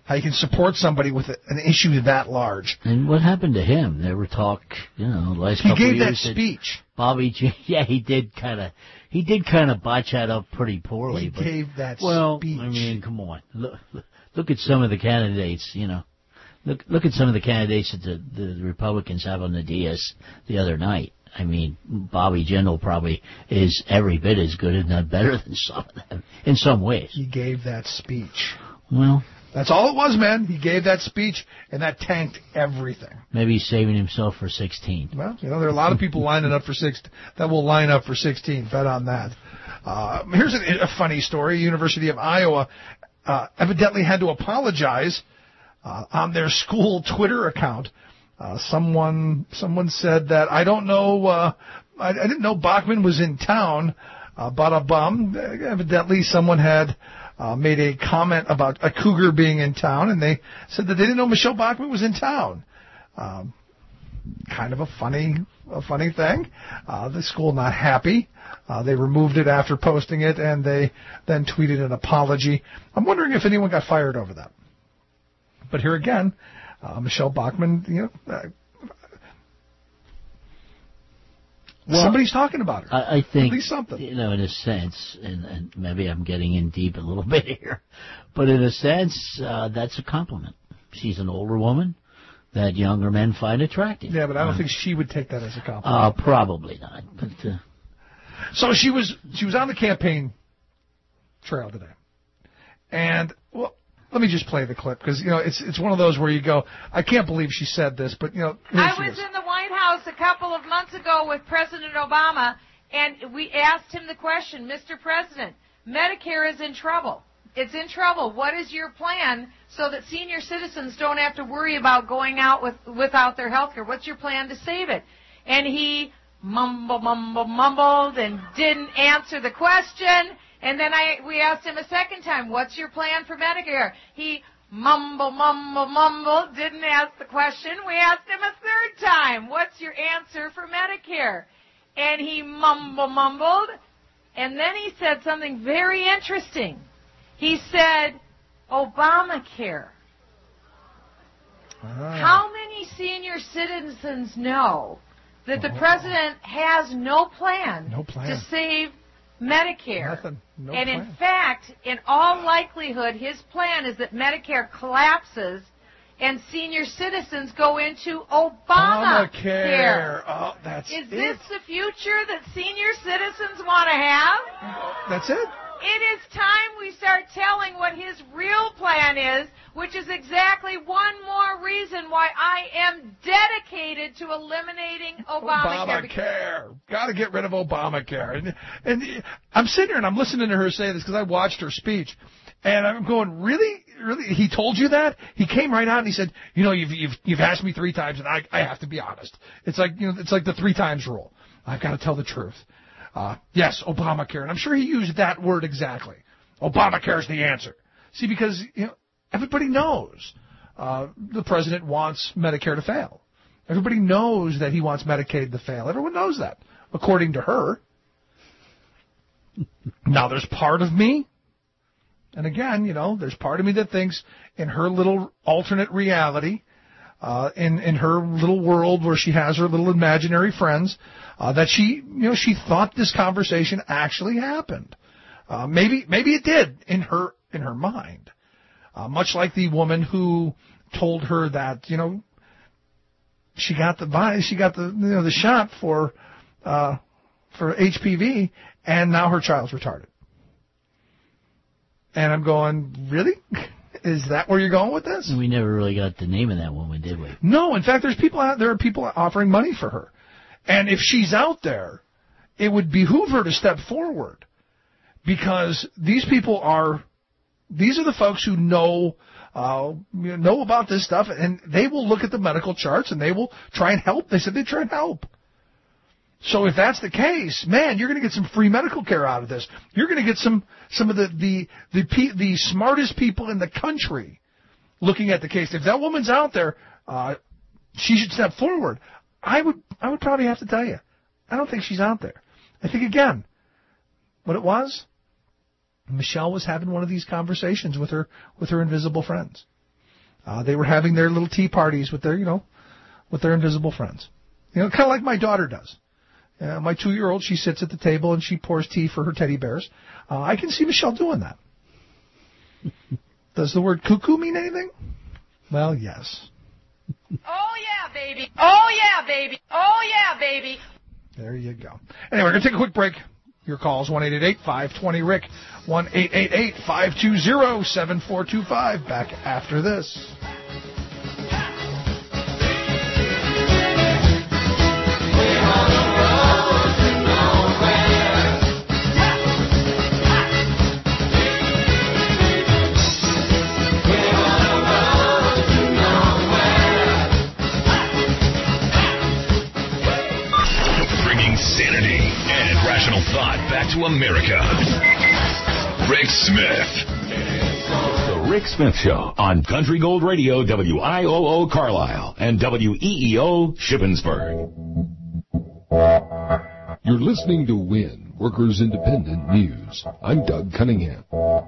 how you can support somebody with a, an issue that large. And what happened to him? There were talk, you know, last He couple gave of that years speech. Bobby G. Yeah, he did kind of. He did kind of botch that up pretty poorly. He but, gave that well, speech. I mean, come on. Look, look at some of the candidates, you know. Look look at some of the candidates that the, the Republicans have on the dais the other night. I mean, Bobby Jindal probably is every bit as good, if not better, than some of them in some ways. He gave that speech. Well, that's all it was, man. He gave that speech, and that tanked everything. Maybe he's saving himself for sixteen. Well, you know, there are a lot of people lining up for six that will line up for sixteen. Bet on that. Uh, here's a, a funny story. University of Iowa uh, evidently had to apologize uh, on their school Twitter account. Uh, someone someone said that I don't know. Uh, I, I didn't know Bachmann was in town. Uh, bada bum. Evidently, someone had uh, made a comment about a cougar being in town, and they said that they didn't know Michelle Bachmann was in town. Um, kind of a funny, a funny thing. Uh, the school not happy. Uh, they removed it after posting it, and they then tweeted an apology. I'm wondering if anyone got fired over that. But here again, uh, Michelle Bachmann, you know, uh, well, somebody's talking about her. I, I think, at least something. You know, in a sense, and, and maybe I'm getting in deep a little bit here, but in a sense, uh, that's a compliment. She's an older woman that younger men find attractive. Yeah, but I don't uh, think she would take that as a compliment. Uh, probably not. But uh, so she was she was on the campaign trail today, and well, let me just play the clip because you know it's it's one of those where you go, I can't believe she said this, but you know here I she was is. in the White House a couple of months ago with President Obama, and we asked him the question, Mister President, Medicare is in trouble. It's in trouble. What is your plan so that senior citizens don't have to worry about going out with without their health care? What's your plan to save it? And he mumbled, mumbled, mumbled, and didn't answer the question. And then I we asked him a second time, what's your plan for Medicare? He mumbled, mumbled, mumbled, didn't ask the question. We asked him a third time, what's your answer for Medicare? And he mumbled, mumbled, and then he said something very interesting. He said, Obamacare. Ah. How many senior citizens know that the Oh. president has no plan, No plan. to save Medicare? Nothing. No and plan. in fact, in all likelihood, his plan is that Medicare collapses and senior citizens go into Obamacare. Obamacare. Oh, that's Is it. this the future that senior citizens want to have? That's it. It is time we start telling what his real plan is, which is exactly one more reason why I am dedicated to eliminating Obamacare. Obamacare. Got to get rid of Obamacare. And, and I'm sitting here and I'm listening to her say this because I watched her speech. And I'm going, really? Really? He told you that? He came right out and he said, you know, you've, you've, you've asked me three times and I, I have to be honest. It's like, you know, it's like the three times rule. I've got to tell the truth. Uh, yes, Obamacare. And I'm sure he used that word exactly. Obamacare is the answer. See, because, you know, everybody knows, uh, the president wants Medicare to fail. Everybody knows that he wants Medicaid to fail. Everyone knows that, according to her. Now, there's part of me, and again, you know, there's part of me that thinks in her little alternate reality, uh, in, in her little world where she has her little imaginary friends, uh, that she, you know, she thought this conversation actually happened. Uh, maybe, maybe it did in her, in her mind. Uh, much like the woman who told her that, you know, she got the vi- she got the, you know, the shot for, uh, for H P V, and now her child's retarded. And I'm going, really? Is that where you're going with this? we never really got the name of that woman, did we? No, in fact, there's people out there are people offering money for her. And if she's out there, it would behoove her to step forward, because these people are, these are the folks who know, uh, know about this stuff, and they will look at the medical charts and they will try and help. They said they try and help. So if that's the case, man, you're going to get some free medical care out of this. You're going to get some some of the the the, pe- the smartest people in the country looking at the case. If that woman's out there, uh, she should step forward. I would I would probably have to tell you, I don't think she's out there. I think, again, what it was, Michelle was having one of these conversations with her with her invisible friends. Uh, they were having their little tea parties with their, you know, with their invisible friends. You know, kind of like my daughter does. Uh, my two-year-old, she sits at the table and she pours tea for her teddy bears. Uh, I can see Michelle doing that. Does the word cuckoo mean anything? Well, yes. Oh, yeah, baby. Oh, yeah, baby. Oh, yeah, baby. There you go. Anyway, we're going to take a quick break. Your calls, one eight eight eight, five two zero, R I C, one eight eight eight, five two zero, seven four two five. Back after this. Sanity and rational thought back to America. Rick Smith. The Rick Smith Show on Country Gold Radio, W I O O Carlisle and W E E O Shippensburg. You're listening to WIN, Workers Independent News. I'm Doug Cunningham.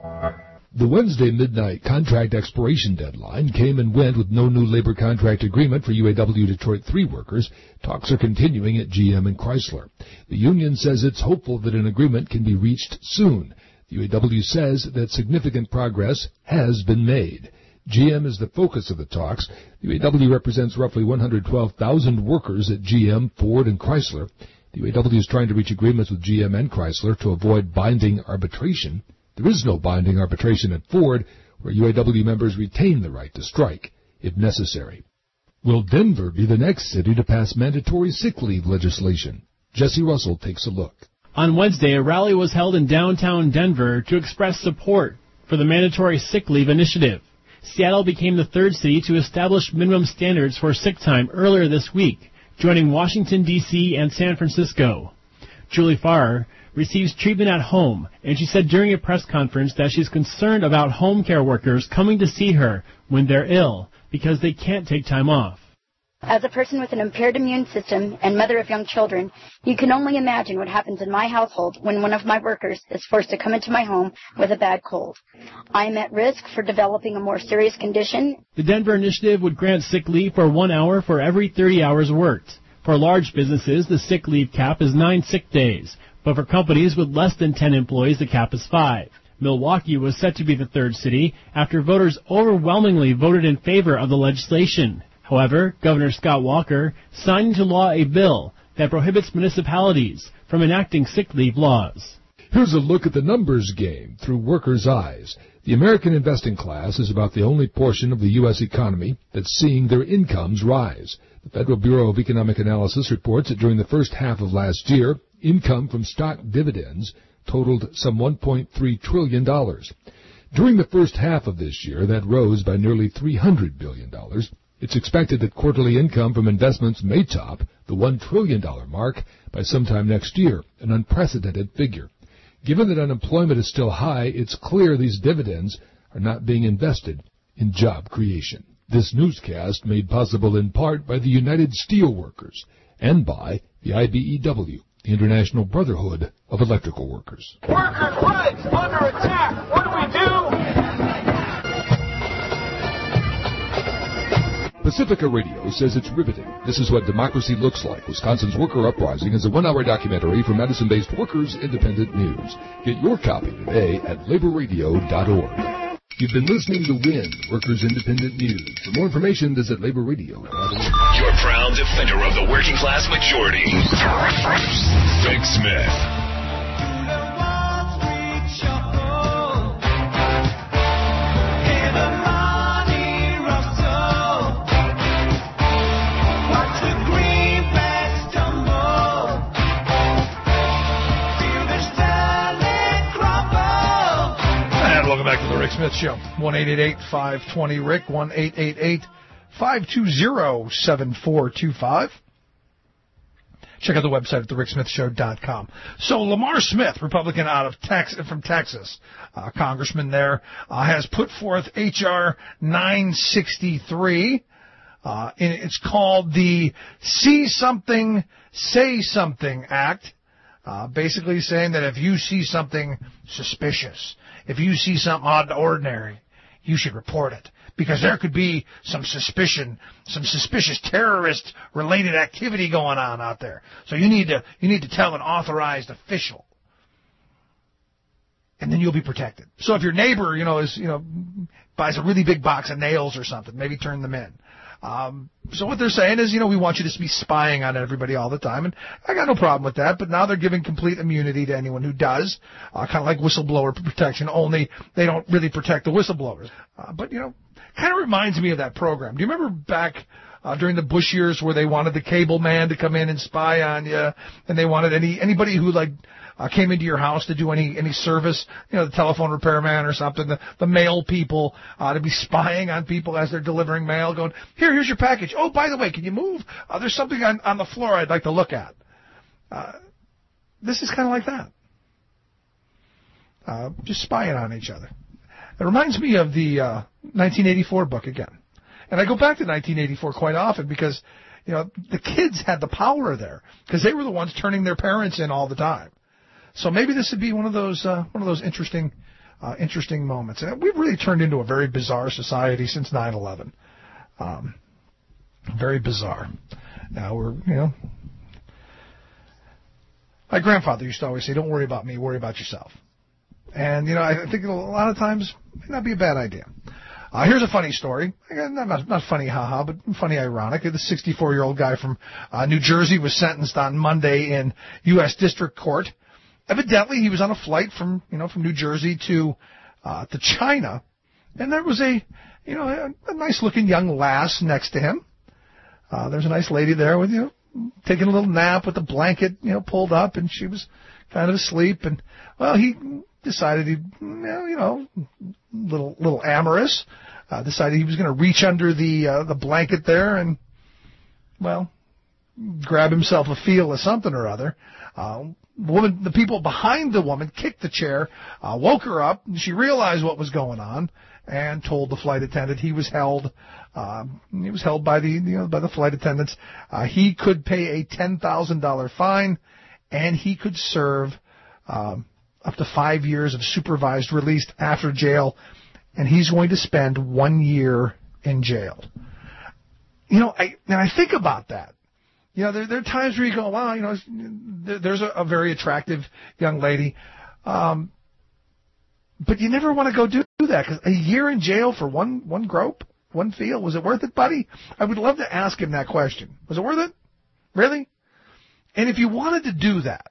The Wednesday midnight contract expiration deadline came and went with no new labor contract agreement for U A W Detroit three workers. Talks are continuing at G M and Chrysler. The union says it's hopeful that an agreement can be reached soon. The U A W says that significant progress has been made. G M is the focus of the talks. The U A W represents roughly one hundred twelve thousand workers at G M, Ford, and Chrysler. The U A W is trying to reach agreements with G M and Chrysler to avoid binding arbitration. There is no binding arbitration at Ford, where U A W members retain the right to strike, if necessary. Will Denver be the next city to pass mandatory sick leave legislation? Jesse Russell takes a look. On Wednesday, a rally was held in downtown Denver to express support for the mandatory sick leave initiative. Seattle became the third city to establish minimum standards for sick time earlier this week, joining Washington, D C and San Francisco. Julie Farr receives treatment at home, and she said during a press conference that she's concerned about home care workers coming to see her when they're ill because they can't take time off. As a person with an impaired immune system and mother of young children, you can only imagine what happens in my household when one of my workers is forced to come into my home with a bad cold. I am at risk for developing a more serious condition. The Denver initiative would grant sick leave for one hour for every thirty hours worked. For large businesses, the sick leave cap is nine sick days. But for companies with less than ten employees, the cap is five. Milwaukee was set to be the third city after voters overwhelmingly voted in favor of the legislation. However, Governor Scott Walker signed into law a bill that prohibits municipalities from enacting sick leave laws. Here's a look at the numbers game through workers' eyes. The American investing class is about the only portion of the U S economy that's seeing their incomes rise. The Federal Bureau of Economic Analysis reports that during the first half of last year, income from stock dividends totaled some one point three trillion dollars. During the first half of this year, that rose by nearly three hundred billion dollars. It's expected that quarterly income from investments may top the one trillion dollars mark by sometime next year, an unprecedented figure. Given that unemployment is still high, it's clear these dividends are not being invested in job creation. This newscast made possible in part by the United Steelworkers and by the I B E W, the International Brotherhood of Electrical Workers. Workers' rights under attack. What do we do? Pacifica Radio says it's riveting. This is what democracy looks like. Wisconsin's Worker Uprising is a one-hour documentary from Madison-based Workers Independent News. Get your copy today at labor radio dot org. You've been listening to WIN, Workers Independent News. For more information, visit labor radio dot org. Your proud defender of the working class majority, Rick Smith. Welcome back to the Rick Smith Show. one eight eight eight, five two zero, R I C, one eight eight eight, five two zero, seven four two five. Check out the website at the rick smith show dot com. So Lamar Smith, Republican out of Texas, from Texas, uh, congressman there, uh, has put forth H R nine sixty-three. Uh, and it's called the See Something, Say Something Act. Uh, basically saying that if you see something suspicious, if you see something odd and ordinary, you should report it. because there could be some suspicion, some suspicious terrorist-related activity going on out there. So you need to you need to tell an authorized official, and then you'll be protected. So if your neighbor, you know, is you know buys a really big box of nails or something, maybe turn them in. Um, so what they're saying is, you know, we want you to be spying on everybody all the time, and I got no problem with that, but now they're giving complete immunity to anyone who does, uh, kind of like whistleblower protection, only they don't really protect the whistleblowers. Uh, but, you know, kind of reminds me of that program. Do you remember back uh, during the Bush years where they wanted the cable man to come in and spy on you, and they wanted any anybody who, like, Uh, came into your house to do any any service, you know, the telephone repairman or something, the, the mail people, uh, to be spying on people as they're delivering mail, going, here, here's your package. Oh, by the way, can you move? Uh, there's something on, on the floor I'd like to look at. Uh, this is kind of like that. Uh, just spying on each other. It reminds me of the uh, nineteen eighty-four book again. And I go back to nineteen eighty-four quite often because, you know, the kids had the power there because they were the ones turning their parents in all the time. So maybe this would be one of those uh, one of those interesting uh, interesting moments. And we've really turned into a very bizarre society since nine eleven. Um, very bizarre. Now we're, you know, my grandfather used to always say, "Don't worry about me, worry about yourself." And you know, I think a lot of times it may not be a bad idea. Uh, here's a funny story. Not, not funny, haha, but funny, ironic. The sixty-four-year-old guy from uh, New Jersey was sentenced on Monday in U S District Court. Evidently, he was on a flight from, you know, from New Jersey to, uh, to China, and there was a, you know, a, a nice-looking young lass next to him. Uh, there's a nice lady there with, you know, taking a little nap with the blanket, you know, pulled up, and she was kind of asleep, and, well, he decided he, you know, little, little amorous, uh, decided he was going to reach under the, uh, the blanket there and, well, grab himself a feel of something or other. Uh, woman, the people behind the woman kicked the chair, uh, woke her up, and she realized what was going on, and told the flight attendant he was held. Uh, he was held by the you know by the flight attendants. Uh, he could pay a ten thousand dollar fine, and he could serve um, up to five years of supervised release after jail, and he's going to spend one year in jail. You know, I and I think about that. You know, there, there are times where you go, wow, you know, there, there's a, a very attractive young lady, um, but you never want to go do, do that because a year in jail for one one grope, one feel, was it worth it, buddy? I would love to ask him that question. Was it worth it? Really? And if you wanted to do that,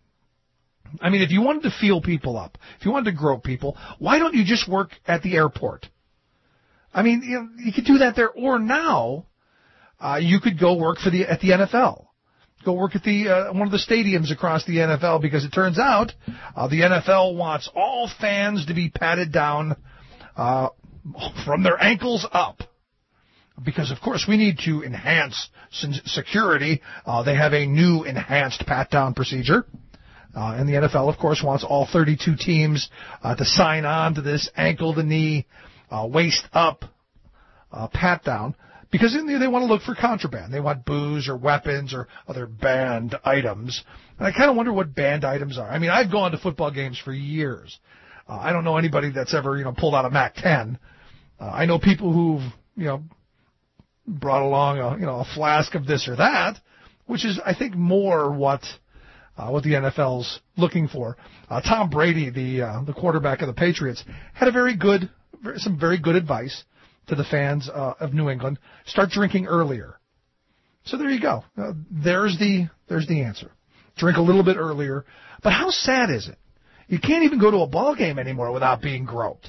I mean, if you wanted to feel people up, if you wanted to grope people, why don't you just work at the airport? I mean, you know, you could do that there, or now. Uh, you could go work for the at the N F L. Go work at the uh, one of the stadiums across the N F L because it turns out uh, the N F L wants all fans to be patted down uh, from their ankles up. Because, of course, we need to enhance security. Uh, they have a new enhanced pat-down procedure. Uh, and the N F L, of course, wants all thirty-two teams uh, to sign on to this ankle-to-knee, uh, waist-up uh, pat-down. Because in there they want to look for contraband. They want booze or weapons or other banned items. And I kind of wonder what banned items are. I mean, I've gone to football games for years. Uh, I don't know anybody that's ever, you know, pulled out a Mac ten. Uh, I know people who've, you know, brought along a, you know, a flask of this or that, which is, I think, more what uh, what the N F L's looking for. Uh, Tom Brady, the uh, the quarterback of the Patriots, had a very good, some very good advice to the fans uh, of New England. Start drinking earlier. So there you go. Uh, there's the there's the answer. Drink a little bit earlier. But how sad is it? You can't even go to a ball game anymore without being groped.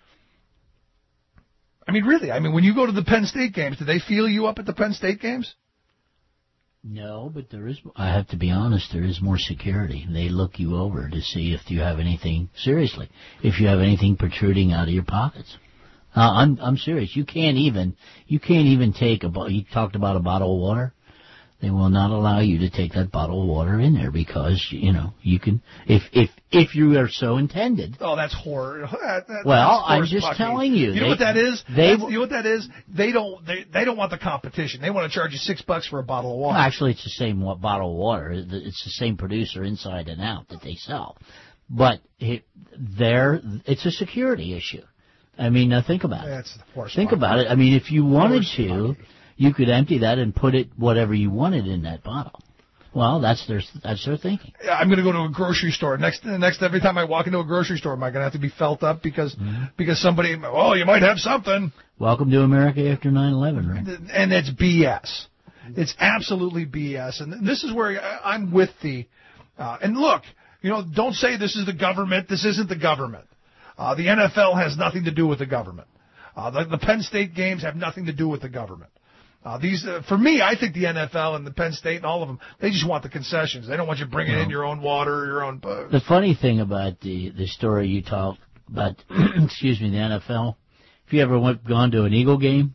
I mean, really. I mean, when you go to the Penn State games, do they feel you up at the Penn State games? No, but there is, I have to be honest, there is more security. They look you over to see if you have anything, seriously, if you have anything protruding out of your pockets. Uh, I'm I'm serious. You can't even you can't even take a bo- you talked about a bottle of water. They will not allow you to take that bottle of water in there because you know you can if if if you are so intended. Oh, that's horror. That, that, well, that's I'm just fucking. telling you. You they, know what that is? They, that's, you know what that is? They don't they they don't want the competition. They want to charge you six bucks for a bottle of water. Well, actually, it's the same bottle of water. It's the same producer inside and out that they sell, but it, there it's a security issue. I mean, now think about it. That's the horse Think farm. about it. I mean, if you wanted Horse to, you could empty that and put it whatever you wanted in that bottle. Well, that's their that's their thinking. I'm going to go to a grocery store. Next, next, every time I walk into a grocery store, am I going to have to be felt up because Mm-hmm. because somebody, oh, you might have something. Welcome to America after nine eleven, right? And it's B S. It's absolutely B S. And this is where I- I'm with the. Uh, and look, you know, don't say this is the government. This isn't the government. Uh, the N F L has nothing to do with the government. Uh, the, the Penn State games have nothing to do with the government. Uh, these, uh, for me, I think the N F L and the Penn State and all of them, they just want the concessions. They don't want you bringing in your own water, your own. Uh, The funny thing about the the story you told about, excuse me, the N F L, if you ever went gone to an Eagle game,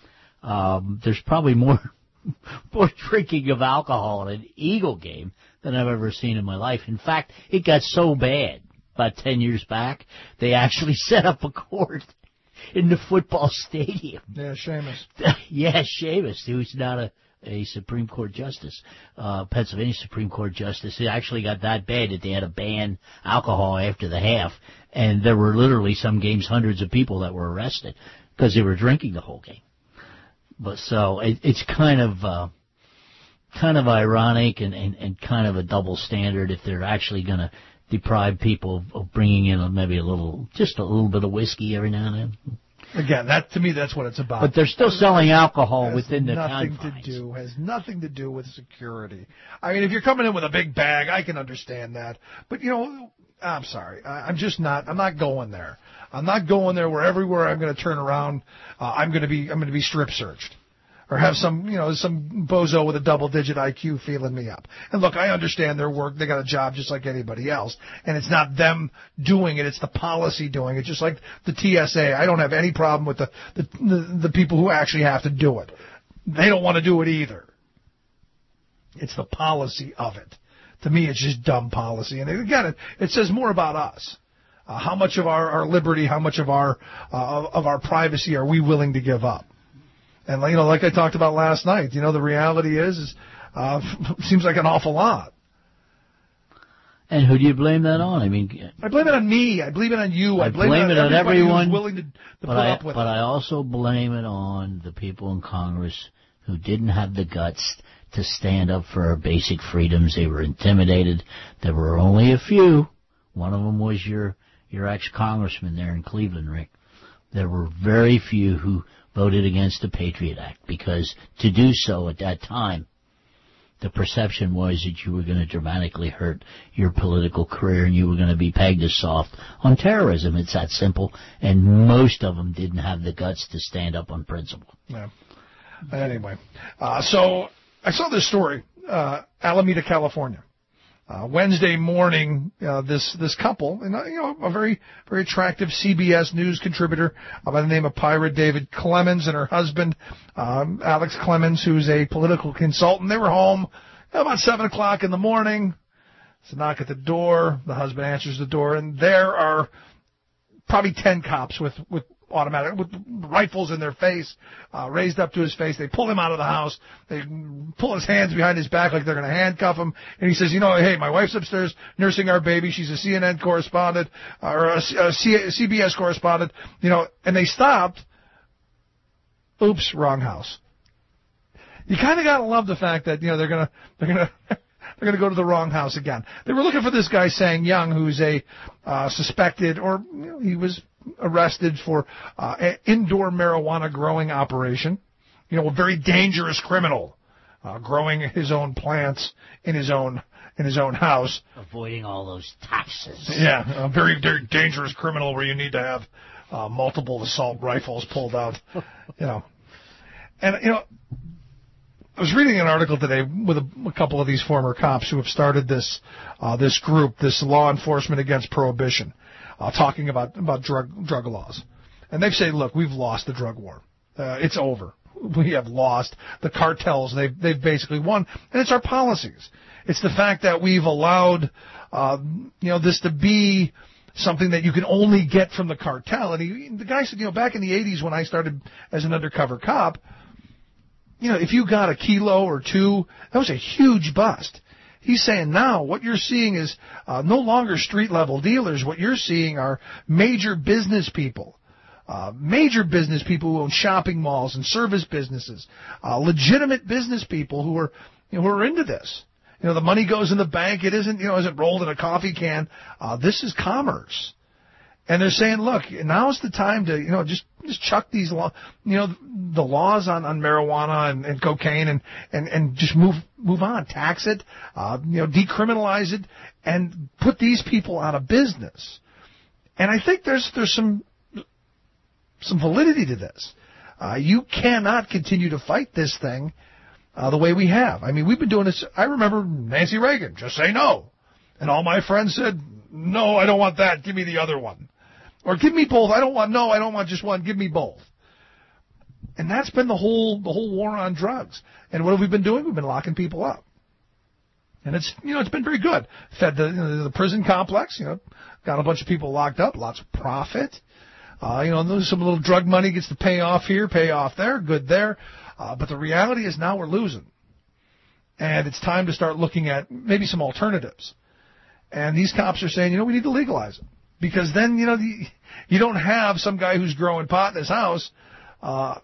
um, there's probably more more drinking of alcohol at an Eagle game than I've ever seen in my life. In fact, it got so bad about ten years back, they actually set up a court in the football stadium. yeah, Seamus. Yeah, Seamus, who's not a, a Supreme Court justice, uh, Pennsylvania Supreme Court justice. It actually got that bad that they had to ban alcohol after the half, and there were literally some games hundreds of people that were arrested because they were drinking the whole game. But so it, it's kind of uh, kind of ironic and, and, and kind of a double standard if they're actually going to deprive people of, of bringing in a, maybe a little, just a little bit of whiskey every now and then. Again, that to me, that's what it's about. But they're still selling alcohol Has within the nothing confines. to do has nothing to do with security. I mean, if you're coming in with a big bag, I can understand that. But you know, I'm sorry, I, I'm just not. I'm not going there. I'm not going there where everywhere I'm going to turn around, uh, I'm going to be I'm going to be strip searched, or have some you know some bozo with a double digit I Q feeling me up. And look, I understand their work. They got a job just like anybody else, and it's not them doing it. It's the policy doing it. Just like the T S A. I don't have any problem with the the the, the people who actually have to do it. They don't want to do it either. It's the policy of it. To me, it's just dumb policy. And again, it, it says more about us. Uh, how much of our, our liberty, how much of our uh, of our privacy are we willing to give up? And you know, like I talked about last night, you know, the reality is, is uh, seems like an awful lot. And who do you blame that on? I mean, I blame it on me. I blame it on you. I, I blame, blame it on, it on everybody everyone, who's willing to, to but put I, up with but it. I also blame it on the people in Congress who didn't have the guts to stand up for our basic freedoms. They were intimidated. There were only a few. One of them was your your ex-congressman there in Cleveland, Rick. There were very few who voted against the Patriot Act because to do so at that time, the perception was that you were going to dramatically hurt your political career and you were going to be pegged as soft on terrorism. It's that simple. And most of them didn't have the guts to stand up on principle. Yeah. Anyway, uh, so I saw this story, uh, Alameda, California. Uh, Wednesday morning, uh, this this couple, and uh, you know, a very very attractive C B S News contributor uh, by the name of Pyra David Clemens and her husband, um, Alex Clemens, who's a political consultant. They were home about seven o'clock in the morning. It's a knock at the door. The husband answers the door, and there are probably ten cops with with automatic with rifles in their face, uh, raised up to his face. They pull him out of the house. They pull his hands behind his back like they're going to handcuff him. And he says, you know, hey, my wife's upstairs nursing our baby. She's a C N N correspondent, uh, or a, a C- CBS correspondent, you know, and they stopped. Oops, wrong house. You kind of got to love the fact that, you know, they're going to, they're going to, they're going to go to the wrong house again. They were looking for this guy, Sang Young, who's a uh, suspected, or you know, he was arrested for uh, an indoor marijuana growing operation. You know, a very dangerous criminal, uh, growing his own plants in his own in his own house. Avoiding all those taxes. Yeah, a very, very dangerous criminal where you need to have uh, multiple assault rifles pulled out. You know, and you know, I was reading an article today with a, a couple of these former cops who have started this uh, this group, this Law Enforcement Against Prohibition. Uh, talking about about drug drug laws, and they've said, look, we've lost the drug war. Uh, it's over. We have lost the cartels. They've they've basically won, and it's our policies. It's the fact that we've allowed, uh, you know, this to be something that you can only get from the cartel. And he, the guy said, you know, back in the eighties when I started as an undercover cop, you know, if you got a kilo or two, that was a huge bust. He's saying now what you're seeing is uh, no longer street-level dealers. What you're seeing are major business people uh, major business people who own shopping malls and service businesses, uh, legitimate business people who are, you know, who are into this. You know, the money goes in the bank. It isn't, you know, isn't rolled in a coffee can. Uh, this is commerce. And they're saying, look, now's the time to, you know, just, just chuck these law, you know, the laws on, on marijuana and, and cocaine and, and, and just move, move on, tax it, uh, you know, decriminalize it and put these people out of business. And I think there's, there's some, some validity to this. Uh, you cannot continue to fight this thing, uh, the way we have. I mean, we've been doing this. I remember Nancy Reagan, just say no. And all my friends said, no, I don't want that. Give me the other one. Or give me both. I don't want, no, I don't want just one. Give me both. And that's been the whole, the whole war on drugs. And what have we been doing? We've been locking people up. And it's, you know, it's been very good. Fed the, you know, the prison complex, you know, got a bunch of people locked up, lots of profit. Uh, you know, there's some little drug money gets to pay off here, pay off there, good there. Uh, but the reality is now we're losing. And it's time to start looking at maybe some alternatives. And these cops are saying, you know, we need to legalize it. Because then, you know, the, you don't have some guy who's growing pot in his house uh,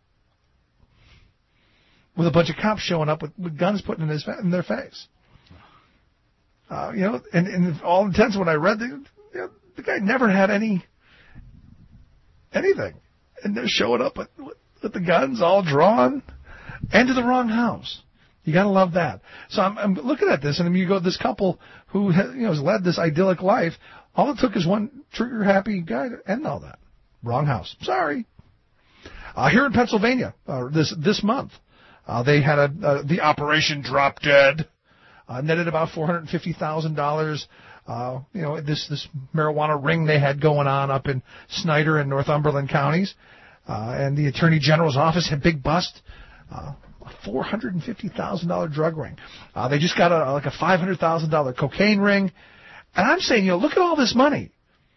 with a bunch of cops showing up with, with guns put in, his, in their face. Uh, you know, and, and all intents, when I read, the, you know, the guy never had any anything. And they're showing up with, with the guns all drawn and to the wrong house. You got to love that. So I'm, I'm looking at this, and I mean, you go, this couple who has, you know, has led this idyllic life, all it took is one trigger-happy guy to end all that. Wrong house. Sorry. Uh, here in Pennsylvania, uh, this this month, uh, they had a, uh, the Operation Drop Dead, uh, netted about four hundred fifty thousand dollars. Uh, you know, this this marijuana ring they had going on up in Snyder and Northumberland counties, uh, and the Attorney General's office had big bust. Uh, four hundred fifty thousand dollars drug ring. Uh, they just got a, like a five hundred thousand dollars cocaine ring. And I'm saying, you know, look at all this money.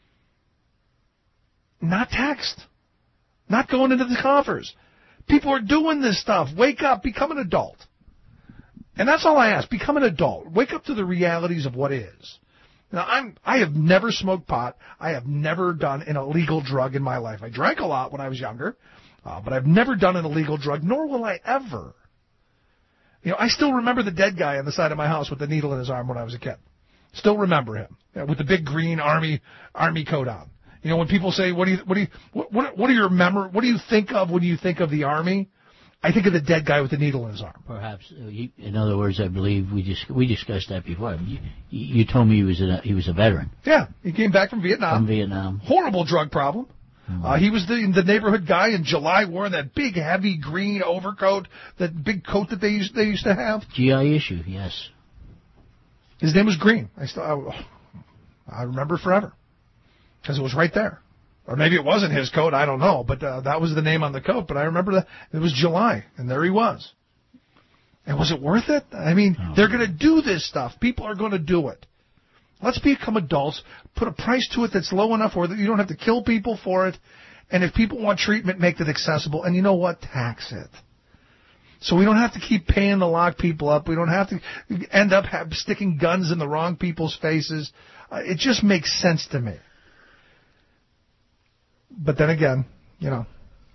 Not taxed. Not going into the coffers. People are doing this stuff. Wake up. Become an adult. And that's all I ask. Become an adult. Wake up to the realities of what is. Now, I'm, I have never smoked pot. I have never done an illegal drug in my life. I drank a lot when I was younger. Uh, but I've never done an illegal drug, nor will I ever. You know, I still remember the dead guy on the side of my house with the needle in his arm when I was a kid. Still remember him, you know, with the big green army army coat on. You know, when people say, "What do you, what do you, what, what, what are your memor? What do you think of when you think of the army?" I think of the dead guy with the needle in his arm. Perhaps, uh, you, in other words, I believe we just we discussed that before. You, you told me he was a he was a veteran. Yeah, he came back from Vietnam. From Vietnam. Horrible drug problem. Mm-hmm. Uh, he was the the neighborhood guy in July wearing that big heavy green overcoat, that big coat that they used they used to have. G I issue, yes. His name was Green. I still I, I remember forever because it was right there. Or maybe it wasn't his coat. I don't know. But uh, that was the name on the coat. But I remember that it was July, and there he was. And was it worth it? I mean, oh. They're going to do this stuff. People are going to do it. Let's become adults. Put a price to it that's low enough where you don't have to kill people for it. And if people want treatment, make it accessible. And you know what? Tax it. So we don't have to keep paying to lock people up. We don't have to end up have, sticking guns in the wrong people's faces. Uh, it just makes sense to me. But then again, you know,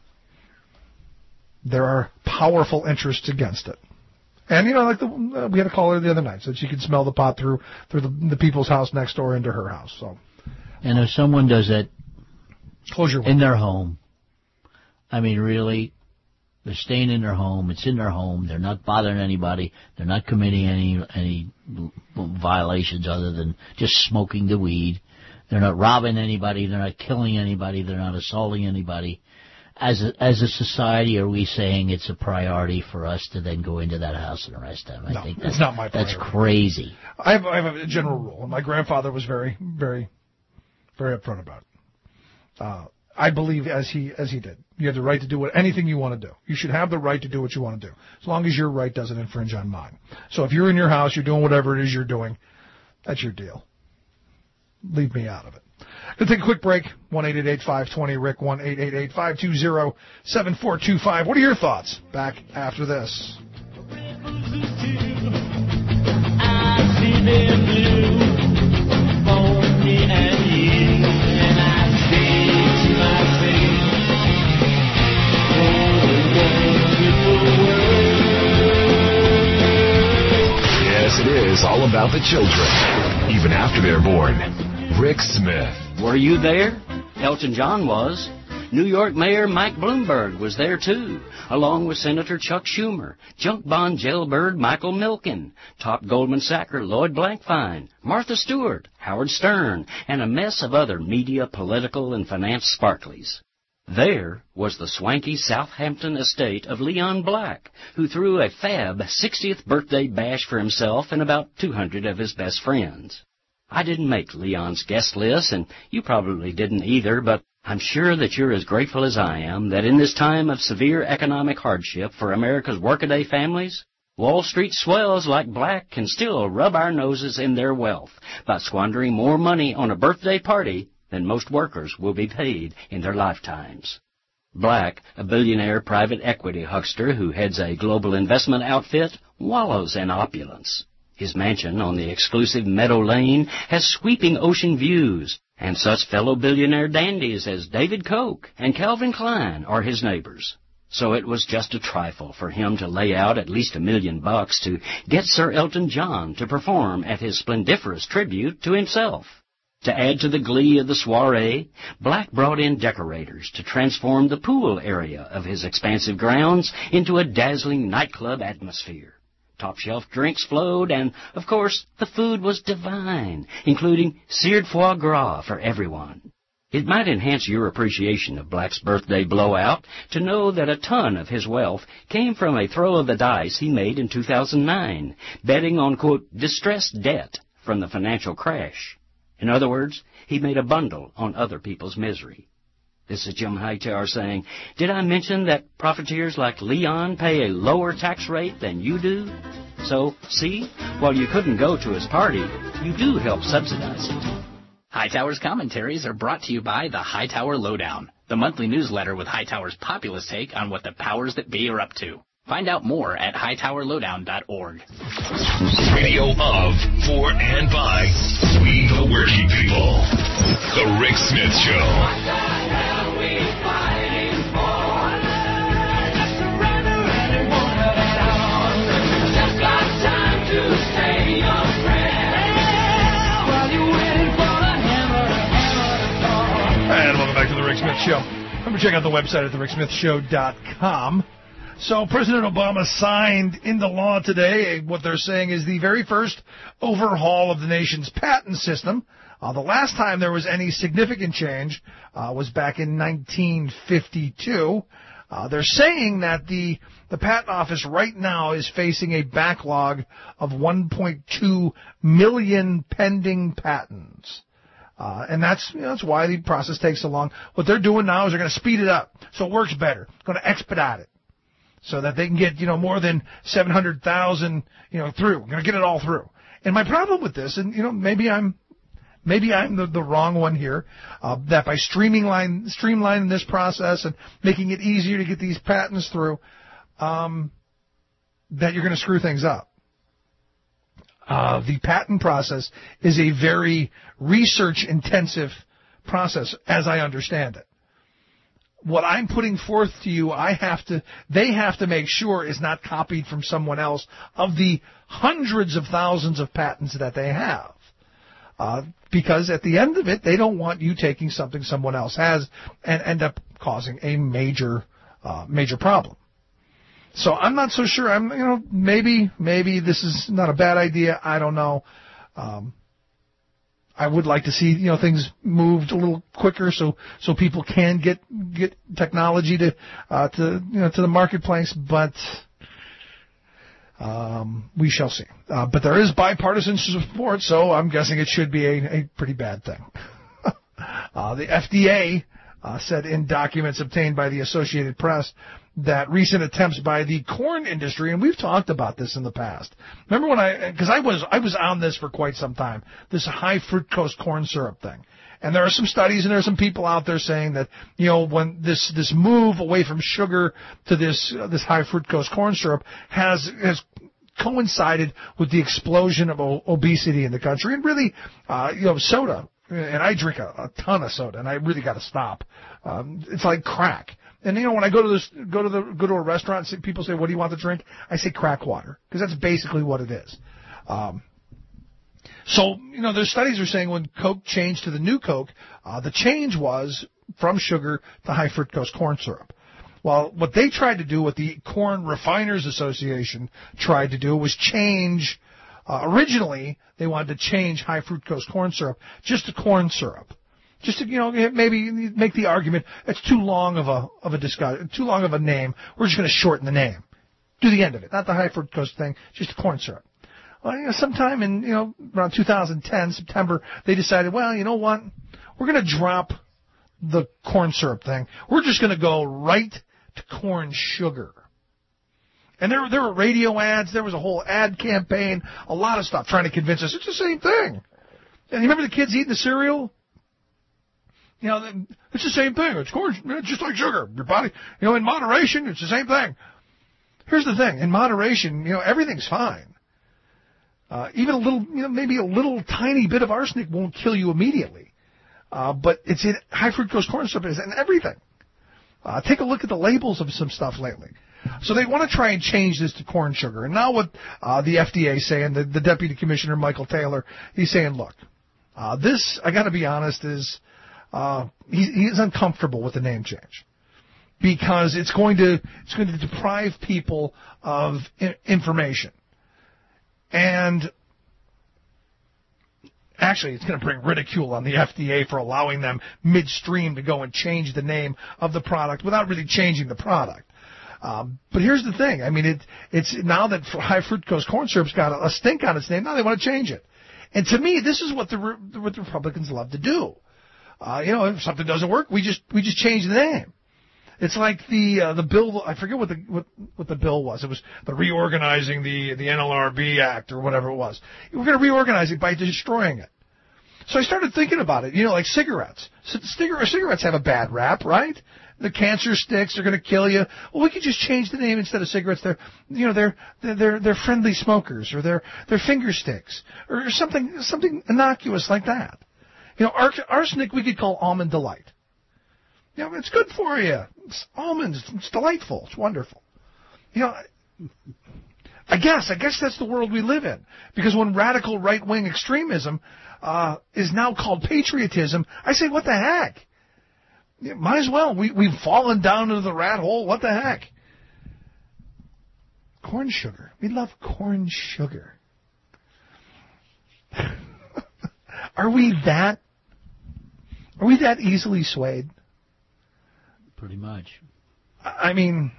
there are powerful interests against it. And, you know, like the, uh, we had a caller the other night, said she could smell the pot through through the, the people's house next door into her house. So, and if someone does it Close your in their home, I mean, really, they're staying in their home. It's in their home. They're not bothering anybody. They're not committing any any violations other than just smoking the weed. They're not robbing anybody. They're not killing anybody. They're not assaulting anybody. As a, as a society, are we saying it's a priority for us to then go into that house and arrest them? I no, think that's, it's not my priority. That's crazy. I have, I have a general rule, and my grandfather was very, very, very upfront about it. Uh, I believe as he as he did. You have the right to do what, anything you want to do. You should have the right to do what you want to do, as long as your right doesn't infringe on mine. So if you're in your house, you're doing whatever it is you're doing, that's your deal. Leave me out of it. Going to take a quick break. one eight eight eight, five two zero, R I C K, one eight eight eight, five two zero, seven four two five. What are your thoughts? Back after this. I see them blue for me and you, and I say to myself, is all about the children, even after they're born. Rick Smith. Were you there? Elton John was. New York Mayor Mike Bloomberg was there, too, along with Senator Chuck Schumer, junk bond jailbird Michael Milken, top Goldman Sachs Lloyd Blankfein, Martha Stewart, Howard Stern, and a mess of other media, political, and finance sparklies. There was the swanky Southampton estate of Leon Black, who threw a fab sixtieth birthday bash for himself and about two hundred of his best friends. I didn't make Leon's guest list, and you probably didn't either, but I'm sure that you're as grateful as I am that in this time of severe economic hardship for America's workaday families, Wall Street swells like Black can still rub our noses in their wealth by squandering more money on a birthday party than most workers will be paid in their lifetimes. Black, a billionaire private equity huckster who heads a global investment outfit, wallows in opulence. His mansion on the exclusive Meadow Lane has sweeping ocean views, and such fellow billionaire dandies as David Koch and Calvin Klein are his neighbors. So it was just a trifle for him to lay out at least a million bucks to get Sir Elton John to perform at his splendiferous tribute to himself. To add to the glee of the soiree, Black brought in decorators to transform the pool area of his expansive grounds into a dazzling nightclub atmosphere. Top-shelf drinks flowed, and, of course, the food was divine, including seared foie gras for everyone. It might enhance your appreciation of Black's birthday blowout to know that a ton of his wealth came from a throw of the dice he made in two thousand nine, betting on, quote, distressed debt from the financial crash. In other words, he made a bundle on other people's misery. This is Jim Hightower saying, did I mention that profiteers like Leon pay a lower tax rate than you do? So, see, while you couldn't go to his party, you do help subsidize it. Hightower's commentaries are brought to you by the Hightower Lowdown, the monthly newsletter with Hightower's populist take on what the powers that be are up to. Find out more at hightower lowdown dot org. Radio of, for, and by we the working people. The Rick Smith Show. And welcome back to the Rick Smith Show. Remember, check out the website at the rick smith show dot com. So President Obama signed into law today what they're saying is the very first overhaul of the nation's patent system. Uh, the last time there was any significant change uh, was back in nineteen fifty-two. Uh, they're saying that the the Patent Office right now is facing a backlog of one point two million pending patents. Uh, and that's, you know, that's why the process takes so long. What they're doing now is they're going to speed it up so it works better. Going to expedite it so that they can get, you know, more than seven hundred thousand, you know, through. Going to get it all through. And my problem with this, and, you know, maybe I'm maybe I'm the, the wrong one here, uh, that by streamlining, streamlining this process and making it easier to get these patents through, um, that you're going to screw things up. Uh, the patent process is a very research-intensive process, as I understand it. What I'm putting forth to you, I have to, they have to make sure is not copied from someone else of the hundreds of thousands of patents that they have. Uh, because at the end of it, they don't want you taking something someone else has and end up causing a major, uh, major problem. So I'm not so sure. I'm, you know, maybe, maybe this is not a bad idea. I don't know. Um, I would like to see, you know, things moved a little quicker so, so people can get, get technology to, uh, to, you know, to the marketplace, but, um, we shall see. Uh, but there is bipartisan support, so I'm guessing it should be a, a pretty bad thing. uh, the F D A, uh, said in documents obtained by the Associated Press that recent attempts by the corn industry, and we've talked about this in the past. Remember when I, because I was I was on this for quite some time, this high fructose corn syrup thing. And there are some studies and there are some people out there saying that, you know, when this this move away from sugar to this uh, this high fructose corn syrup has has coincided with the explosion of o- obesity in the country, and really, uh, you know, soda. And I drink a, a ton of soda, and I really got to stop. Um, it's like crack. And you know, when I go to this, go to the, go to a restaurant, people say, "What do you want to drink?" I say crack water, because that's basically what it is. Um, So, you know, there's studies are saying when Coke changed to the new Coke, uh, the change was from sugar to high fructose corn syrup. Well, what they tried to do, what the Corn Refiners Association tried to do, was change, uh, originally, they wanted to change high fructose corn syrup just to corn syrup. Just to, you know, maybe make the argument, it's too long of a, of a discussion, too long of a name, we're just going to shorten the name. Do the end of it, not the high fructose thing, just corn syrup. Well, you know, sometime in, you know, around two thousand ten, September, they decided, well, you know what, we're going to drop the corn syrup thing. We're just going to go right to corn sugar. And there, there were radio ads, there was a whole ad campaign, a lot of stuff trying to convince us it's the same thing. And you remember the kids eating the cereal? You know, it's the same thing. It's corn, it's just like sugar. Your body, you know, in moderation, it's the same thing. Here's the thing. In moderation, you know, everything's fine. Uh, even a little, you know, maybe a little tiny bit of arsenic won't kill you immediately. Uh, but it's in high fructose corn syrup is in everything. Uh, take a look at the labels of some stuff lately. So they want to try and change this to corn sugar. And now what uh, the F D A is saying, the, the Deputy Commissioner, Michael Taylor, he's saying, look, uh, this, I got to be honest, is uh, he, he is uncomfortable with the name change. Because it's going to it's going to deprive people of I- information. And actually, it's going to bring ridicule on the F D A for allowing them midstream to go and change the name of the product without really changing the product. Um, but here's the thing. I mean, it, it's now that high fructose corn syrup's got a, a stink on its name, now they want to change it. And to me, this is what the what the Republicans love to do. Uh, you know, if something doesn't work, we just we just change the name. It's like the uh, the bill. I forget what the what, what the bill was. It was the reorganizing the the N L R B Act or whatever it was. We're going to reorganize it by destroying it. So I started thinking about it. You know, like cigarettes. Cigarettes have a bad rap, right? The cancer sticks are going to kill you. Well, we could just change the name instead of cigarettes. They're, you know, they're they're they're friendly smokers, or they're they're finger sticks, or something something innocuous like that. You know, arsenic we could call Almond Delight. You know, it's good for you. It's almonds. It's delightful. It's wonderful. You know, I guess, I guess that's the world we live in. Because when radical right-wing extremism uh, is now called patriotism, I say, what the heck? Yeah, might as well. We, we've fallen down into the rat hole. What the heck? Corn sugar. We love corn sugar. Are we that, are we that easily swayed? Pretty much. I mean,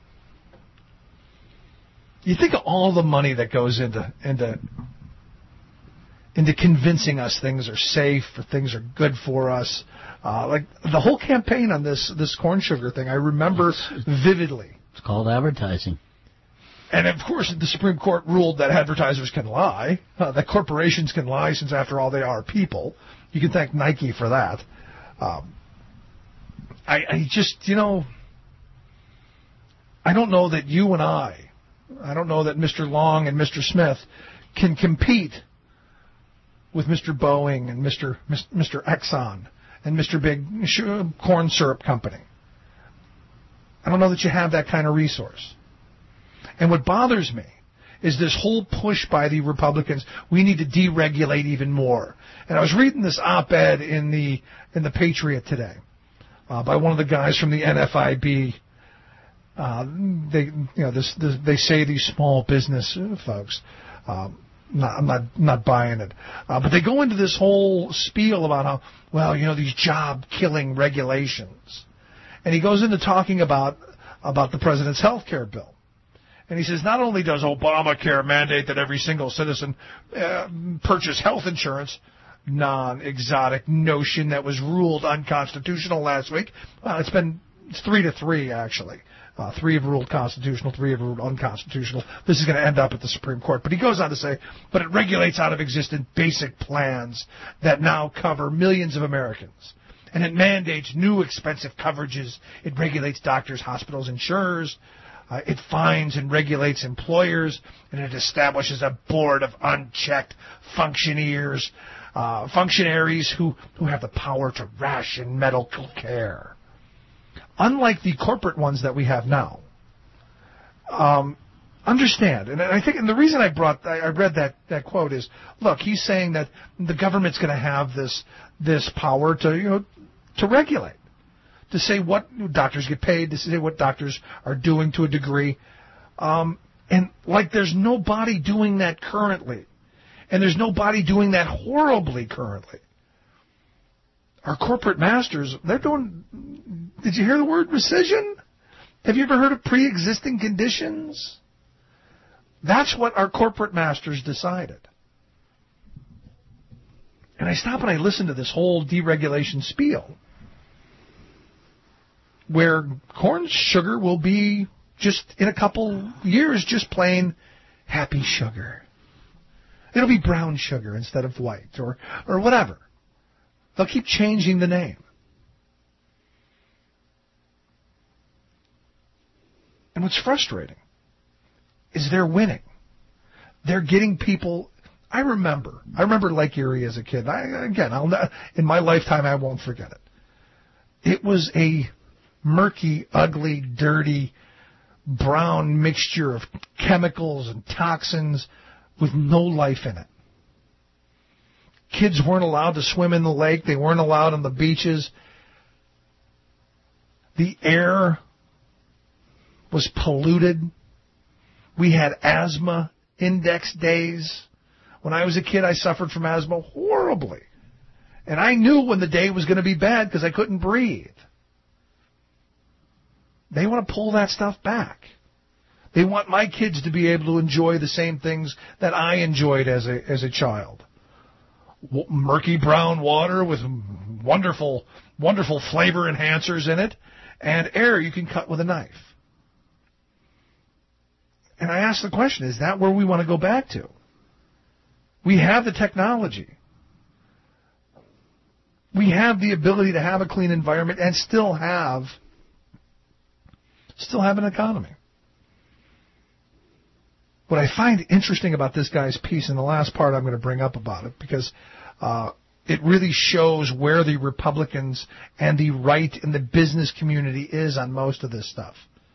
you think of all the money that goes into into into convincing us things are safe or things are good for us. Uh, like the whole campaign on this this corn sugar thing, I remember vividly. It's called advertising. And of course, the Supreme Court ruled that advertisers can lie, uh, that corporations can lie, since after all they are people. You can thank Nike for that. Um, I, I just, you know, I don't know that you and I, I don't know that Mister Long and Mister Smith can compete with Mister Boeing and Mister Mister Exxon and Mister Big Corn Syrup Company. I don't know that you have that kind of resource. And what bothers me is this whole push by the Republicans, we need to deregulate even more. And I was reading this op-ed in the in the Patriot today. Uh, by one of the guys from the N F I B. Uh, they, you know, this, this, they say these small business folks. Um, not, I'm not not buying it, uh, but they go into this whole spiel about how, well, you know, these job-killing regulations, and he goes into talking about about the president's health care bill, and he says not only does Obamacare mandate that every single citizen uh, purchase health insurance. Non-exotic notion that was ruled unconstitutional last week. Well, it's been it's three to three, actually. Uh, three have ruled constitutional, three have ruled unconstitutional. This is going to end up at the Supreme Court. But he goes on to say, but it regulates out of existence basic plans that now cover millions of Americans. And it mandates new expensive coverages. It regulates doctors, hospitals, insurers. Uh, it fines and regulates employers. And it establishes a board of unchecked functioneers. Uh, functionaries who, who have the power to ration medical care. Unlike the corporate ones that we have now, um, Understand, and I think, and the reason I brought, I read that, that quote is, look, he's saying that the government's going to have this this power to, you know, to regulate, to say what doctors get paid, to say what doctors are doing to a degree, um, and like there's nobody doing that currently, and there's nobody doing that horribly currently. Our corporate masters, they're doing. Did you hear the word rescission? Have you ever heard of pre-existing conditions? That's what our corporate masters decided. And I stop and I listen to this whole deregulation spiel, where corn sugar will be just in a couple years just plain happy sugar. It'll be brown sugar instead of white or, or whatever. They'll keep changing the name. And what's frustrating is they're winning. They're getting people. I remember. I remember Lake Erie as a kid. I, again, I'll not, in my lifetime, I won't forget it. It was a murky, ugly, dirty, brown mixture of chemicals and toxins with no life in it. Kids weren't allowed to swim in the lake. They weren't allowed on the beaches. The air was polluted. We had asthma index days. When I was a kid, I suffered from asthma horribly. And I knew when the day was going to be bad because I couldn't breathe. They want to pull that stuff back. They want my kids to be able to enjoy the same things that I enjoyed as a as a child. W- murky brown water with wonderful, wonderful flavor enhancers in it, and air you can cut with a knife. And I ask the question, is that where we want to go back to? We have the technology. We have the ability to have a clean environment and still have still have an economy. What I find interesting about this guy's piece, and the last part I'm going to bring up about it, because uh, it really shows where the Republicans and the right in the business community is on most of this stuff.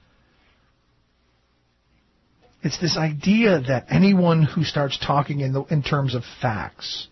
It's this idea that anyone who starts talking in, the, in terms of facts,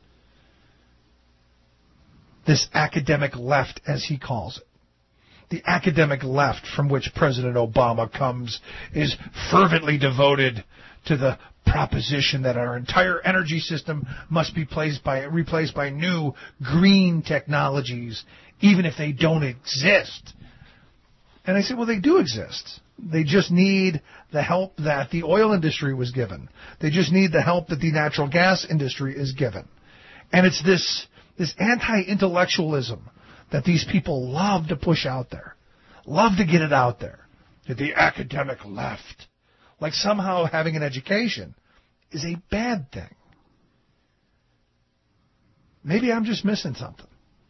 this academic left, as he calls it, the academic left from which President Obama comes, is fervently devoted to the proposition that our entire energy system must be placed by, replaced by new green technologies, even if they don't exist. And I say, well, they do exist. They just need the help that the oil industry was given. They just need the help that the natural gas industry is given. And it's this this anti-intellectualism that these people love to push out there, love to get it out there, that the academic left, like somehow having an education is a bad thing. Maybe I'm just missing something.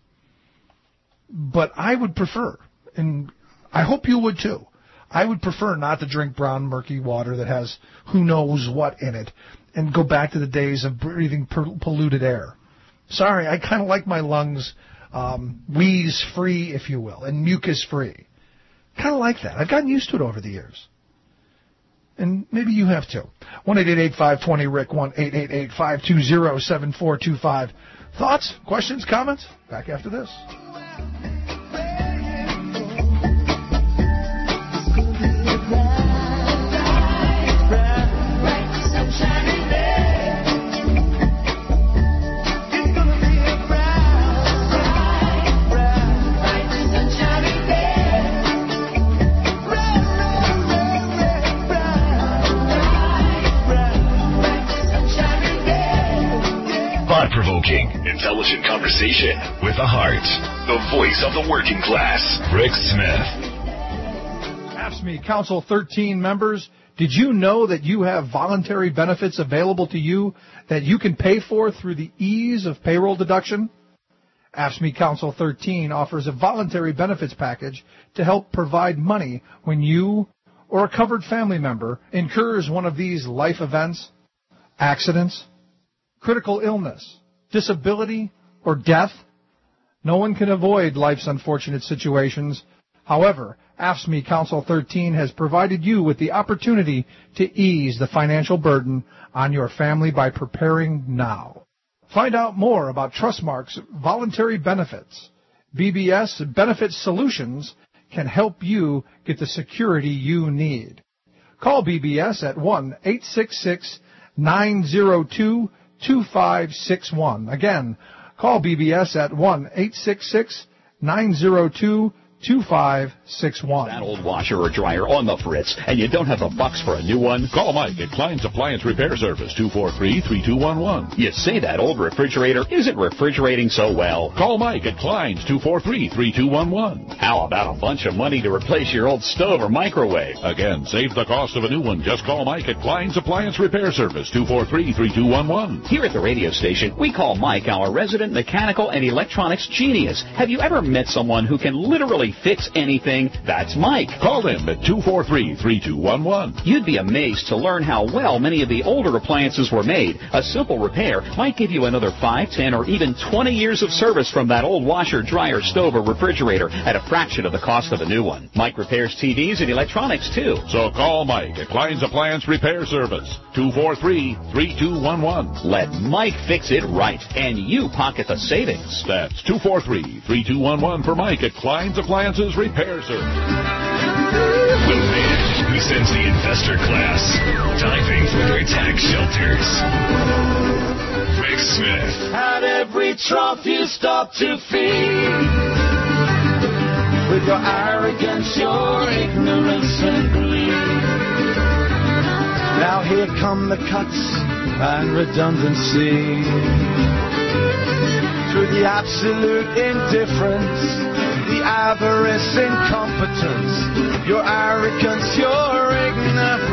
But I would prefer, and I hope you would too, I would prefer not to drink brown, murky water that has who knows what in it and go back to the days of breathing polluted air. Sorry, I kind of like my lungs um, wheeze-free, if you will, and mucus-free. Kind of like that. I've gotten used to it over the years. And maybe you have too. one eight eight eight, five two zero, R I C K, one eight eight eight, five two zero, seven four two five. Thoughts, questions, comments? Back after this. Thought-provoking, intelligent conversation with a heart. The voice of the working class, Rick Smith. AFSCME Council thirteen members, did you know that you have voluntary benefits available to you that you can pay for through the ease of payroll deduction? AFSCME Council thirteen offers a voluntary benefits package to help provide money when you or a covered family member incurs one of these life events, accidents, critical illness, disability, or death. No one can avoid life's unfortunate situations, However, AFSCME Council thirteen has provided you with the opportunity to ease the financial burden on your family by preparing now. Find out more about Trustmark's voluntary benefits. B B S Benefit Solutions can help you get the security you need. Call B B S at one eight six six, nine zero two, two five six one. Again, call B B S at one eight six six, nine zero two, two five six one. That old washer or dryer on the fritz, and you don't have the bucks for a new one? Call Mike at Klein's Appliance Repair Service, two four three, three two one one. You say that old refrigerator isn't refrigerating so well. Call Mike at Klein's, two four three, three two one one. How about a bunch of money to replace your old stove or microwave? Again, save the cost of a new one. Just call Mike at Klein's Appliance Repair Service, two four three, three two one one. Here at the radio station, we call Mike our resident mechanical and electronics genius. Have you ever met someone who can literally fix anything? That's Mike. Call him at two four three, three two one one. You'd be amazed to learn how well many of the older appliances were made. A simple repair might give you another five, ten, or even twenty years of service from that old washer, dryer, stove, or refrigerator at a fraction of the cost of a new one. Mike repairs T Vs and electronics, too. So call Mike at Klein's Appliance Repair Service, two four three, three two one one. Let Mike fix it right, and you pocket the savings. That's two four three, three two one one for Mike at Klein's Appliances Repair Service. The man who sends the investor class diving for their tax shelters. Rick Smith. At every trough you stop to feed. With your arrogance, your ignorance and greed. Now here come the cuts and redundancy. Through the absolute indifference, the avarice, incompetence, your arrogance, your ignorance,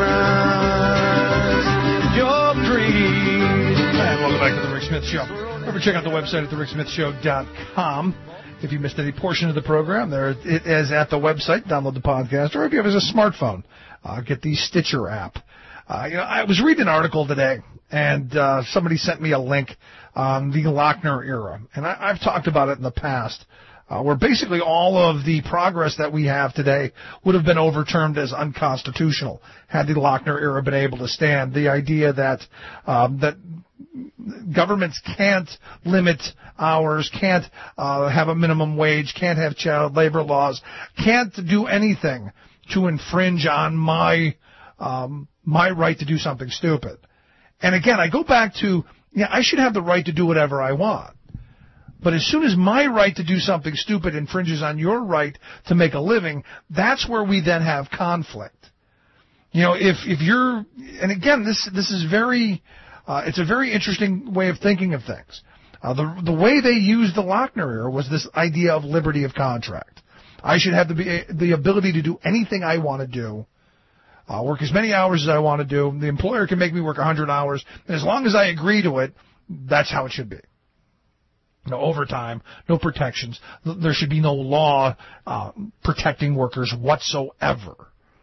your greed. And welcome back to the Rick Smith Show. Remember, check out the website at the rick smith show dot com. If you missed any portion of the program, there it is at the website. Download the podcast, or if you have a smartphone, uh, get the Stitcher app. Uh, you know, I was reading an article today, and uh, somebody sent me a link on the Lochner era, and I, I've talked about it in the past. Uh, where basically all of the progress that we have today would have been overturned as unconstitutional had the Lochner era been able to stand. The idea that um, that governments can't limit hours, can't uh, have a minimum wage, can't have child labor laws, can't do anything to infringe on my um, my right to do something stupid. And again, I go back to, yeah, I should have the right to do whatever I want. But as soon as my right to do something stupid infringes on your right to make a living, that's where we then have conflict. You know, if if you're, and again, this this is very, uh, it's a very interesting way of thinking of things. Uh, the the way they used the Lochner era was this idea of liberty of contract. I should have the the ability to do anything I want to do, uh, work as many hours as I want to do. The employer can make me work one hundred hours, and as long as I agree to it, that's how it should be. No overtime, no protections. There should be no law uh, protecting workers whatsoever.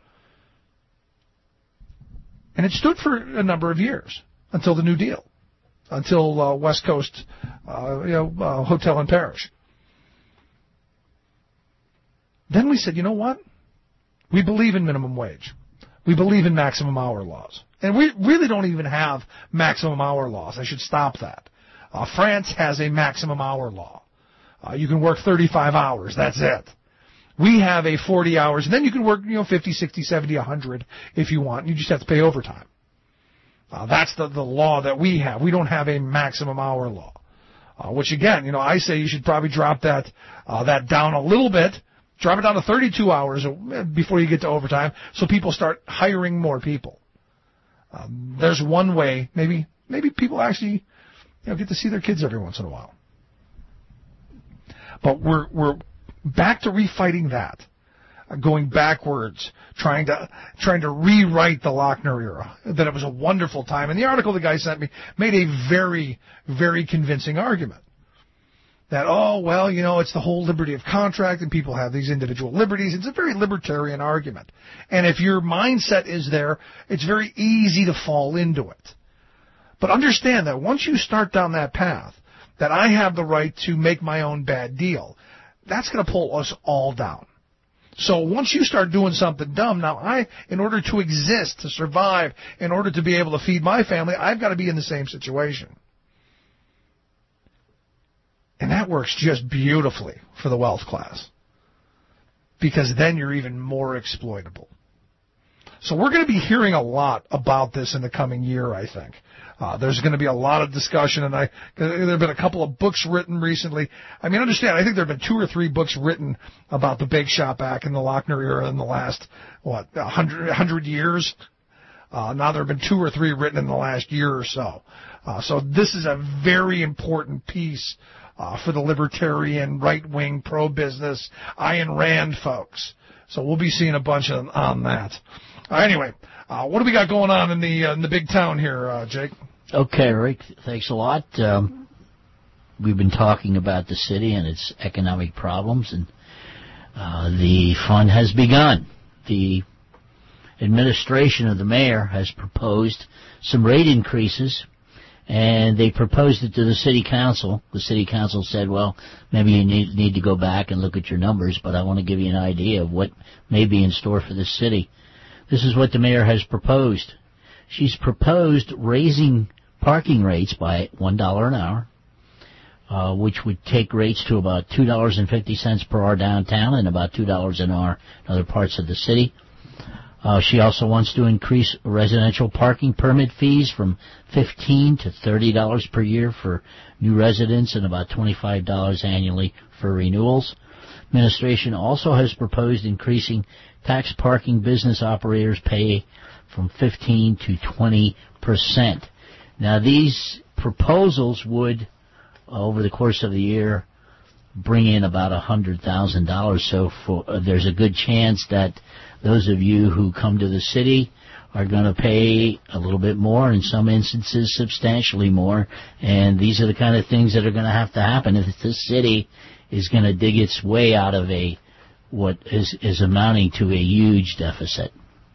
And it stood for a number of years until the New Deal, until uh, West Coast, uh, you know, uh, Hotel and Parish. Then we said, you know what? We believe in minimum wage. We believe in maximum hour laws. And we really don't even have maximum hour laws. I should stop that. Uh, France has a maximum hour law. Uh, you can work thirty-five hours. That's it. We have a forty hours, and then you can work, you know, fifty, sixty, seventy, one hundred if you want. You just have to pay overtime. Uh, that's the, the law that we have. We don't have a maximum hour law, uh, which again, you know, I say you should probably drop that uh, that down a little bit. Drop it down to thirty-two hours before you get to overtime, so people start hiring more people. Um, there's one way. Maybe maybe people actually, you know, get to see their kids every once in a while. But we're we're back to refighting that, uh, going backwards, trying to trying to rewrite the Lochner era. That it was a wonderful time. And the article the guy sent me made a very very convincing argument. That, oh, well, you know, it's the whole liberty of contract and people have these individual liberties. It's a very libertarian argument. And if your mindset is there, it's very easy to fall into it. But understand that once you start down that path, that I have the right to make my own bad deal, that's going to pull us all down. So once you start doing something dumb, now I, in order to exist, to survive, in order to be able to feed my family, I've got to be in the same situation. And that works just beautifully for the wealth class, because then you're even more exploitable. So we're going to be hearing a lot about this in the coming year, I think. Uh, there's going to be a lot of discussion, and I there have been a couple of books written recently. I mean, understand, I think there have been two or three books written about the Bake Shop Act in the Lochner era in the last, what, one hundred, one hundred years? Uh, now there have been two or three written in the last year or so. Uh, so this is a very important piece uh, for the libertarian, right-wing, pro-business, Ayn Rand folks. So we'll be seeing a bunch of, on that. Uh, anyway, uh, what do we got going on in the uh, in the big town here, uh, Jake? Okay, Rick, thanks a lot. Um, we've been talking about the city and its economic problems, and uh, the fun has begun. The administration of the mayor has proposed some rate increases, and they proposed it to the city council. The city council said, well, maybe you need, need to go back and look at your numbers, but I want to give you an idea of what may be in store for this city. This is what the mayor has proposed. She's proposed raising parking rates by one dollar an hour, uh, which would take rates to about two dollars and fifty cents per hour downtown and about two dollars an hour in other parts of the city. Uh, she also wants to increase residential parking permit fees from fifteen dollars to thirty dollars per year for new residents and about twenty-five dollars annually for renewals. Administration also has proposed increasing tax parking business operators pay from fifteen to twenty percent. Now, these proposals would, uh, over the course of the year, bring in about one hundred thousand dollars. So for, uh, there's a good chance that those of you who come to the city are going to pay a little bit more, in some instances substantially more, and these are the kind of things that are going to have to happen if this city is going to dig its way out of a what is, is amounting to a huge deficit.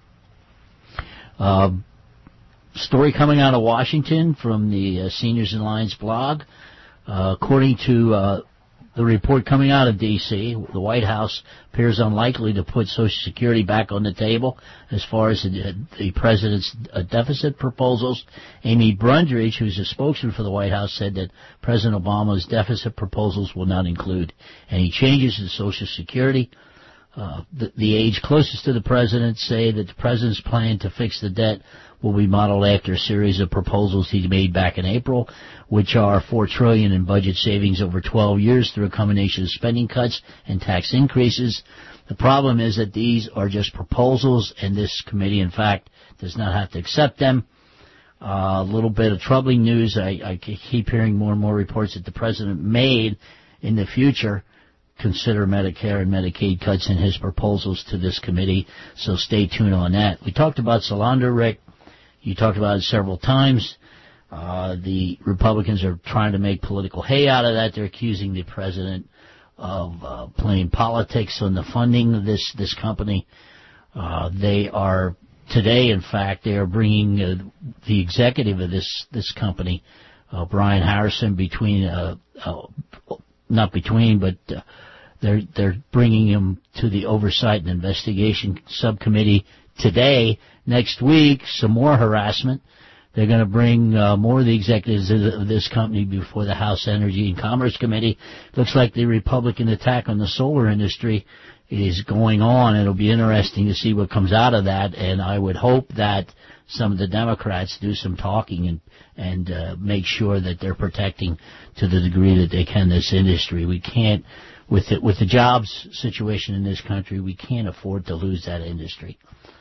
Uh, story coming out of Washington from the uh, Seniors in Alliance blog. Uh, according to uh, the report coming out of D C, the White House appears unlikely to put Social Security back on the table as far as the, the president's uh, deficit proposals. Amy Brundage, who's a spokesman for the White House, said that President Obama's deficit proposals will not include any changes to Social Security. Uh, the, the aides closest to the president say that the president's plan to fix the debt will be modeled after a series of proposals he made back in April, which are four trillion dollars in budget savings over twelve years through a combination of spending cuts and tax increases. The problem is that these are just proposals, and this committee, in fact, does not have to accept them. Uh, a little bit of troubling news. I, I keep hearing more and more reports that the president made in the future consider Medicare and Medicaid cuts in his proposals to this committee, so stay tuned on that. We talked about Salander, Rick. You talked about it several times. Uh, the Republicans are trying to make political hay out of that. They're accusing the president of uh, playing politics on the funding of this, this company. Uh, they are, today, in fact, they are bringing uh, the executive of this, this company, uh, Brian Harrison, between, uh, uh, not between, but uh, they're, they're bringing him to the Oversight and Investigation Subcommittee today. Next week, some more harassment. They're going to bring uh, more of the executives of this company before the House Energy and Commerce Committee. Looks like the Republican attack on the solar industry is going on. It'll be interesting to see what comes out of that, and I would hope that some of the Democrats do some talking and and uh, make sure that they're protecting to the degree that they can this industry. We can't, with the, with the jobs situation in this country, we can't afford to lose that industry.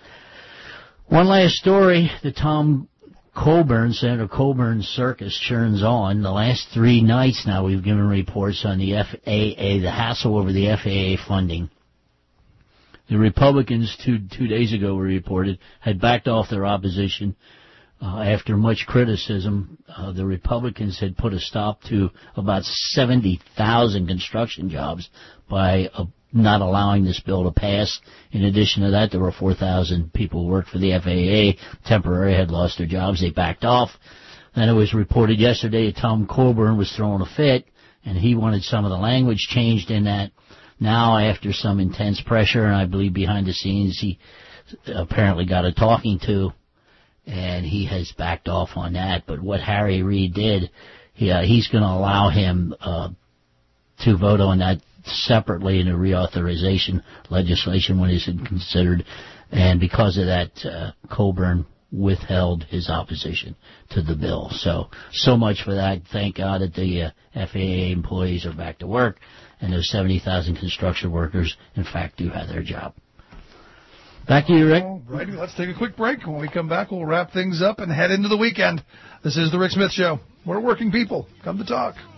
One last story, the Tom Coburn, Senator Coburn circus churns on. The last three nights now we've given reports on the F A A, the hassle over the F A A funding. The Republicans two two days ago, we reported, had backed off their opposition uh, after much criticism. Uh, the Republicans had put a stop to about seventy thousand construction jobs by uh, not allowing this bill to pass. In addition to that, there were four thousand people who worked for the F A A, temporarily had lost their jobs. They backed off. Then it was reported yesterday that Tom Coburn was throwing a fit, and he wanted some of the language changed in that. Now, after some intense pressure, and I believe behind the scenes, he apparently got a talking to, and he has backed off on that. But what Harry Reid did, he, uh, he's going to allow him uh, to vote on that separately in the reauthorization legislation when it's considered. And because of that, uh, Coburn withheld his opposition to the bill. So, so much for that. Thank God that the uh, F A A employees are back to work, and those seventy thousand construction workers, in fact, do have their job. Back to you, Rick. All righty, let's take a quick break. When we come back, we'll wrap things up and head into the weekend. This is the Rick Smith Show. We're working people. Come to talk. Me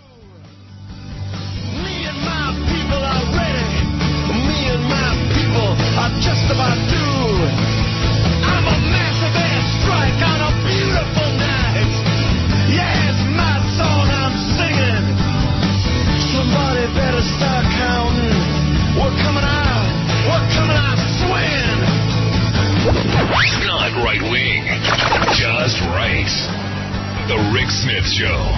and my people are ready. Me and my people are just about due. I'm a massive airstrike on a beautiful night. Yeah, it's my song I'm singing. Somebody better start counting. We're coming out. We're coming out swinging. Not right wing, just right. The Rick Smith Show.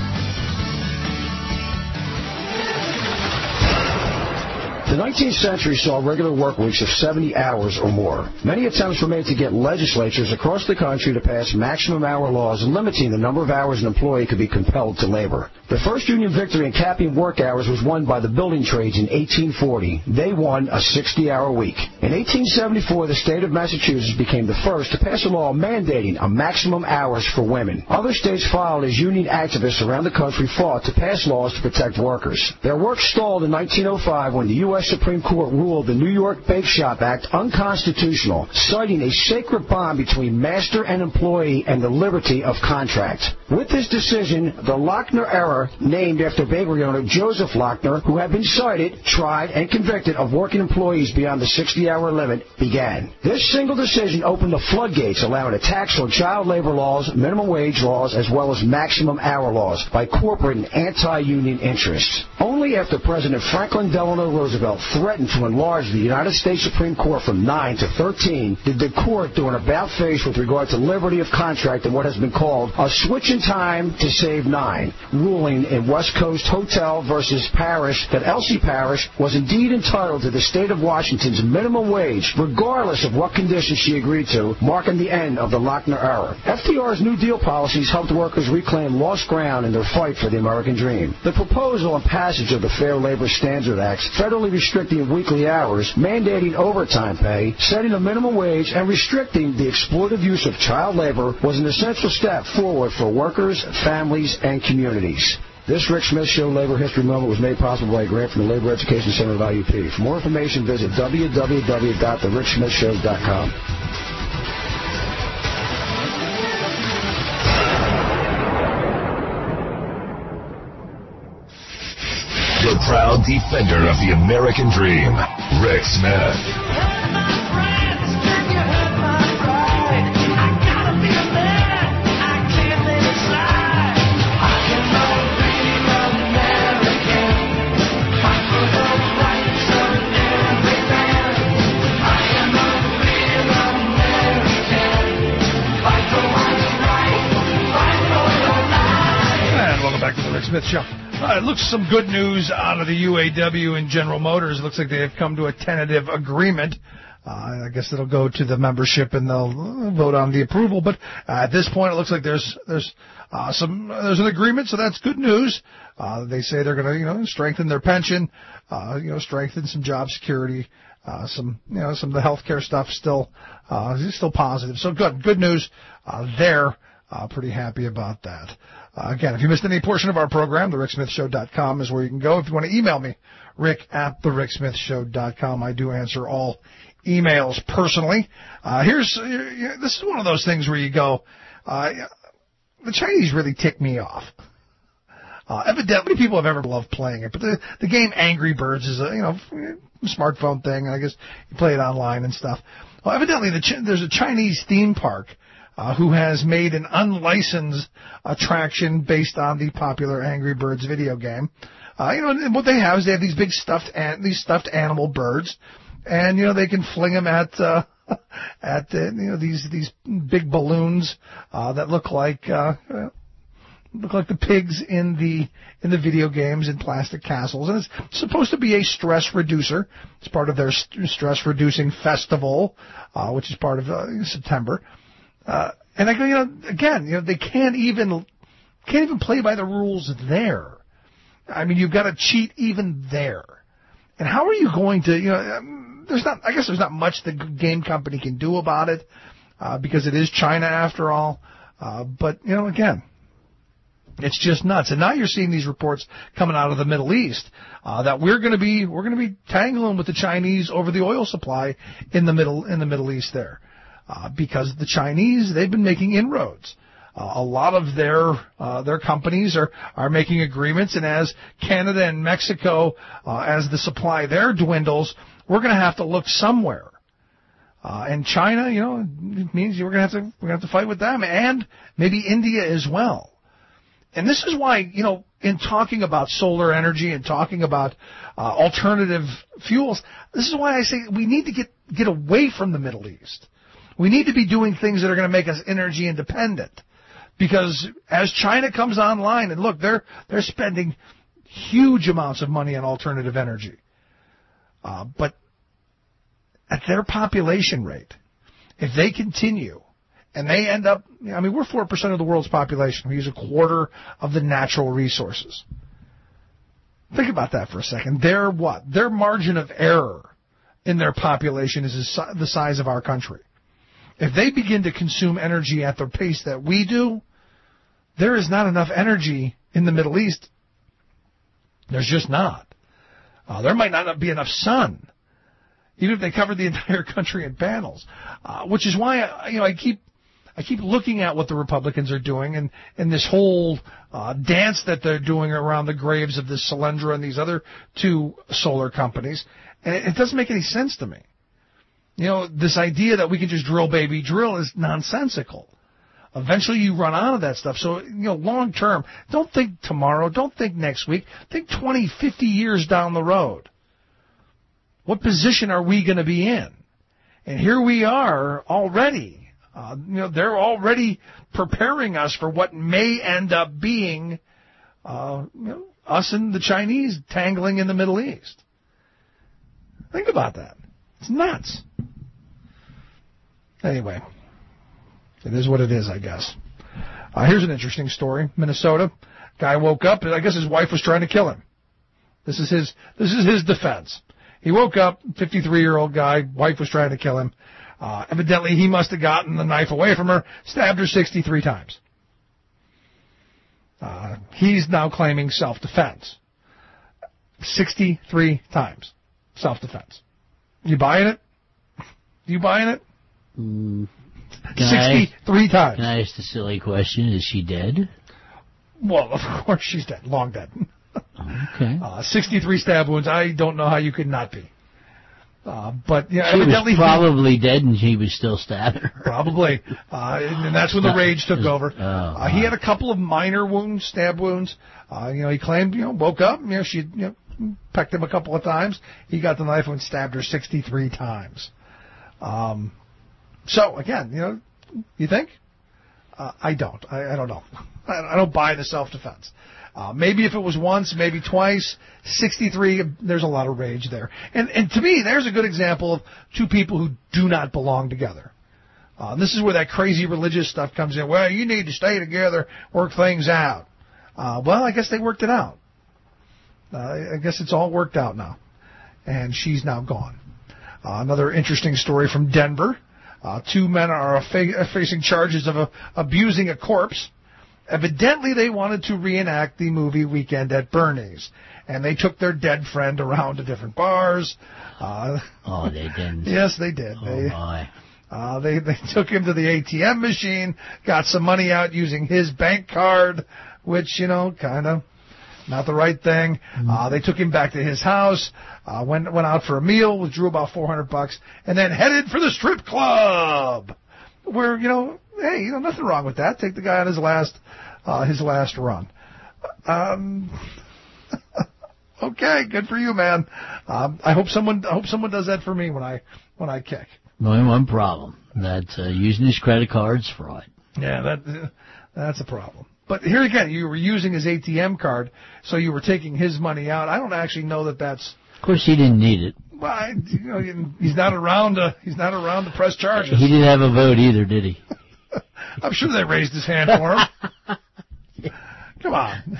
The nineteenth century saw regular work weeks of seventy hours or more. Many attempts were made to get legislatures across the country to pass maximum hour laws limiting the number of hours an employee could be compelled to labor. The first union victory in capping work hours was won by the building trades in eighteen forty. They won a sixty-hour week. In eighteen seventy-four, the state of Massachusetts became the first to pass a law mandating a maximum hours for women. Other states followed as union activists around the country fought to pass laws to protect workers. Their work stalled in nineteen oh five when the U S Supreme Court ruled the New York Bake Shop Act unconstitutional, citing a sacred bond between master and employee and the liberty of contract. With this decision, the Lochner era, named after bakery owner Joseph Lochner, who had been cited, tried, and convicted of working employees beyond the sixty-hour limit, began. This single decision opened the floodgates, allowing attacks on child labor laws, minimum wage laws, as well as maximum hour laws by corporate and anti-union interests. Only after President Franklin Delano Roosevelt threatened to enlarge the United States Supreme Court from nine to thirteen did the court do an about-face with regard to liberty of contract and what has been called a switch in time to save nine, ruling in West Coast Hotel versus Parish that Elsie Parish was indeed entitled to the state of Washington's minimum wage, regardless of what conditions she agreed to, marking the end of the Lochner era. F D R's New Deal policies helped workers reclaim lost ground in their fight for the American dream. The proposal and passage of the Fair Labor Standards Act federally restricting weekly hours, mandating overtime pay, setting a minimum wage, and restricting the exploitative use of child labor was an essential step forward for workers, families, and communities. This Rick Smith Show Labor History Moment was made possible by a grant from the Labor Education Center of I U P. For more information, visit w w w dot the rick smith show dot com. The proud defender of the American dream, Rick Smith. And welcome back to the Rick Smith Show. Uh, it looks some good news out of the U A W and General Motors. It looks like they have come to a tentative agreement. Uh, I guess it'll go to the membership and they'll vote on the approval. But uh, at this point, it looks like there's there's uh, some there's an agreement, so that's good news. Uh, they say they're going to you know strengthen their pension, uh, you know strengthen some job security, uh, some you know some of the healthcare stuff still uh, is still positive. So good good news uh, there. Uh, pretty happy about that. Uh, again, if you missed any portion of our program, the rick smith show dot com is where you can go. If you want to email me, rick at the rick smith show dot com. I do answer all emails personally. Uh, here's uh, this is one of those things where you go, uh, the Chinese really tick me off. Uh, evidently, people have ever loved playing it, but the the game Angry Birds is a you know smartphone thing. I guess you play it online and stuff. Well, evidently, the Ch- there's a Chinese theme park Uh, who has made an unlicensed attraction based on the popular Angry Birds video game. Uh, you know, and what they have is they have these big stuffed an- these stuffed animal birds, and you know they can fling them at uh, at uh, you know these these big balloons uh, that look like uh, look like the pigs in the in the video games in plastic castles, and it's supposed to be a stress reducer. It's part of their st- stress reducing festival, uh, which is part of uh, September. Uh, and I go, you know, again, you know, they can't even can't even play by the rules there. I mean, you've got to cheat even there. And how are you going to, you know, um, there's not, I guess there's not much the game company can do about it, uh, because it is China after all. Uh, but, you know, again, it's just nuts. And now you're seeing these reports coming out of the Middle East, uh, that we're going to be, we're going to be tangling with the Chinese over the oil supply in the middle, in the Middle East there. Uh, because the Chinese, they've been making inroads. Uh, a lot of their uh, their companies are, are making agreements, and as Canada and Mexico, uh, as the supply there dwindles, we're going to have to look somewhere. Uh, and China, you know, it means we're going to have to we're going to have to fight with them, and maybe India as well. And this is why, you know, in talking about solar energy and talking about uh, alternative fuels, this is why I say we need to get get away from the Middle East. We need to be doing things that are going to make us energy independent. Because as China comes online, and look, they're they're spending huge amounts of money on alternative energy. Uh, but at their population rate, if they continue, and they end up, I mean, we're four percent of the world's population. We use a quarter of the natural resources. Think about that for a second. Their what? Their margin of error in their population is the size of our country. If they begin to consume energy at the pace that we do, there is not enough energy in the Middle East. There's just not. Uh, there might not be enough sun, even if they covered the entire country in panels. Uh, which is why I, you know I keep I keep looking at what the Republicans are doing, and and this whole uh, dance that they're doing around the graves of this Solyndra and these other two solar companies, and it, it doesn't make any sense to me. You know, this idea that we can just drill, baby, drill is nonsensical. Eventually you run out of that stuff. So, you know, long term, don't think tomorrow, don't think next week, think twenty, fifty years down the road. What position are we going to be in? And here we are already. Uh, you know, they're already preparing us for what may end up being uh, you know, us and the Chinese tangling in the Middle East. Think about that. It's nuts. Anyway, it is what it is, I guess. Uh, here's an interesting story. Minnesota, guy woke up, and I guess his wife was trying to kill him. This is his. This is his defense. He woke up, fifty-three-year-old guy, wife was trying to kill him. Uh, evidently, he must have gotten the knife away from her, stabbed her sixty-three times. Uh, he's now claiming self-defense. sixty-three times self-defense. You buying it? You buying it? Mm, sixty-three I, times. Can I ask the silly question? Is she dead? Well, of course she's dead. Long dead. Okay. Uh, sixty-three stab wounds. I don't know how you could not be. Uh, but yeah, she evidently was probably dead, and he was still stabbing her. Probably, uh, and, and that's when the rage took over. Oh, uh, he had a couple of minor wounds, stab wounds. Uh, you know, he claimed, you know, woke up, you know, she, you know, pecked him a couple of times. He got the knife and stabbed her sixty-three times. Um, so again, you know, you think? Uh, I don't. I, I don't know. I, I don't buy the self-defense. Uh, maybe if it was once, maybe twice, sixty-three, there's a lot of rage there. And and to me, there's a good example of two people who do not belong together. Uh, this is where that crazy religious stuff comes in. Well, you need to stay together, work things out. Uh, well, I guess they worked it out. Uh, I guess it's all worked out now. And she's now gone. Uh, another interesting story from Denver. Uh, two men are fa- facing charges of uh, abusing a corpse. Evidently, they wanted to reenact the movie Weekend at Bernie's, and they took their dead friend around to different bars. Uh, oh, they didn't. Yes, they did. Oh, they, my. Uh, they they took him to the A T M machine, got some money out using his bank card, which, you know, kind of not the right thing. Mm-hmm. Uh, they took him back to his house, uh, went went out for a meal, withdrew about four hundred bucks, and then headed for the strip club, where, you know, hey, you know, nothing wrong with that. Take the guy on his last uh, his last run. Um, okay, good for you, man. Um, I hope someone I hope someone does that for me when I when I kick. Only one problem. That's uh, using his credit card's fraud. Yeah, that uh, that's a problem. But here again, you were using his A T M card, so you were taking his money out. I don't actually know that that's... Of course, he didn't need it. Well, I, you know, he's not around to, he's not around to press charges. He didn't have a vote either, did he? I'm sure they raised his hand for him. Come on.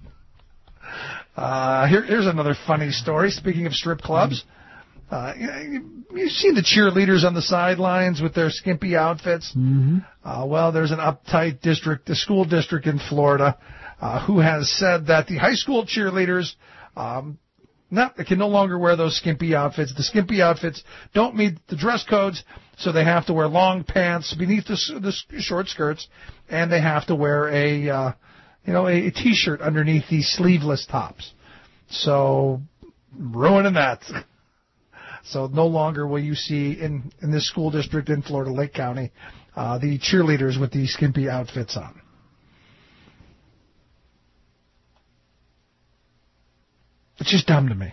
Uh, here, here's another funny story. Speaking of strip clubs, uh, you, you've seen the cheerleaders on the sidelines with their skimpy outfits. Mm-hmm. Uh, well, there's an uptight district, a school district in Florida, uh, who has said that the high school cheerleaders um, not, they can no longer wear those skimpy outfits. The skimpy outfits don't meet the dress codes, so they have to wear long pants beneath the, the short skirts, and they have to wear a, uh, you know, a, a T-shirt underneath these sleeveless tops. So, ruining that. So no longer will you see in, in this school district in Florida, Lake County, uh, the cheerleaders with these skimpy outfits on. It's just dumb to me.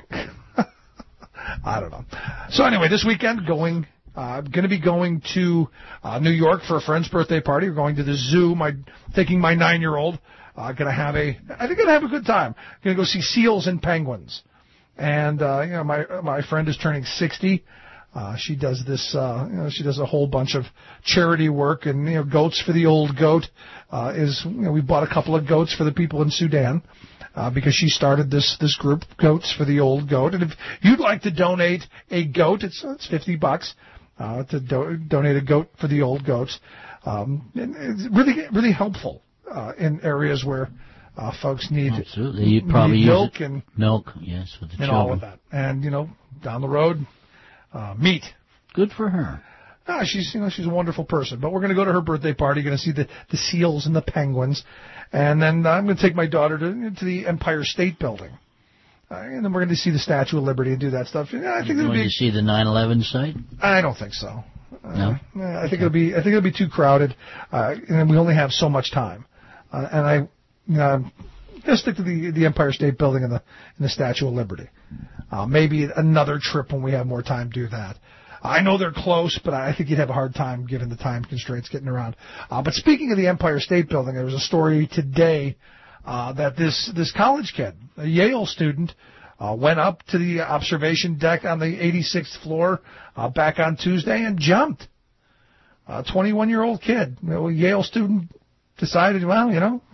I don't know. So anyway, this weekend, going, uh, going to be going to uh, New York for a friend's birthday party. We're going to the zoo. My taking my nine-year-old. Uh, going to have a, I think going to have a good time. Going to go see seals and penguins. And uh, you know, my my friend is turning sixty. Uh, she does this, uh, you know, she does a whole bunch of charity work, and you know, Goats for the Old Goat uh, is, you know, we bought a couple of goats for the people in Sudan. Uh, because she started this, this group, Goats for the Old Goat. And if you'd like to donate a goat, it's, it's fifty bucks, uh, to do, donate a goat for the old goats. Um, and it's really, really helpful, uh, in areas where, uh, folks need, Absolutely. You probably need use milk it. and, milk, yes, for the and children. all of that. And, you know, down the road, uh, meat. Good for her. Ah, she's, you know, she's a wonderful person. But we're going to go to her birthday party, going to see the, the seals and the penguins. And then I'm going to take my daughter to, to the Empire State Building. Uh, and then we're going to see the Statue of Liberty and do that stuff. And I think You're it'll going be. to see the nine eleven site? I don't think so. No? Uh, I think it'll be. I think it'll be too crowded, uh, and we only have so much time. Uh, and I, you know, I'm going to stick to the the Empire State Building and the and the Statue of Liberty. Uh, maybe another trip when we have more time do that. I know they're close, but I think you'd have a hard time given the time constraints getting around. Uh, but speaking of the Empire State Building, there was a story today uh, that this this college kid, a Yale student, uh, went up to the observation deck on the eighty-sixth floor uh, back on Tuesday and jumped. A twenty-one-year-old kid, you know, a Yale student, decided, well, you know,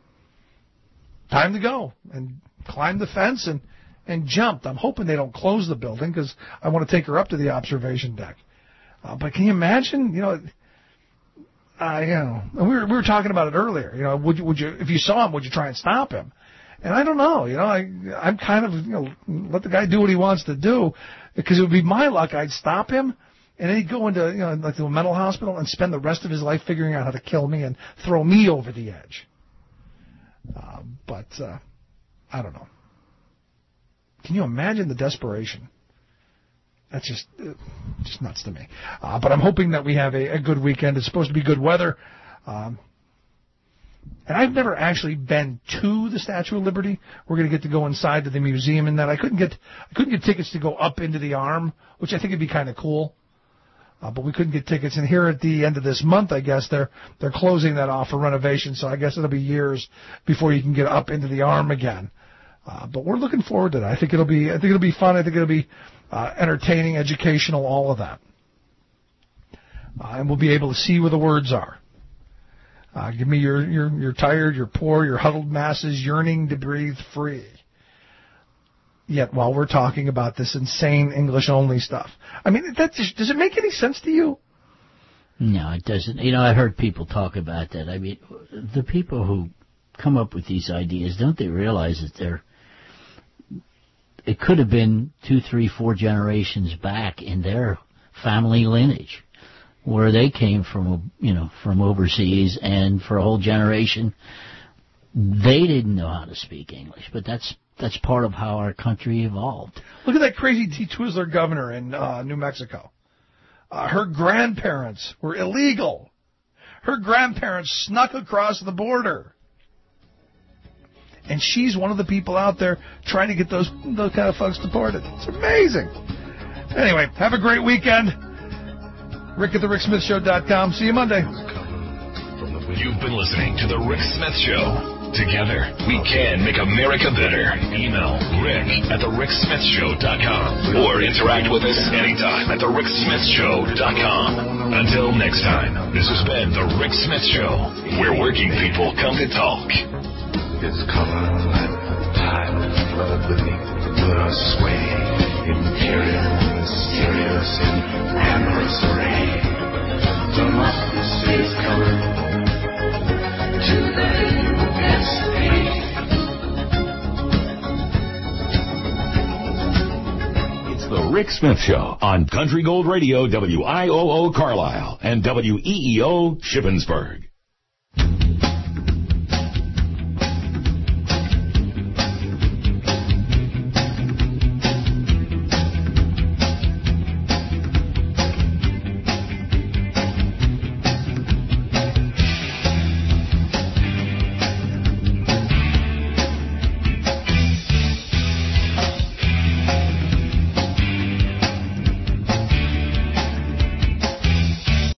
time to go, and climbed the fence and. and jumped. I'm hoping they don't close the building because I want to take her up to the observation deck. Uh, but can you imagine, you know, uh, you know, we were, we were talking about it earlier, you know, would you, would you, if you saw him, would you try and stop him? And I don't know, you know, I, I'm kind of, you know, let the guy do what he wants to do, because it would be my luck. I'd stop him and then he'd go into, you know, like to a mental hospital and spend the rest of his life figuring out how to kill me and throw me over the edge. Uh, but, uh, I don't know. Can you imagine the desperation? That's just uh, just nuts to me. Uh, but I'm hoping that we have a, a good weekend. It's supposed to be good weather. Um, and I've never actually been to the Statue of Liberty. We're going to get to go inside to the museum and that. I couldn't get I couldn't get tickets to go up into the arm, which I think would be kind of cool. Uh, but we couldn't get tickets. And here at the end of this month, I guess, they're they're closing that off for renovation. So I guess it'll be years before you can get up into the arm again. Uh, but we're looking forward to that. I think it'll be. I think it'll be fun. I think it'll be uh, entertaining, educational, all of that. Uh, and we'll be able to see where the words are. Uh, give me your, your, your tired, your poor, your huddled masses yearning to breathe free. Yet while we're talking about this insane English-only stuff, I mean, that just, does it make any sense to you? No, it doesn't. You know, I heard people talk about that. I mean, the people who come up with these ideas, don't they realize that they're it could have been two, three, four generations back in their family lineage, where they came from, you know, from overseas, and for a whole generation, they didn't know how to speak English. But that's that's part of how our country evolved. Look at that crazy T. Twizzler governor in uh, New Mexico. Uh, her grandparents were illegal. Her grandparents snuck across the border. And she's one of the people out there trying to get those those kind of folks deported. It's amazing. Anyway, have a great weekend. Rick at the Rick Smith Show dot com. See you Monday. From the You've been listening to The Rick Smith Show. Together, we can make America better. Email Rick at the rick smith show dot com or interact with us anytime at the rick smith show dot com. Until next time, this has been The Rick Smith Show, where working people come to talk. It's color like the tide of flood beneath the sway. Imperial, mysterious, in amorous array. Democracy's color to the U S A. It's The Rick Smith Show on Country Gold Radio, W I O O Carlisle and W E E O Shippensburg.